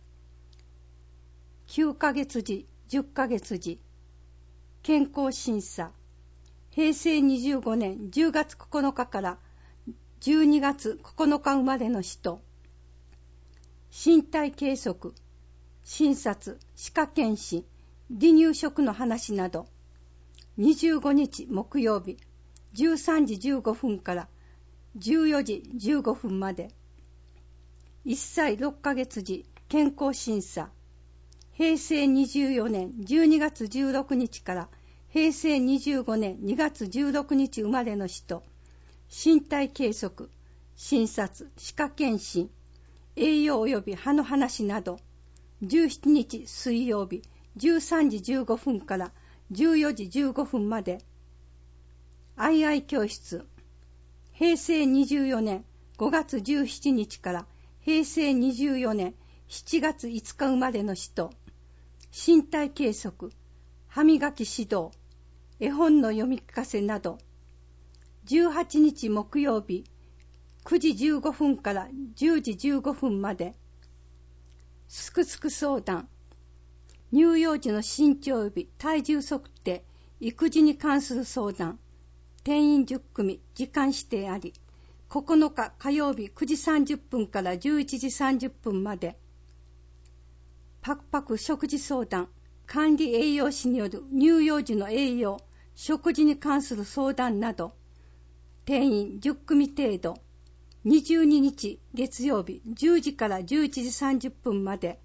きゅうかげつじ、じゅっかげつじ、健康審査、へいせいにじゅうごねんじゅうがつここのかからじゅうにがつここのか生まれの人、身体計測、診察、歯科検診、離乳食の話など、にじゅうごにち木曜日、じゅうさんじじゅうごふんからじゅうよじじゅうごふんまで、いっさいろっかげつじ健康審査、へいせいにじゅうよねんじゅうにがつじゅうろくにちからへいせいにじゅうごねんにがつじゅうろくにち生まれの人、身体計測、診察、歯科検診、栄養及び歯の話など、じゅうしちにち水曜日、 じゅうさんじじゅうごふんからじゅうよじじゅうごふんまで。あいあい教室、へいせいにじゅうよねんごがつじゅうしちにちからへいせいにじゅうよねんしちがついつか生まれの人、身体計測、歯磨き指導、絵本の読み聞かせなど。じゅうはちにち木曜日、くじじゅうごふんからじゅうじじゅうごふんまで。すくすく相談、乳幼児の身長及び体重測定、育児に関する相談。定員じゅっくみ、時間指定あり。ここのか火曜日くじさんじゅっぷんからじゅういちじさんじゅっぷんまで。パクパク食事相談、管理栄養士による乳幼児の栄養、食事に関する相談など。定員じゅっくみ程度。にじゅうににち月曜日じゅうじからじゅういちじさんじゅっぷんまで。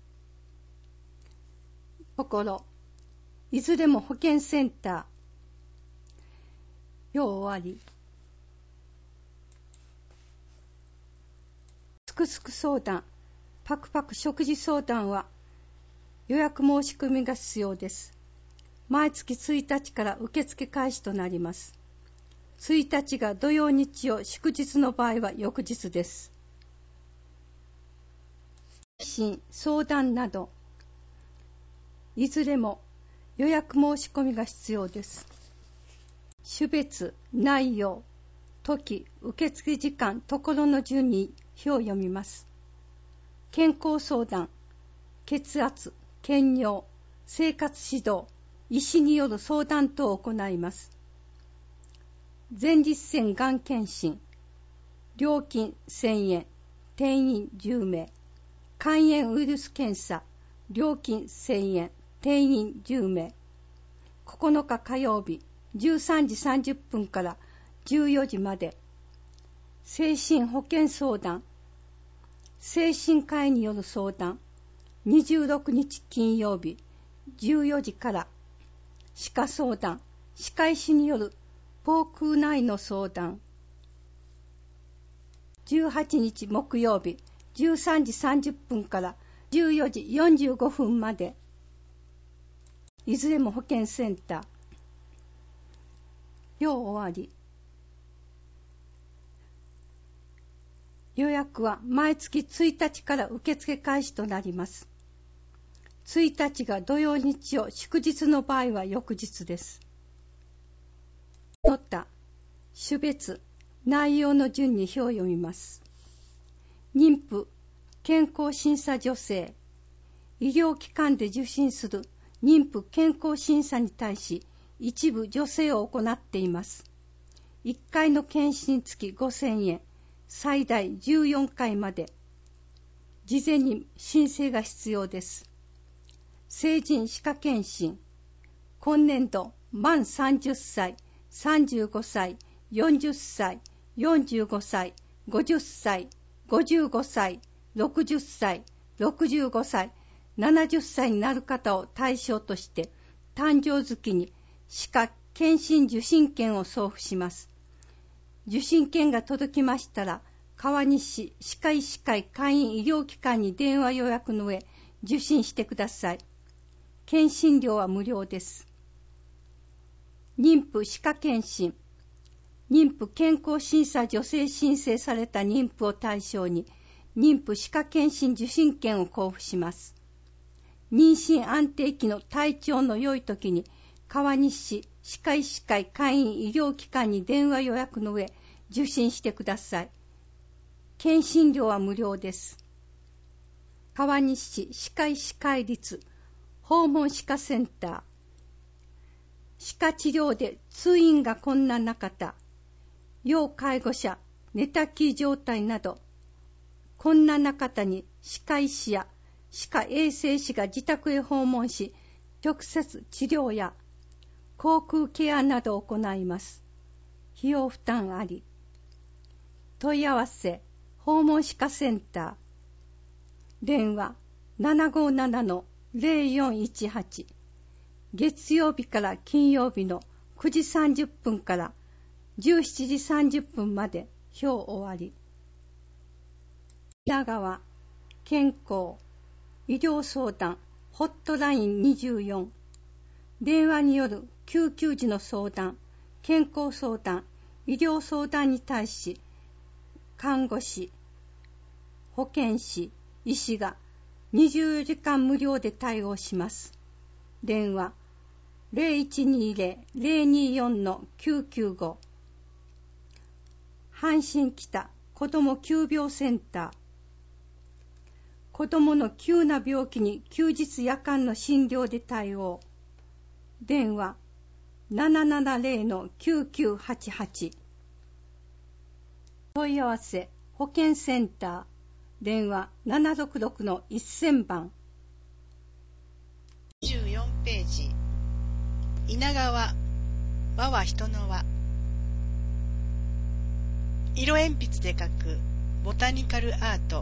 ところ、いずれも保健センター。よう終わり。すくすく相談、パクパク食事相談は予約申し込みが必要です。毎月ついたちから受付開始となります。ついたちが土曜日曜祝日の場合は翌日です。診相談などいずれも予約申し込みが必要です。種別、内容、時、受付時間、ところの順に表を読みます。健康相談、血圧、検尿、生活指導、医師による相談等を行います。前立腺がん検診、料金せんえん、定員じゅうめい、肝炎ウイルス検査、料金せんえん、定員じゅうめい。ここのか火曜日じゅうさんじさんじゅっぷんからじゅうよじまで。精神保健相談、精神科医による相談、にじゅうろくにち金曜日じゅうよじから。歯科相談、歯科医師による口腔内の相談、じゅうはちにち木曜日じゅうさんじさんじゅっぷんからじゅうよじよんじゅうごふんまで。いずれも保健センター。よう終わり。予約は毎月ついたちから受付開始となります。ついたちが土曜日曜祝日の場合は翌日です。の他、種別、内容の順に表を読みます。妊婦、健康審査助成、医療機関で受診する妊婦健康審査に対し一部助成を行っています。いっかいの検診につきごせんえん、最大じゅうよんかいまで。事前に申請が必要です。成人歯科検診、今年度満さんじゅっさい、さんじゅうごさい、よんじゅっさい、よんじゅうごさい、ごじゅっさい、ごじゅうごさい、ろくじゅっさい、ろくじゅうごさい、ななじゅっさいになる方を対象として、誕生月に歯科検診受診券を送付します。受診券が届きましたら、川西市歯科医師会会員医療機関に電話予約の上、受診してください。検診料は無料です。妊婦歯科検診、妊婦健康審査助成申請された妊婦を対象に、妊婦歯科検診受診券を交付します。妊娠安定期の体調の良い時に、川西市歯科医師会会員医療機関に電話予約の上、受診してください。検診料は無料です。川西市歯科医師会立訪問歯科センター、歯科治療で通院が困難な方、要介護者、寝たきり状態など、困難な方に歯科医師や歯科衛生士が自宅へ訪問し、直接治療や口腔ケアなどを行います。費用負担あり。問い合わせ、訪問歯科センター。電話 ななごーななのゼロよんいちはち。月曜日から金曜日のくじさんじゅっぷんからじゅうしちじさんじゅっぷんまで。表終わり。稲川、健康、医療相談、 ホットラインにじゅうよん、電話による救急時の相談、健康相談、医療相談に対し、看護師、保健師、医師がにじゅうよじかん無料で対応します。電話 ゼロいちにゼロ ゼロによん きゅうきゅうご、阪神北子ども急病センター、子どもの急な病気に休日夜間の診療で対応。電話 ななななゼロ きゅうきゅうはちはち。問い合わせ保健センター、電話ななろくろくのせんばん。 にじゅうよんページ。稲川、和は人の和。色鉛筆で描くボタニカルアート。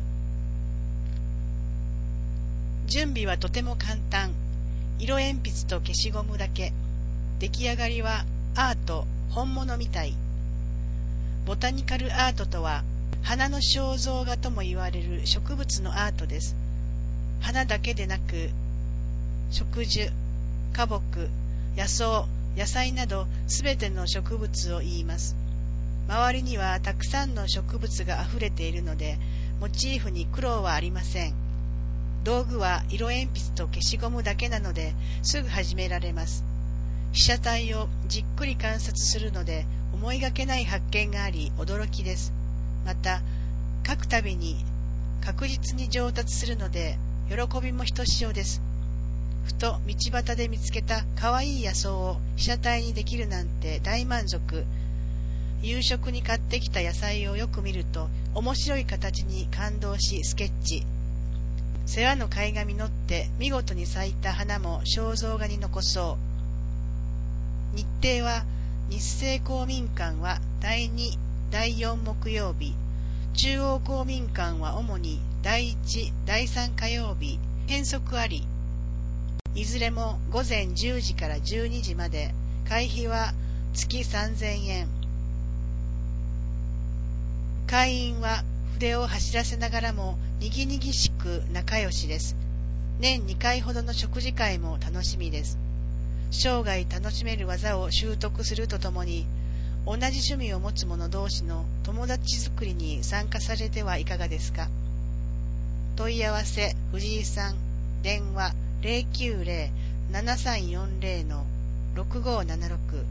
準備はとても簡単。色鉛筆と消しゴムだけ。出来上がりはアート、本物みたい。ボタニカルアートとは、花の肖像画とも言われる植物のアートです。花だけでなく、植樹、花木、野草、野菜などすべての植物を言います。周りにはたくさんの植物があふれているので、モチーフに苦労はありません。道具は色鉛筆と消しゴムだけなので、すぐ始められます。被写体をじっくり観察するので、思いがけない発見があり、驚きです。また、書くたびに確実に上達するので、喜びもひとしおです。ふと道端で見つけたかわいい野草を被写体にできるなんて大満足。夕食に買ってきた野菜をよく見ると、面白い形に感動しスケッチ。世話の甲斐が実って見事に咲いた花も肖像画に残そう。日程は日生公民館はだいに、だいよん木曜日、中央公民館は主にだいいち、だいさん火曜日、変則あり。いずれも午前じゅうじからじゅうにじまで、会費は月さんぜんえん。会員は筆を走らせながらもにぎにぎしく仲良しです。年にかいほどの食事会も楽しみです。生涯楽しめる技を習得するとともに、同じ趣味を持つ者同士の友達作りに参加されてはいかがですか。問い合わせ藤井さん、電話 ゼロきゅうゼロ ななさんよんゼロ ろくごななろく。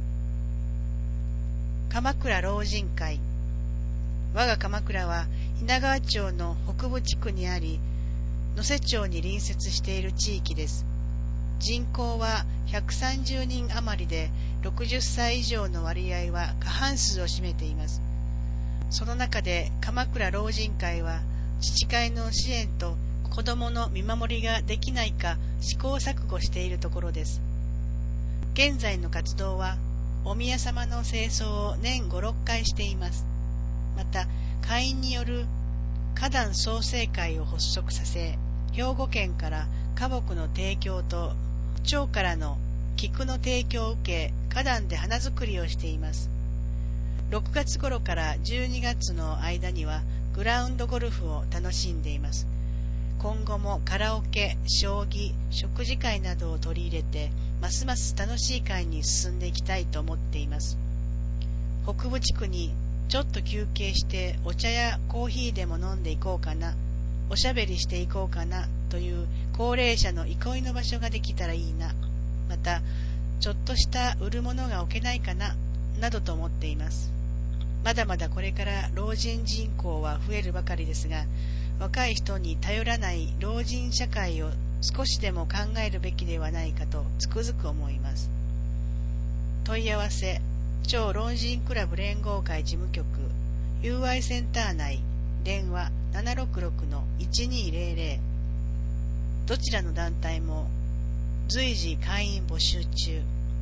鎌倉老人会。我が鎌倉は稲川町の北部地区にあり、能勢町に隣接している地域です。人口はひゃくさんじゅうにん余りで、ろくじゅっさい以上の割合は過半数を占めています。その中で鎌倉老人会は、自治会の支援と子どもの見守りができないか試行錯誤しているところです。現在の活動は、お宮様の清掃を年ご、ろっかいしています。また、会員による花壇創生会を発足させ、兵庫県から花木の提供と町からの菊の提供を受け、花壇で花作りをしています。ろくがつ頃からじゅうにがつの間にはグラウンドゴルフを楽しんでいます。今後もカラオケ、将棋、食事会などを取り入れて、ますます楽しい会に進んでいきたいと思っています。北部地区にちょっと休憩してお茶やコーヒーでも飲んでいこうかな、おしゃべりしていこうかなという高齢者の憩いの場所ができたらいいな、またちょっとした売るものが置けないかな、などと思っています。まだまだこれから老人人口は増えるばかりですが、若い人に頼らない老人社会を少しでも考えるべきではないかとつくづく思います。問い合わせ超老人クラブ連合会事務局 ユーアイ センター内、電話 ななろくろくのいちにゼロゼロ。どちらの団体も随時会員募集中。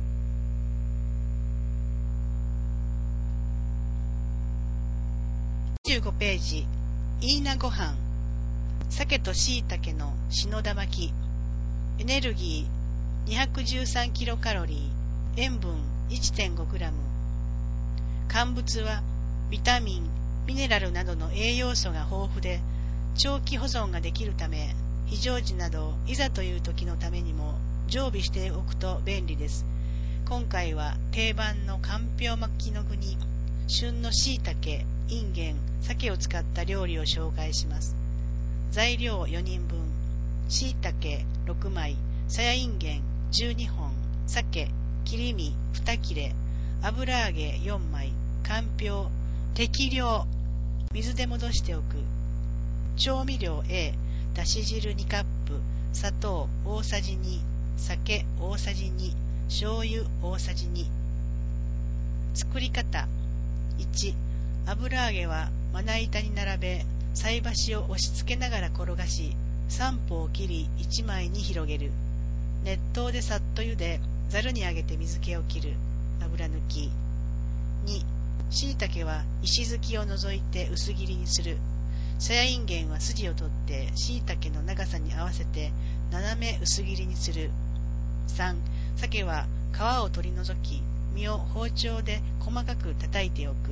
にじゅうごページ。いいなごはん。鮭と椎茸の篠田巻き。エネルギー にひゃくじゅうさんキロカロリー、塩分 いってんごグラム。乾物はビタミン、ミネラルなどの栄養素が豊富で、長期保存ができるため、 非常時などいざという時のためにも常備しておくと便利です。今回は定番のかんぴょう巻きの具に旬のしいたけ、いんげん、鮭を使った料理を紹介します。材料よにんぶん、しいたけろくまい、さやいんげんじゅうにほん、鮭、切り身に切れ、油揚げよんまい、かんぴょう適量、水で戻しておく。調味料 A、だし汁にカップ、砂糖大さじに、酒大さじに、醤油大さじに。作り方いち、油揚げはまな板に並べ、菜箸を押し付けながら転がし、さんぽを切りいちまいに広げる。熱湯でさっと茹で、ざるにあげて水気を切る。油抜き。に、しいたけは石突きを除いて薄切りにする。さやいんげんは筋を取ってしいたけの長さに合わせて斜め薄切りにする。さん、鮭は皮を取り除き、身を包丁で細かく叩いておく。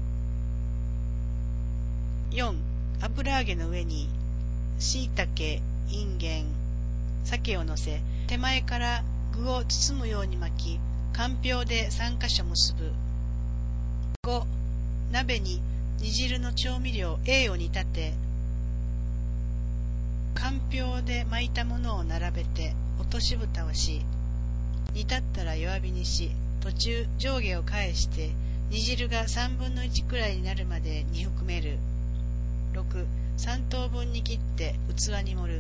よん、油揚げの上にしいたけ、いんげん、鮭を乗せ、手前から具を包むように巻き、かんぴょうでさんかしょ結ぶ。ご、鍋に煮汁の調味料 A を煮立て、かんぴょうで巻いたものを並べて落とし蓋をし、煮立ったら弱火にし、途中上下を返して煮汁がさんぶんのいちくらいになるまで煮含める。ろく、さんとうぶんに切って器に盛る。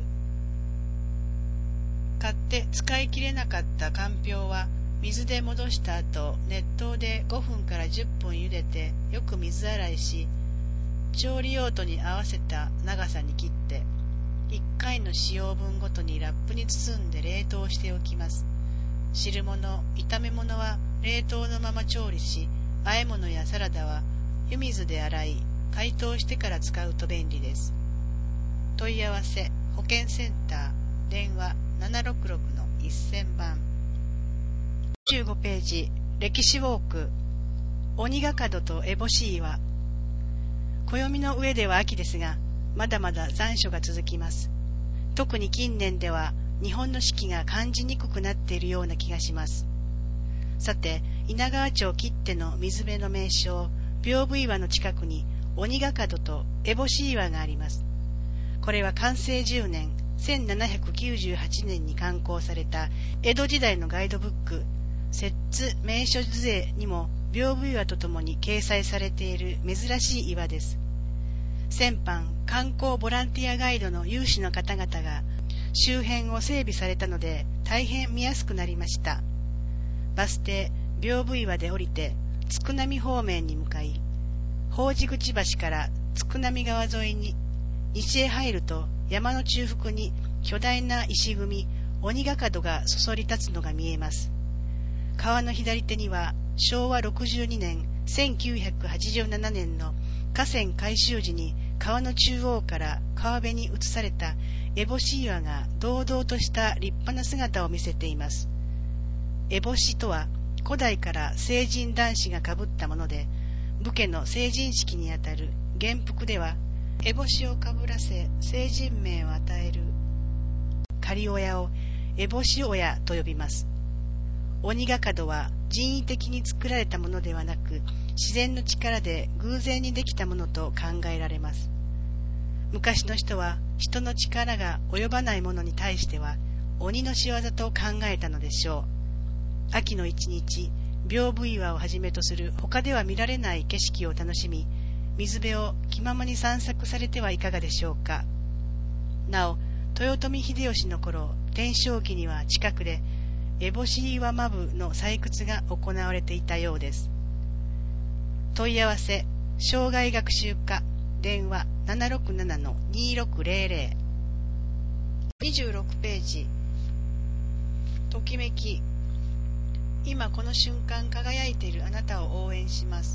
買って使い切れなかったかんぴょうは水で戻した後、熱湯でごふんからじゅっぷん茹でてよく水洗いし、調理用途に合わせた長さに切って、いっかいの使用分ごとにラップに包んで冷凍しておきます。汁物、炒め物は冷凍のまま調理し、和え物やサラダは湯水で洗い、解凍してから使うと便利です。問い合わせ、保健センター、電話ななろくろくのせんばん。じゅうごページ、歴史ウォーク。鬼がかどと烏帽子岩。暦の上では秋ですが、まだまだ残暑が続きます。特に近年では日本の四季が感じにくくなっているような気がします。さて、稲川町きっての水辺の名勝、屏風岩の近くに鬼がかどと烏帽子岩があります。これは寛政じゅうねん、せんななひゃくきゅうじゅうはちねんに刊行された江戸時代のガイドブック、摂津名所図会にも屏風岩とともに掲載されている珍しい岩です。先般、観光ボランティアガイドの有志の方々が周辺を整備されたので大変見やすくなりました。バス停屏風岩で降りて佃波方面に向かい、宝寺口橋から佃波川沿いに西へ入ると山の中腹に巨大な石組み鬼がかどがそそり立つのが見えます。川の左手にはしょうわろくじゅうにねん、せんきゅうひゃくはちじゅうななねんの河川改修時に川の中央から川辺に移された烏帽子岩が堂々とした立派な姿を見せています。烏帽子とは古代から成人男子がかぶったもので、武家の成人式にあたる元服では烏帽子をかぶらせ成人名を与える仮親を烏帽子親と呼びます。鬼がかどは人為的に作られたものではなく、自然の力で偶然にできたものと考えられます。昔の人は人の力が及ばないものに対しては鬼の仕業と考えたのでしょう。秋の一日、屏風岩をはじめとする他では見られない景色を楽しみ、水辺を気ままに散策されてはいかがでしょうか。なお、豊臣秀吉の頃、天正期には近くで烏帽子岩間部の採掘が行われていたようです。問い合わせ、生涯学習課、電話ななろくななのにろくぜろぜろ。にじゅうろくページ、ときめき。今この瞬間輝いているあなたを応援します。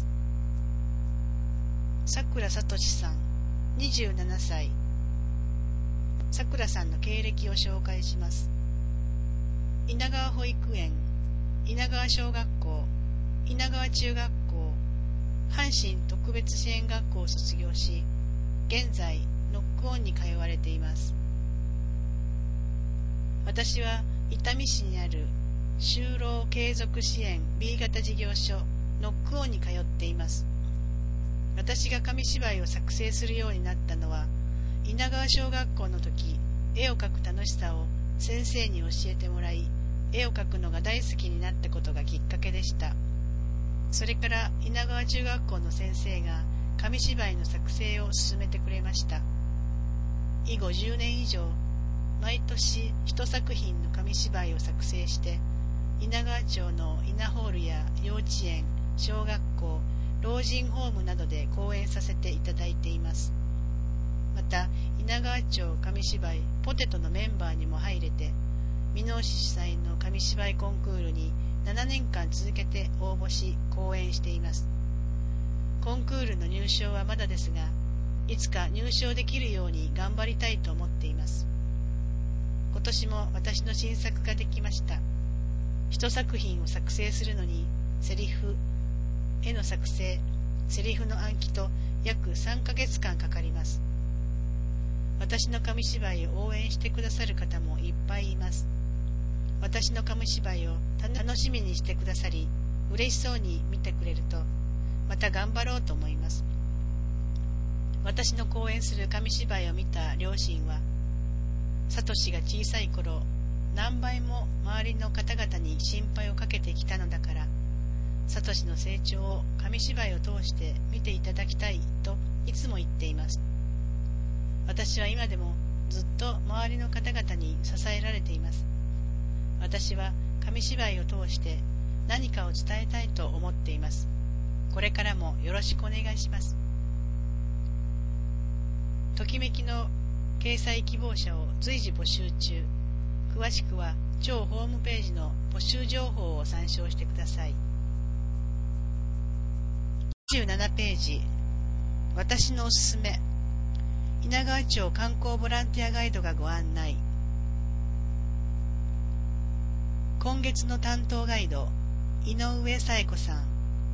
さくらさとしさん、にじゅうななさい。さくらさんの経歴を紹介します。稲川保育園、稲川小学校、稲川中学校、阪神特別支援学校を卒業し、現在ノックオンに通われています。 私は伊丹市にある就労継続支援 B 型事業所ノックオンに通っています。私が紙芝居を作成するようになったのは、稲川小学校の時、絵を描く楽しさを先生に教えてもらい、絵を描くのが大好きになったことがきっかけでした。それから稲川中学校の先生が紙芝居の作成を進めてくれました。以後じゅうねん以上、毎年一作品の紙芝居を作成して、稲川町の稲ホールや幼稚園、小学校、老人ホームなどで講演させていただいています。また、稲川町紙芝居ポテトのメンバーにも入れて、箕面市主催の紙芝居コンクールにななねんかん続けて応募し講演しています。コンクールの入賞はまだですが、いつか入賞できるように頑張りたいと思っています。今年も私の新作ができました。一作品を作成するのに、セリフ、絵の作成、セリフの暗記と約さんかげつかんかかります。私の紙芝居を応援してくださる方もいっぱいいます。私の紙芝居を楽しみにしてくださり、嬉しそうに見てくれると、また頑張ろうと思います。私の講演する紙芝居を見た両親は、サトシが小さい頃、何倍も周りの方々に心配をかけてきたのだから、サトシの成長を紙芝居を通して見ていただきたいといつも言っています。私は今でもずっと周りの方々に支えられています。私は紙芝居を通して何かを伝えたいと思っています。これからもよろしくお願いします。ときめきの掲載希望者を随時募集中。詳しくは町ホームページの募集情報を参照してください。にじゅうななページ、私のおすすめ。稲川町観光ボランティアガイドがご案内。今月の担当ガイド、井上紗恵子さん。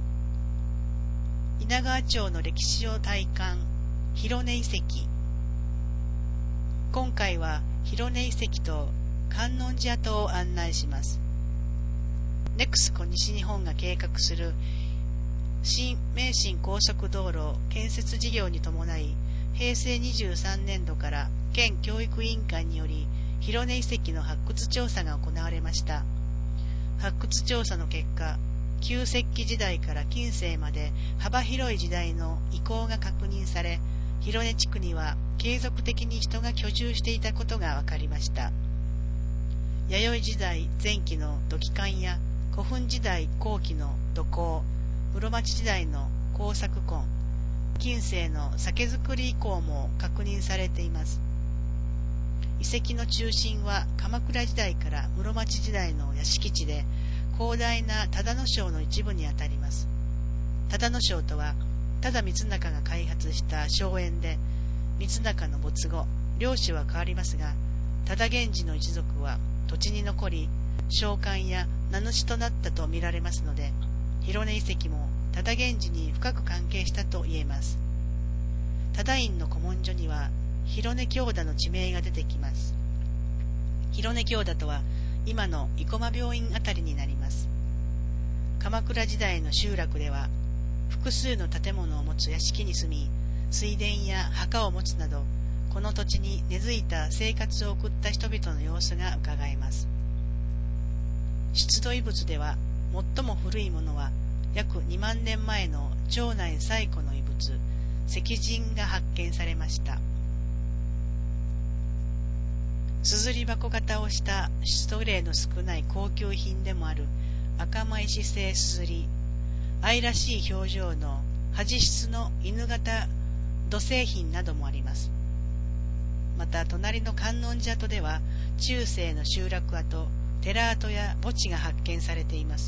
稲川町の歴史を体感、広根遺跡。今回は広根遺跡と観音寺跡を案内します。ネクスコ西日本が計画する新名神高速道路建設事業に伴い、へいせいにじゅうさんねんどから県教育委員会により広根遺跡の発掘調査が行われました。発掘調査の結果、旧石器時代から近世まで幅広い時代の遺構が確認され、広根地区には継続的に人が居住していたことが分かりました。弥生時代前期の土器館や古墳時代後期の土工、室町時代の工作痕、近世の酒造り遺構も確認されています。遺跡の中心は鎌倉時代から室町時代の屋敷地で、広大な忠野省の一部にあたります。忠野省とは、多田光中が開発した荘園で、光中の没後、領主は変わりますが、多田源氏の一族は土地に残り、商館や名主となったと見られますので、広根遺跡も多田源氏に深く関係したと言えます。多田院の古文書には、広根京田の地名が出てきます。広根京田とは、今の生駒病院あたりになります。鎌倉時代の集落では、複数の建物を持つ屋敷に住み、水田や墓を持つなど、この土地に根付いた生活を送った人々の様子がうかがえます。出土遺物では、最も古いものは、約にまんねんまえの町内最古の遺物、石人が発見されました。すずり箱型をした出土例の少ない高級品でもある赤間石製すずり、愛らしい表情の端質の犬型土製品などもあります。また隣の観音寺跡では中世の集落跡、寺跡や墓地が発見されています。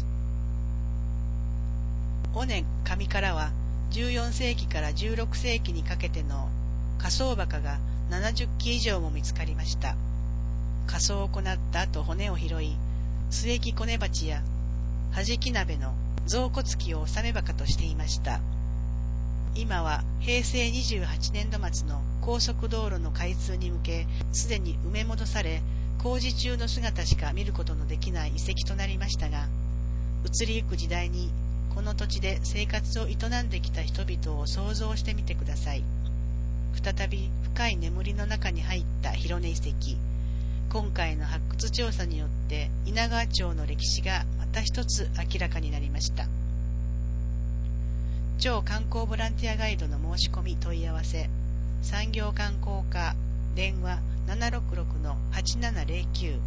尾根上からはじゅうよんせいきからじゅうろくせいきにかけての火葬墓がななじゅっき以上も見つかりました。火葬を行った後骨を拾い、末木こね鉢やはじき鍋の雑骨器を納め墓としていました。今はへいせいにじゅうはちねんどまつの高速道路の開通に向け、すでに埋め戻され、 工事中の姿しか見ることのできない遺跡となりましたが、移りゆく時代にこの土地で生活を営んできた人々を想像してみてください。再び深い眠りの中に入った広根遺跡。今回の発掘調査によって稲川町の歴史がまた一つ明らかになりました。超観光ボランティアガイドの申し込み問い合わせ、産業観光課、電話 ななろくろくのはちななゼロきゅう。に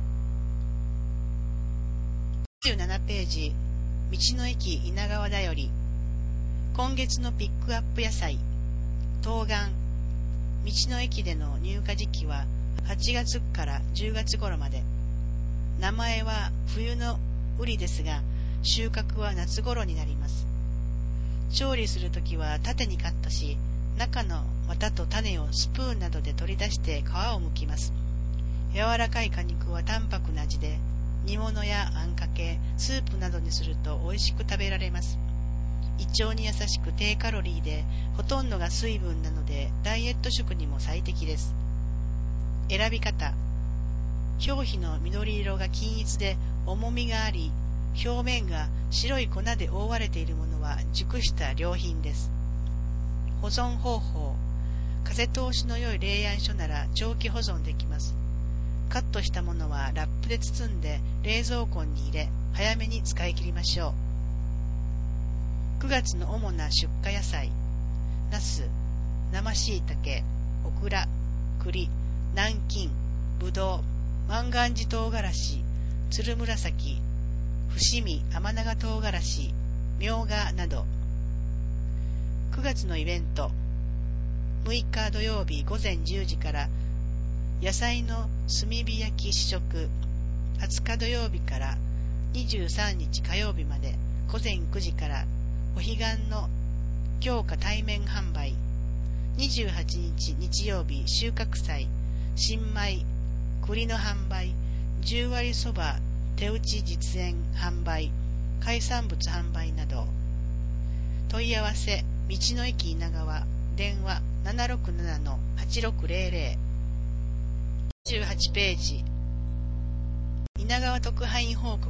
じゅうななページ、道の駅稲川だより。今月のピックアップ野菜、冬瓜。道の駅での入荷時期ははちがつからじゅうがつ頃まで。名前は冬の売りですが、収穫は夏頃になります。調理するときは縦にカットし、中の綿と種をスプーンなどで取り出して皮を剥きます。柔らかい果肉は淡白な味で、煮物やあんかけ、スープなどにすると美味しく食べられます。胃腸に優しく低カロリーで、ほとんどが水分なのでダイエット食にも最適です。選び方。表皮の緑色が均一で重みがあり、表面が白い粉で覆われているものは熟した良品です。保存方法。風通しの良い冷暗所なら長期保存できます。カットしたものはラップで包んで冷蔵庫に入れ、早めに使い切りましょう。くがつの主な出荷野菜。ナス、生椎茸、オクラ、栗、南京、ぶどう、万願寺唐辛子、鶴紫、伏見甘長唐辛子、みょうがなど。くがつのイベント。むいか土曜日午前じゅうじから野菜の炭火焼き試食。はつか土曜日からにじゅうさんにち火曜日まで午前くじからお彼岸の強化対面販売。にじゅうはちにち日曜日収穫祭、新米、栗の販売、じゅうわりそば手打ち実演販売、海産物販売など。問い合わせ、道の駅稲川、電話 ななろくななのはちろくゼロゼロ。じゅうはちページ、稲川特派員報告。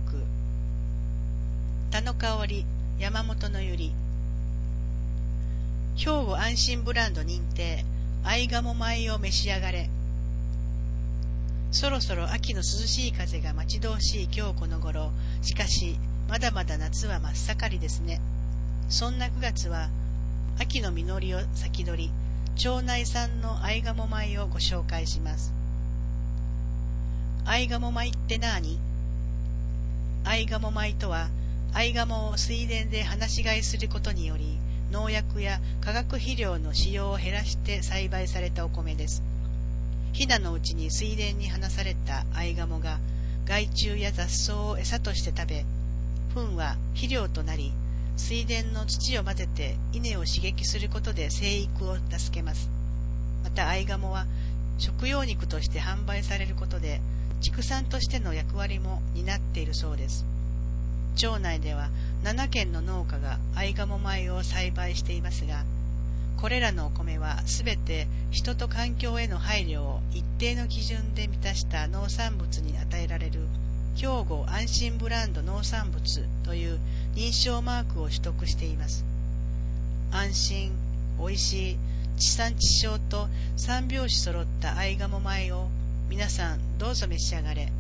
田の香り、山本のゆり。兵庫安心ブランド認定、合鴨米を召し上がれ。そろそろ秋の涼しい風が待ち遠しい今日この頃、しかしまだまだ夏は真っ盛りですね。そんなくがつは秋の実りを先取り、町内産の合鴨米をご紹介します。合鴨米って何？合鴨米とは、合鴨を水田で放し飼いすることにより、農薬や化学肥料の使用を減らして栽培されたお米です。ひなのうちに水田に放された合鴨が害虫や雑草を餌として食べ、糞は肥料となり、水田の土を混ぜて稲を刺激することで生育を助けます。また合鴨は食用肉として販売されることで、畜産としての役割も担っているそうです。町内ではななけんの農家が合鴨米を栽培していますが、これらのお米はすべて人と環境への配慮を一定の基準で満たした農産物に与えられる兵庫安心ブランド農産物という認証マークを取得しています。安心、おいしい、地産地消と三拍子揃った合鴨米を皆さんどうぞ召し上がれ。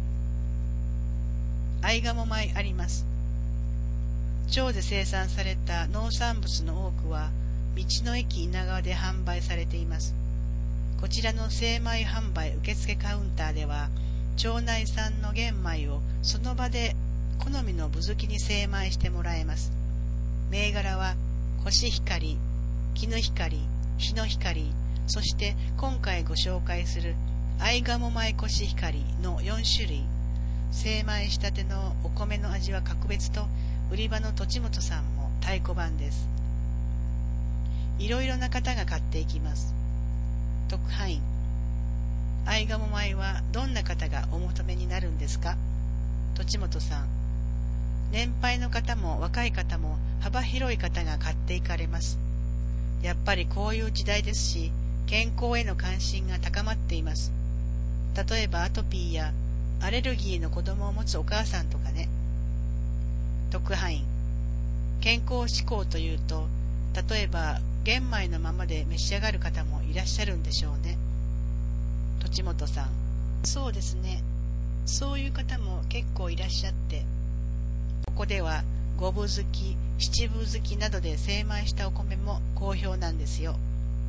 合鴨米あります。町で生産された農産物の多くは道の駅稲川で販売されています。こちらの精米販売受付カウンターでは、町内産の玄米をその場で好みのぶずきに精米してもらえます。銘柄はコシヒカリ、絹ヒカリ、日の光、そして今回ご紹介する合鴨米コシヒカリのよんしゅるい。精米したてのお米の味は格別と、売り場の栃本さんも太鼓判です。いろいろな方が買っていきます。特派員。合鴨米はどんな方がお求めになるんですか？栃本さん。年配の方も若い方も幅広い方が買っていかれます。やっぱりこういう時代ですし、健康への関心が高まっています。例えばアトピーやアレルギーの子供を持つお母さんとかね。特派員。健康志向というと、例えば玄米のままで召し上がる方もいらっしゃるんでしょうね。土本さん。そうですね。そういう方も結構いらっしゃって、ここでは五分好き、七分好きなどで精米したお米も好評なんですよ。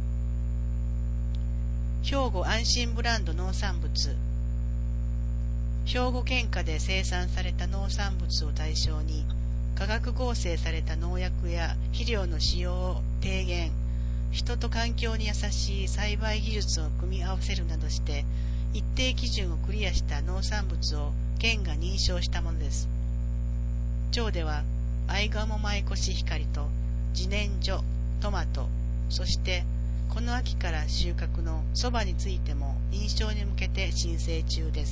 兵庫安心ブランド農産物。兵庫県下で生産された農産物を対象に、化学合成された農薬や肥料の使用を低減、人と環境に優しい栽培技術を組み合わせるなどして、一定基準をクリアした農産物を県が認証したものです。町では、藍鴨舞コシヒカリと自然薯、トマト、そしてこの秋から収穫のそばについても認証に向けて申請中です。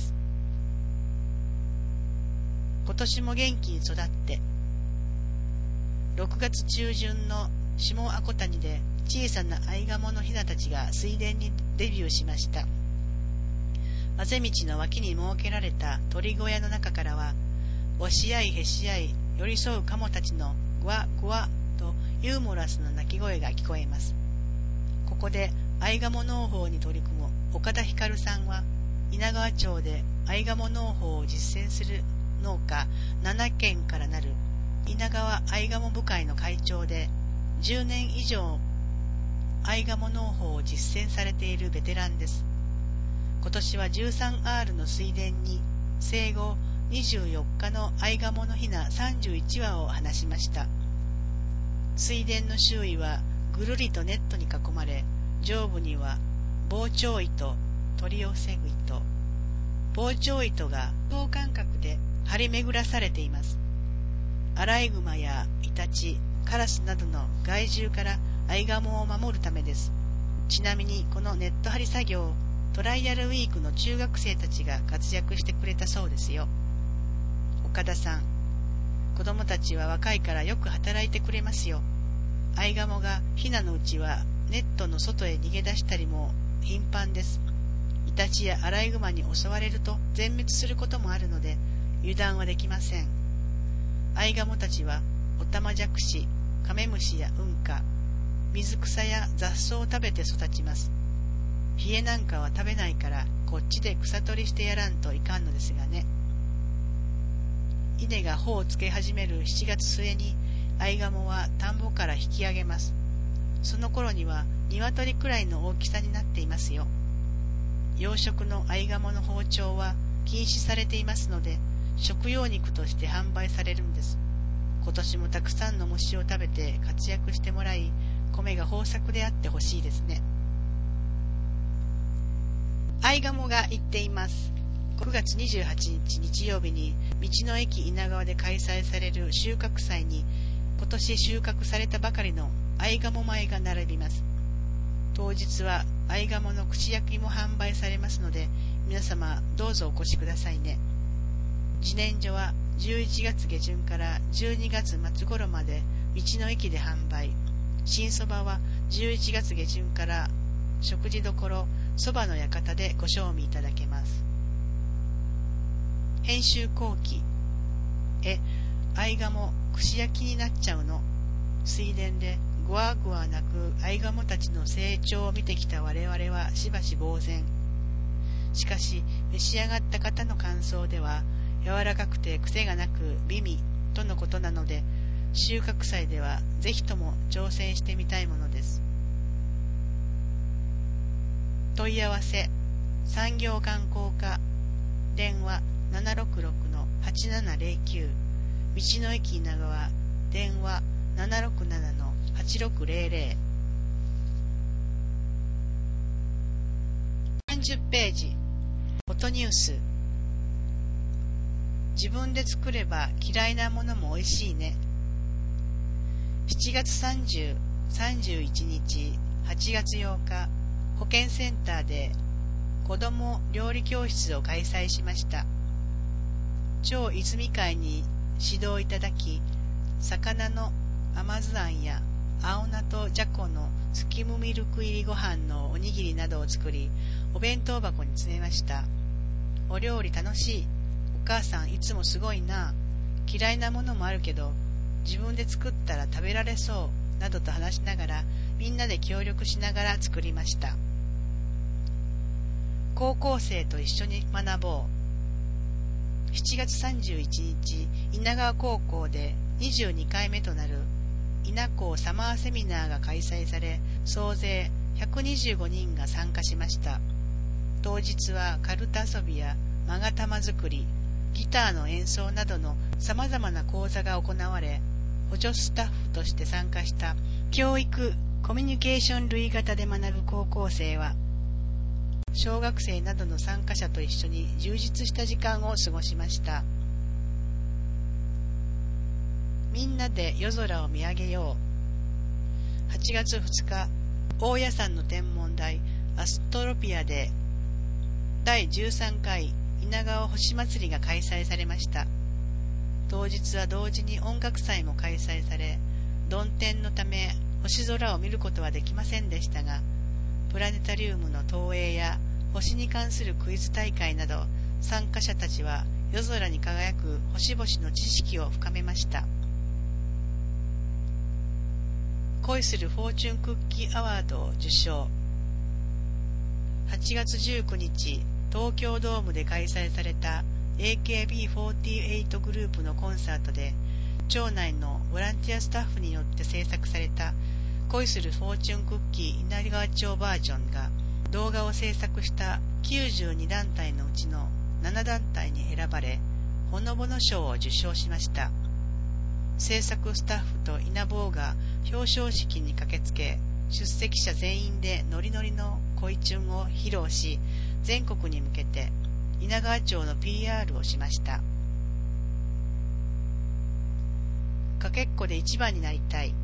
今年も元気に育って、ろくがつ中旬の下阿古谷で小さな藍鴨のヒナたちが水田にデビューしました。あぜ道の脇に設けられた鳥小屋の中からは、押し合いへし合い寄り添うカモたちのグワグワとユーモラスな鳴き声が聞こえます。ここで藍鴨農法に取り組む岡田光さんは、稲川町で藍鴨農法を実践する農家ななけんからなる稲川藍鴨部会の会長で、じゅうねん以上藍鴨農法を実践されているベテランです。今年は じゅうさんアール の水田に生後にじゅうよっかの藍鴨のヒナさんじゅういちわを放しました。水田の周囲はぐるりとネットに囲まれ、上部には防鳥糸、取り寄せぐ糸、防鳥糸が等間隔で張り巡らされています。アライグマやイタチ、カラスなどの害獣から藍鴨を守るためです。ちなみにこのネット張り作業、トライアルウィークの中学生たちが活躍してくれたそうですよ。岡田さん、子供たちは若いからよく働いてくれますよ。藍鴨がヒナのうちはネットの外へ逃げ出したりも頻繁です。イタチやアライグマに襲われると全滅することもあるので油断はできません。藍鴨たちはオタマジャクシ、カメムシやウンカ、水草や雑草を食べて育ちます。ヒエなんかは食べないからこっちで草取りしてやらんといかんのですがね。稲が穂をつけ始めるしちがつ末に藍鴨は田んぼから引き上げます。その頃には鶏くらいの大きさになっていますよ。養殖の藍鴨の包丁は禁止されていますので、食用肉として販売されるんです。今年もたくさんの虫を食べて活躍してもらい、米が豊作であってほしいですね。藍鴨が言っています。くがつにじゅうはちにち日曜日に道の駅稲川で開催される収穫祭に、今年収穫されたばかりの藍鴨米が並びます。当日は藍鴨の串焼きも販売されますので、皆様どうぞお越しくださいね。自然薯はじゅういちがつげじゅんからじゅうにがつまつ頃まで道の駅で販売。新そばはじゅういちがつげじゅんから食事処そばの館でご賞味いただけます。編集後期。え、藍鴨串焼きになっちゃうの。水田でぐわぐわ鳴く藍鴨たちの成長を見てきた我々はしばし呆然。しかし召し上がった方の感想では、柔らかくて癖がなく美味とのことなので、収穫祭ではぜひとも挑戦してみたいものです。問い合わせ産業観光課電話 ななろくろくのはちななぜろきゅう 道の駅稲川電話 ななろくななのはちろくぜろぜろ さんじゅっページフォトニュース。自分で作れば嫌いなものも美味しいね。しちがつさんじゅう、さんじゅういちにち、はちがつようか、保健センターで子ども料理教室を開催しました。超泉会に指導いただき、魚の甘酢あんや青菜とじゃこのスキムミルク入りご飯のおにぎりなどを作り、お弁当箱に詰めました。 お料理楽しい。お母さんいつもすごいな。嫌いなものもあるけど、自分で作ったら食べられそう。などと話しながら、みんなで協力しながら作りました。高校生と一緒に学ぼう。しちがつさんじゅういちにち、稲川高校でにじゅうにかいめとなる稲高サマーセミナーが開催され、総勢ひゃくにじゅうごにんが参加しました。当日はカルタ遊びや勾玉作り、ギターの演奏などの様々な講座が行われ、補助スタッフとして参加した教育コミュニケーション類型で学ぶ高校生は、小学生などの参加者と一緒に充実した時間を過ごしました。みんなで夜空を見上げよう。はちがつふつか、大谷山の天文台アストロピアでだいじゅうさんかい稲川星祭りが開催されました。当日は同時に音楽祭も開催され、曇天のため星空を見ることはできませんでしたが、プラネタリウムの投影や星に関するクイズ大会など、参加者たちは夜空に輝く星々の知識を深めました。恋するフォーチュンクッキーアワードを受賞。はちがつじゅうくにち、東京ドームで開催された エーケービーフォーティーエイト グループのコンサートで、町内のボランティアスタッフによって制作された恋するフォーチュンクッキー稲川町バージョンが、動画を制作したきゅうじゅうにだんたいのうちのななだんたいに選ばれ、ほのぼの賞を受賞しました。制作スタッフと稲坊が表彰式に駆けつけ、出席者全員でノリノリの恋チュンを披露し、全国に向けて稲川町の ピーアール をしました。かけっこで一番になりたい。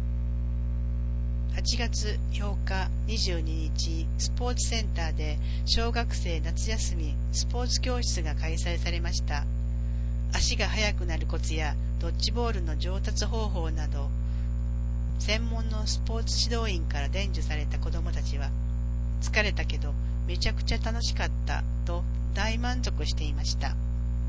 はちがつようかにじゅうににち、スポーツセンターで小学生夏休みスポーツ教室が開催されました。足が速くなるコツやドッジボールの上達方法など、専門のスポーツ指導員から伝授された子どもたちは、疲れたけどめちゃくちゃ楽しかったと大満足していました。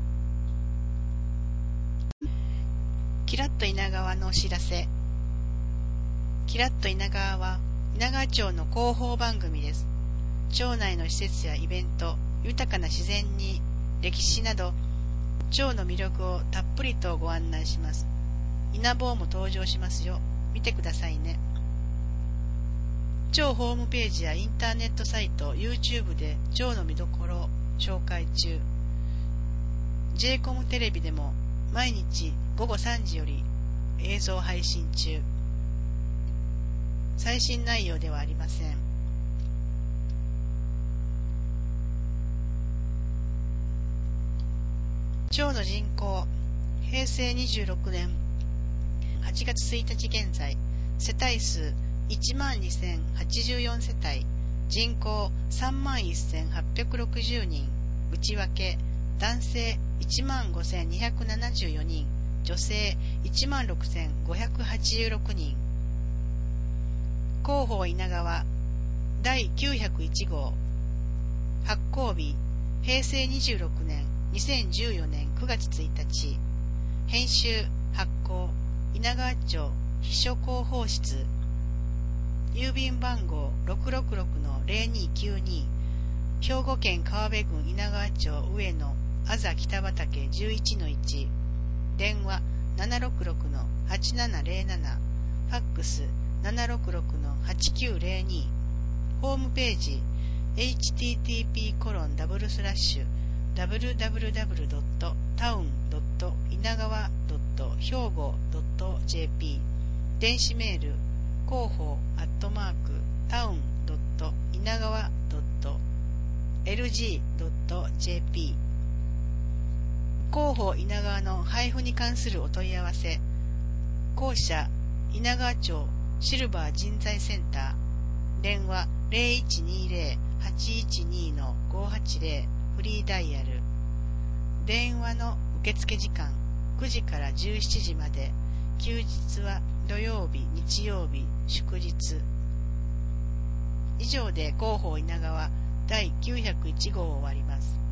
キラッと稲川のお知らせ。キラッと稲川は稲川町の広報番組です。町内の施設やイベント、豊かな自然に歴史など、町の魅力をたっぷりとご案内します。稲坊も登場しますよ。見てくださいね。町ホームページやインターネットサイト、YouTube で町の見どころを紹介中。ジェイコム テレビでも毎日ごごさんじより映像配信中。最新内容ではありません。町の人口、へいせいにじゅうろくねんはちがつついたち現在、世帯数いちまんにせんはちじゅうよんせたい、人口さんまんせんはっぴゃくろくじゅうにん、内訳、男性いちまんごせんにひゃくななじゅうよにん、女性いちまんろくせんごひゃくはちじゅうろくにん。広報稲川だいきゅうひゃくいちごう、発行日へいせいにじゅうろくねんにせんじゅうよねんくがつついたち、編集発行稲川町秘書広報室、郵便番号 ろくろくろくのぜろにきゅうに、兵庫県川辺郡稲川町上野あざ北畑 じゅういちのいち、電話 ななろくろくのはちななぜろなな、ファックス ななろくろくのはちきゅうぜろに、ホームページ エイチティーティーピーコロンダブルスラッシュダブリューダブリューダブリュードットタウンドットいながわドットひょうごドットジェーピー、 電子メール広報アットマークタウンドットいながわドットエルジードットジェーピー、 広報稲川の配布に関するお問い合わせ、公社稲川町シルバー人材センター、電話 ぜろいちにぜろはちいちにのごはちぜろ、フリーダイヤル。電話の受付時間くじからじゅうしちじまで、休日は土曜日、日曜日、祝日。以上で広報稲川だいきゅうひゃくいちごうを終わります。